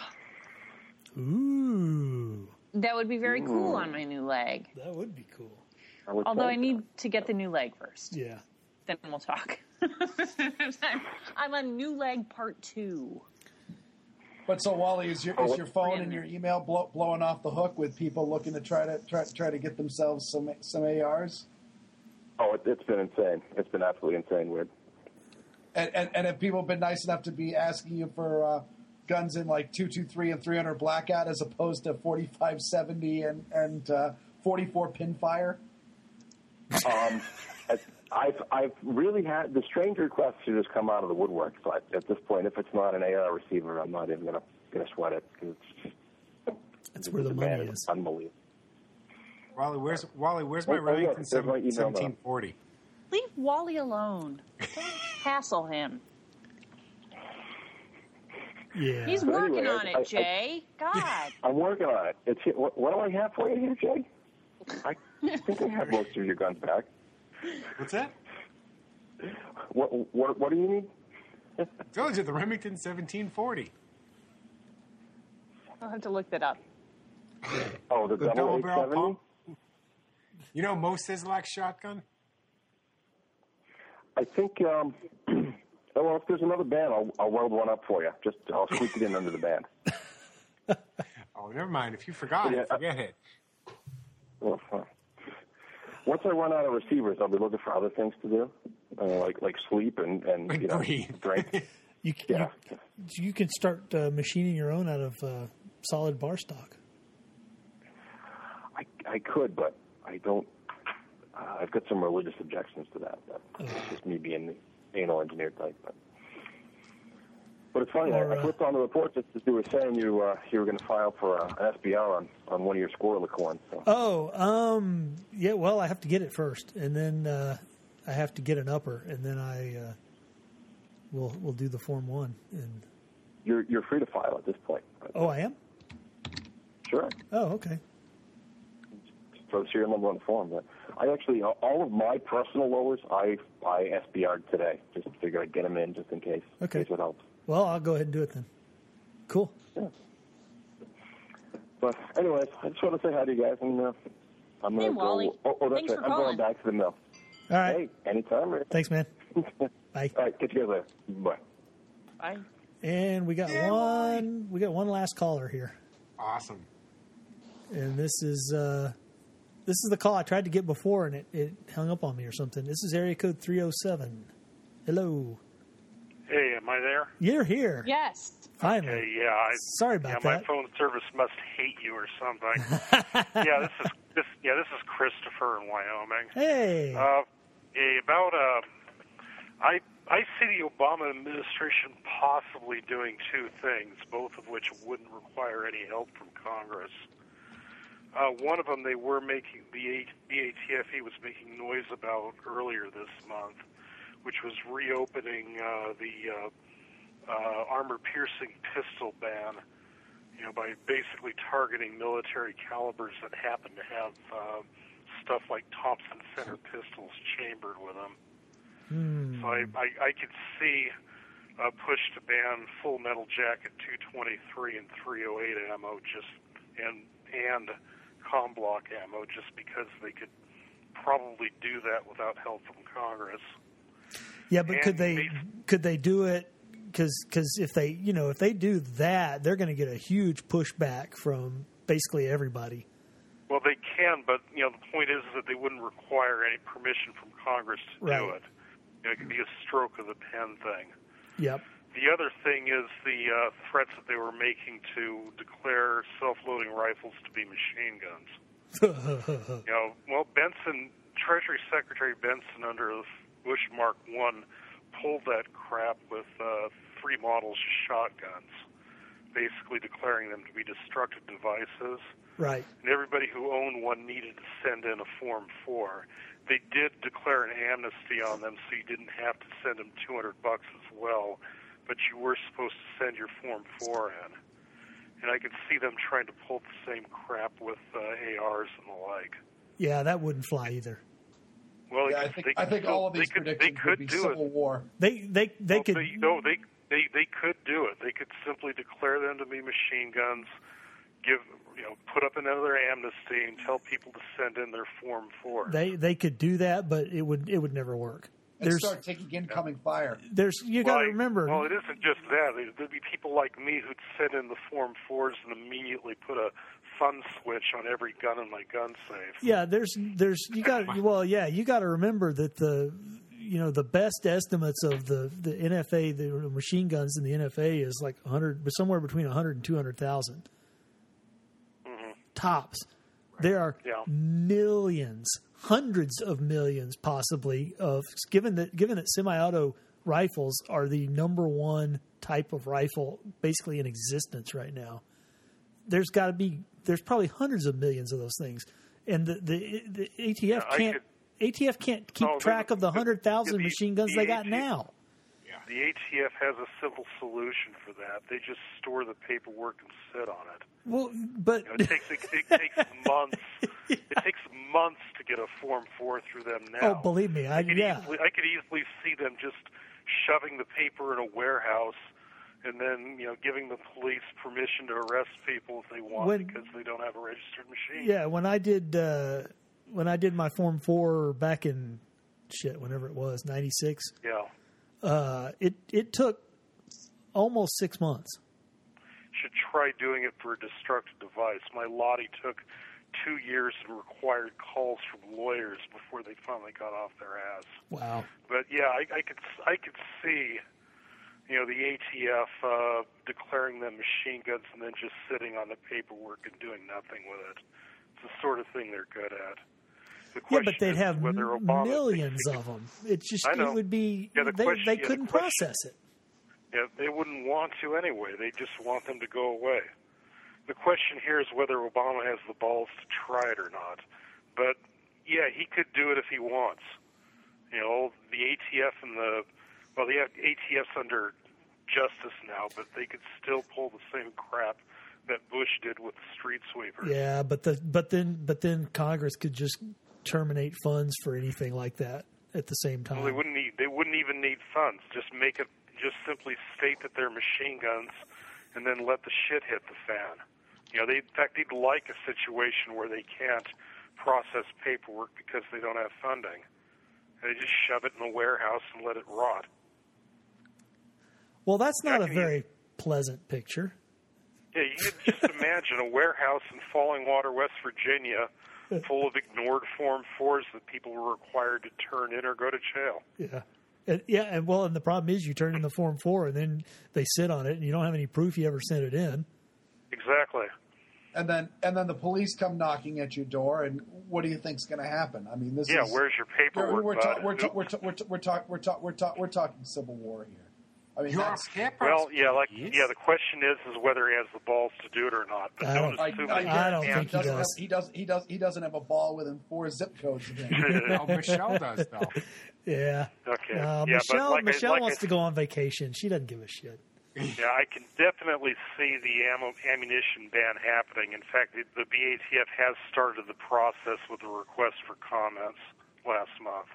Ooh, That would be very cool on my new leg. that would be cool. I would Although I think. need to get the new leg first. Yeah. Then we'll talk. I'm, I'm on new leg part two. But so Wally, is your Oh, is your phone and your email blow, blowing off the hook with people looking to try to try try to get themselves some some A Rs? Oh, it, it's been insane. It's been absolutely insane, weird. And, and and have people been nice enough to be asking you for uh, guns in like two two three and three hundred blackout as opposed to forty five seventy and and uh, forty four pin fire? Um, I- I've I've really had the strange requests to just come out of the woodwork. So I, at this point, if it's not an A R receiver, I'm not even gonna gonna sweat it because it's just, That's where the money demand is. unbelievable. Wally, where's Wally? Where's my Oh, oh, Remington look, there's my email now. seventeen forty? Leave Wally alone. Don't hassle him. Yeah. He's But working anyway, on I- it, I- Jay. God. I'm working on it. It's what, what do I have for you here, Jay? I think I have most of your guns back. What's that? What what what do you need? I told you the Remington seventeen forty. I'll have to look that up. Oh, the, The double double eight barrel seventy. pump. You know Mo Sislak's shotgun? I think. Um, oh, well, if there's another band, I'll, I'll weld one up for you. Just I'll squeak it in under the band. Oh, never mind. If you forgot, Yeah. forget it. Well, uh, once I run out of receivers, I'll be looking for other things to do, uh, like like sleep and and you know Breathe. drink. You, c- Yeah. you, you can start uh, machining your own out of uh, solid bar stock. I I could, but I don't. Uh, I've got some religious objections to that. But Oh. It's just me being the anal engineer type. But, but it's funny. Or, I, I uh, clicked on the report just as you were saying you uh, you were going to file for uh, an S B R on, on one of your squirrelicorns. So. Oh, um, yeah. Well, I have to get it first, and then uh, I have to get an upper, and then I uh, we'll we'll do the Form One. And You're you're free to file at this point. oh, I am. Sure. Oh, okay. So it's your number one form. But I actually, all of my personal lowers, I I S B R'd today. Just figured I'd get them in just in case. Okay. In case it helps. Well, I'll go ahead and do it then. Cool. Yeah. But anyways, I just want to say hi to you guys, and uh, I'm Hey, gonna Wally. go. Oh, oh that's Thanks right. for I'm calling. going back to the mill. All right. Hey, anytime. Rick. Thanks, man. Bye. All right, catch you guys later. Bye. Bye. And we got one. We got one last caller here, Awesome. and this is uh, this is the call I tried to get before, and it, it hung up on me or something. This is area code three oh seven. Hello. Hey, am I there? You're here. Yes. Finally. Hey, yeah. I, Sorry about yeah, that. my phone service must hate you or something. yeah, this is this. Yeah, this is Christopher in Wyoming. Hey. Uh, hey, about uh, I I see the Obama administration possibly doing two things, both of which wouldn't require any help from Congress. Uh, one of them, they were making the B A T F E was making noise about earlier this month, which was reopening uh, the uh, uh, armor-piercing pistol ban. You know, by basically targeting military calibers that happen to have uh, stuff like Thompson Center pistols chambered with them. Hmm. So I, I, I could see a push to ban full metal jacket two twenty-three and three oh eight ammo, just and and com block ammo, just because they could probably do that without help from Congress. Yeah, but And could they bas- could they do it? Because if they you know if they do that, they're going to get a huge pushback from basically everybody. Well, they can, but you know the point is that they wouldn't require any permission from Congress to Right. do it. You know, it could be a stroke of the pen thing. Yep. The other thing is the uh, threats that they were making to declare self-loading rifles to be machine guns. You know, well, Benson, Treasury Secretary Benson, under the Bush Mark One, pulled that crap with uh, three models of shotguns, basically declaring them to be destructive devices. Right. And everybody who owned one needed to send in a Form four. They did declare an amnesty on them, so you didn't have to send them two hundred bucks as well, but you were supposed to send your Form four in. And I could see them trying to pull the same crap with uh, A Rs and the like. Yeah, that wouldn't fly either. Well, Yeah, they I could- think they I could think still- all of they these could, predictions they could would be do civil it. war. They they they Well, could. They, no, they, they they could do it. They could simply declare them to be machine guns, give you know, put up another amnesty, and tell people to send in their Form four. They they could do that, but it would it would never work. And There's start taking incoming fire. there's you got Well, to I- remember. Well, it isn't just that. There- There'd be people like me who'd send in the Form fours and immediately put a fun switch on every gun in my gun safe. Yeah, there's there's you got well yeah you got to remember that the you know the best estimates of the the N F A the machine guns in the N F A is like one hundred but somewhere between one hundred and two hundred thousand tops. There are Yeah. millions, hundreds of millions possibly of given that given that semi-auto rifles are the number one type of rifle basically in existence right now. There's got to be there's probably hundreds of millions of those things, and the the, the A T F Yeah, I can't could- A T F can't keep No, track the- of the hundred thousand the- machine guns the they got A T F now. The A T F has a simple solution for that. They just store the paperwork and sit on it. Well, but You know, it takes it, it takes months. It takes months to get a Form four through them now. oh, believe me, I, could yeah. easily, I could easily see them just shoving the paper in a warehouse and then, you know, giving the police permission to arrest people if they want When- because they don't have a registered machine. Yeah, when I did uh, when I did my Form Four back in shit, whenever it was, ninety six. Yeah. Uh, it it took almost six months. Should try doing it for a destructive device. My Lottie took two years and required calls from lawyers before they finally got off their ass. Wow. But yeah, I, I could I could see, you know, the A T F uh, declaring them machine guns and then just sitting on the paperwork and doing nothing with it. It's the sort of thing they're good at. The Yeah, question but they'd is have whether m- Obama millions thinks of them. It's just I it know. would be Yeah, the they question- they yeah, the couldn't question- process it. Yeah, they wouldn't want to anyway. They just want them to go away. The question here is whether Obama has the balls to try it or not. But yeah, he could do it if he wants. You know, the A T F and the Well, they have A T Fs under justice now, but they could still pull the same crap that Bush did with the street sweepers. Yeah, but the but then but then Congress could just terminate funds for anything like that at the same time. Well, they wouldn't need. They wouldn't even need funds. Just make it. Just simply state that they're machine guns, and then let the shit hit the fan. You know, they in fact they'd like a situation where they can't process paperwork because they don't have funding. They just shove it in the warehouse and let it rot. Well, that's not Yeah, a very pleasant picture. Yeah, you can just imagine a warehouse in Fallingwater, West Virginia, full of ignored Form fours that people were required to turn in or go to jail. Yeah. And, yeah, and well, and the problem is you turn in the Form four and then they sit on it and you don't have any proof you ever sent it in. Exactly. And then and then the police come knocking at your door, and what do you think's going to happen? I mean, this Yeah, is where's your paperwork, We're ta- bud? we're ta- we're ta- we're ta- we're ta- we're ta- we're ta- we're talking Civil War here. I mean, You're that's, Well, yeah, like yeah. The question is, is whether he has the balls to do it or not. But I don't, don't- assume I- he I don't can. think he doesn't does. Have, he does. He does. He doesn't have a ball within four zip codes of him. No, Michelle does though. Yeah. Okay. Uh, Yeah, but Michelle like I- Michelle like wants I- to go on vacation. She doesn't give a shit. Yeah, I can definitely see the ammo, ammunition ban happening. In fact, the, the B A T F has started the process with a request for comments last month.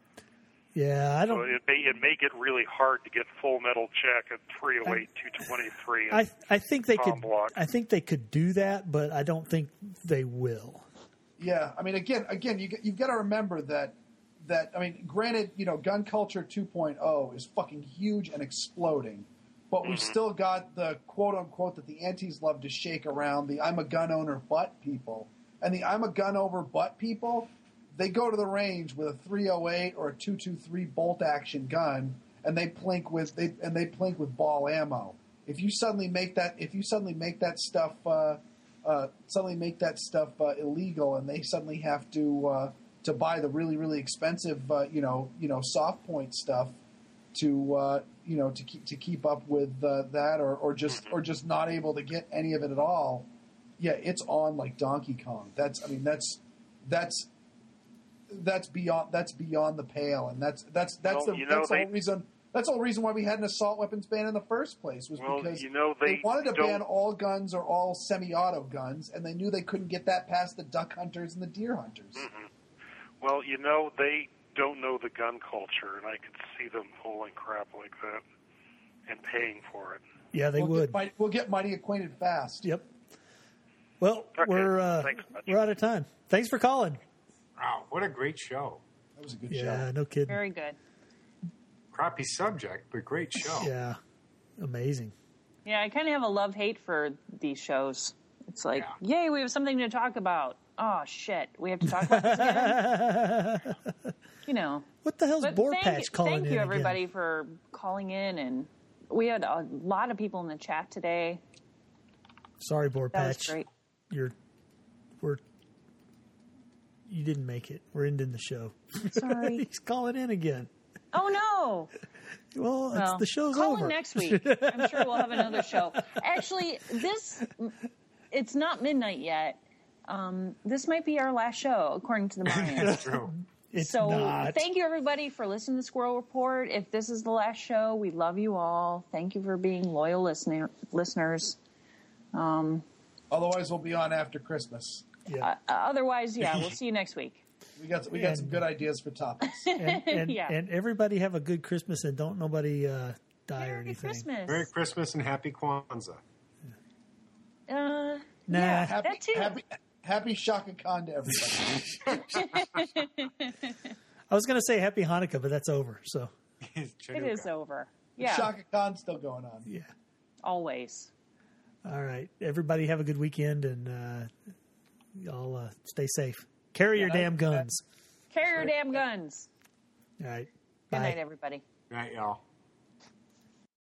Yeah, I So don't. it may, it may get really hard to get Full Metal Jacket three oh eight, two twenty-three. I I think they Tom could. Block. I think they could do that, but I don't think they will. Yeah, I mean, again, again, you you've got to remember that that I mean, granted, you know, gun culture two point oh is fucking huge and exploding, but we've still got the quote unquote that the antis love to shake around, the I'm a gun owner but people, and the I'm a gun over but people. They go to the range with a three oh eight or a two twenty-three bolt action gun, and they plink with they and they plink with ball ammo. If you suddenly make that, if you suddenly make that stuff, uh, uh, suddenly make that stuff uh, illegal, and they suddenly have to uh, to buy the really really expensive, uh, you know, you know, soft point stuff to uh, you know to keep to keep up with uh, that, or, or just or just not able to get any of it at all. Yeah, it's on like Donkey Kong. That's I mean that's that's. That's beyond. That's beyond the pale, and that's that's that's Well, the you know, that's the they- whole reason. That's the whole reason why we had an assault weapons ban in the first place was Well, because you know, they wanted to don't- ban all guns or all semi-auto guns, and they knew they couldn't get that past the duck hunters and the deer hunters. Mm-hmm. Well, you know, they don't know the gun culture, and I could see them pulling crap like that and paying for it. Yeah, they we'll would. Get mighty, we'll get mighty acquainted fast. Yep. Well, we're uh, Thanks much. we're out of time. Thanks for calling. Wow, what a great show. That was a good Yeah, show. no kidding. Very good. Crappy subject, but great show. Yeah, amazing. Yeah, I kind of have a love-hate for these shows. It's like, yay, we have something to talk about. Oh, shit, we have to talk about this again? You know. What the hell's But Boar thank, Patch calling Thank in you, again? everybody, for calling in. And we had a lot of people in the chat today. Sorry, Boar That was Patch. great. You're we're you didn't make it. We're ending the show. Sorry. He's calling in again. Oh, no. Well, it's, Well, the show's call over. in next week. I'm sure we'll have another show. Actually, this, it's not midnight yet. Um, this might be our last show, according to the Mayans. That's true. It's so not. thank you, everybody, for listening to the Squirrel Report. If this is the last show, we love you all. Thank you for being loyal listener, listeners. Um, Otherwise, we'll be on after Christmas. Yeah. uh, otherwise, yeah, we'll see you next week. We got we got some good ideas for topics. and, and, Yeah. and everybody have a good Christmas and don't nobody uh, die or Merry anything. Christmas. Merry Christmas and Happy Kwanzaa. Uh, Nah. yeah, Happy, that too. happy, happy Shaka Khan to everybody. I was going to say Happy Hanukkah, but that's over. So It is over. Yeah, Shaka Khan's still going on. yeah. always. All right. Everybody have a good weekend and uh, y'all uh, stay safe. Carry your Yeah, damn guns. Carry your damn guns. All right. Good Bye. night, everybody. Night, y'all.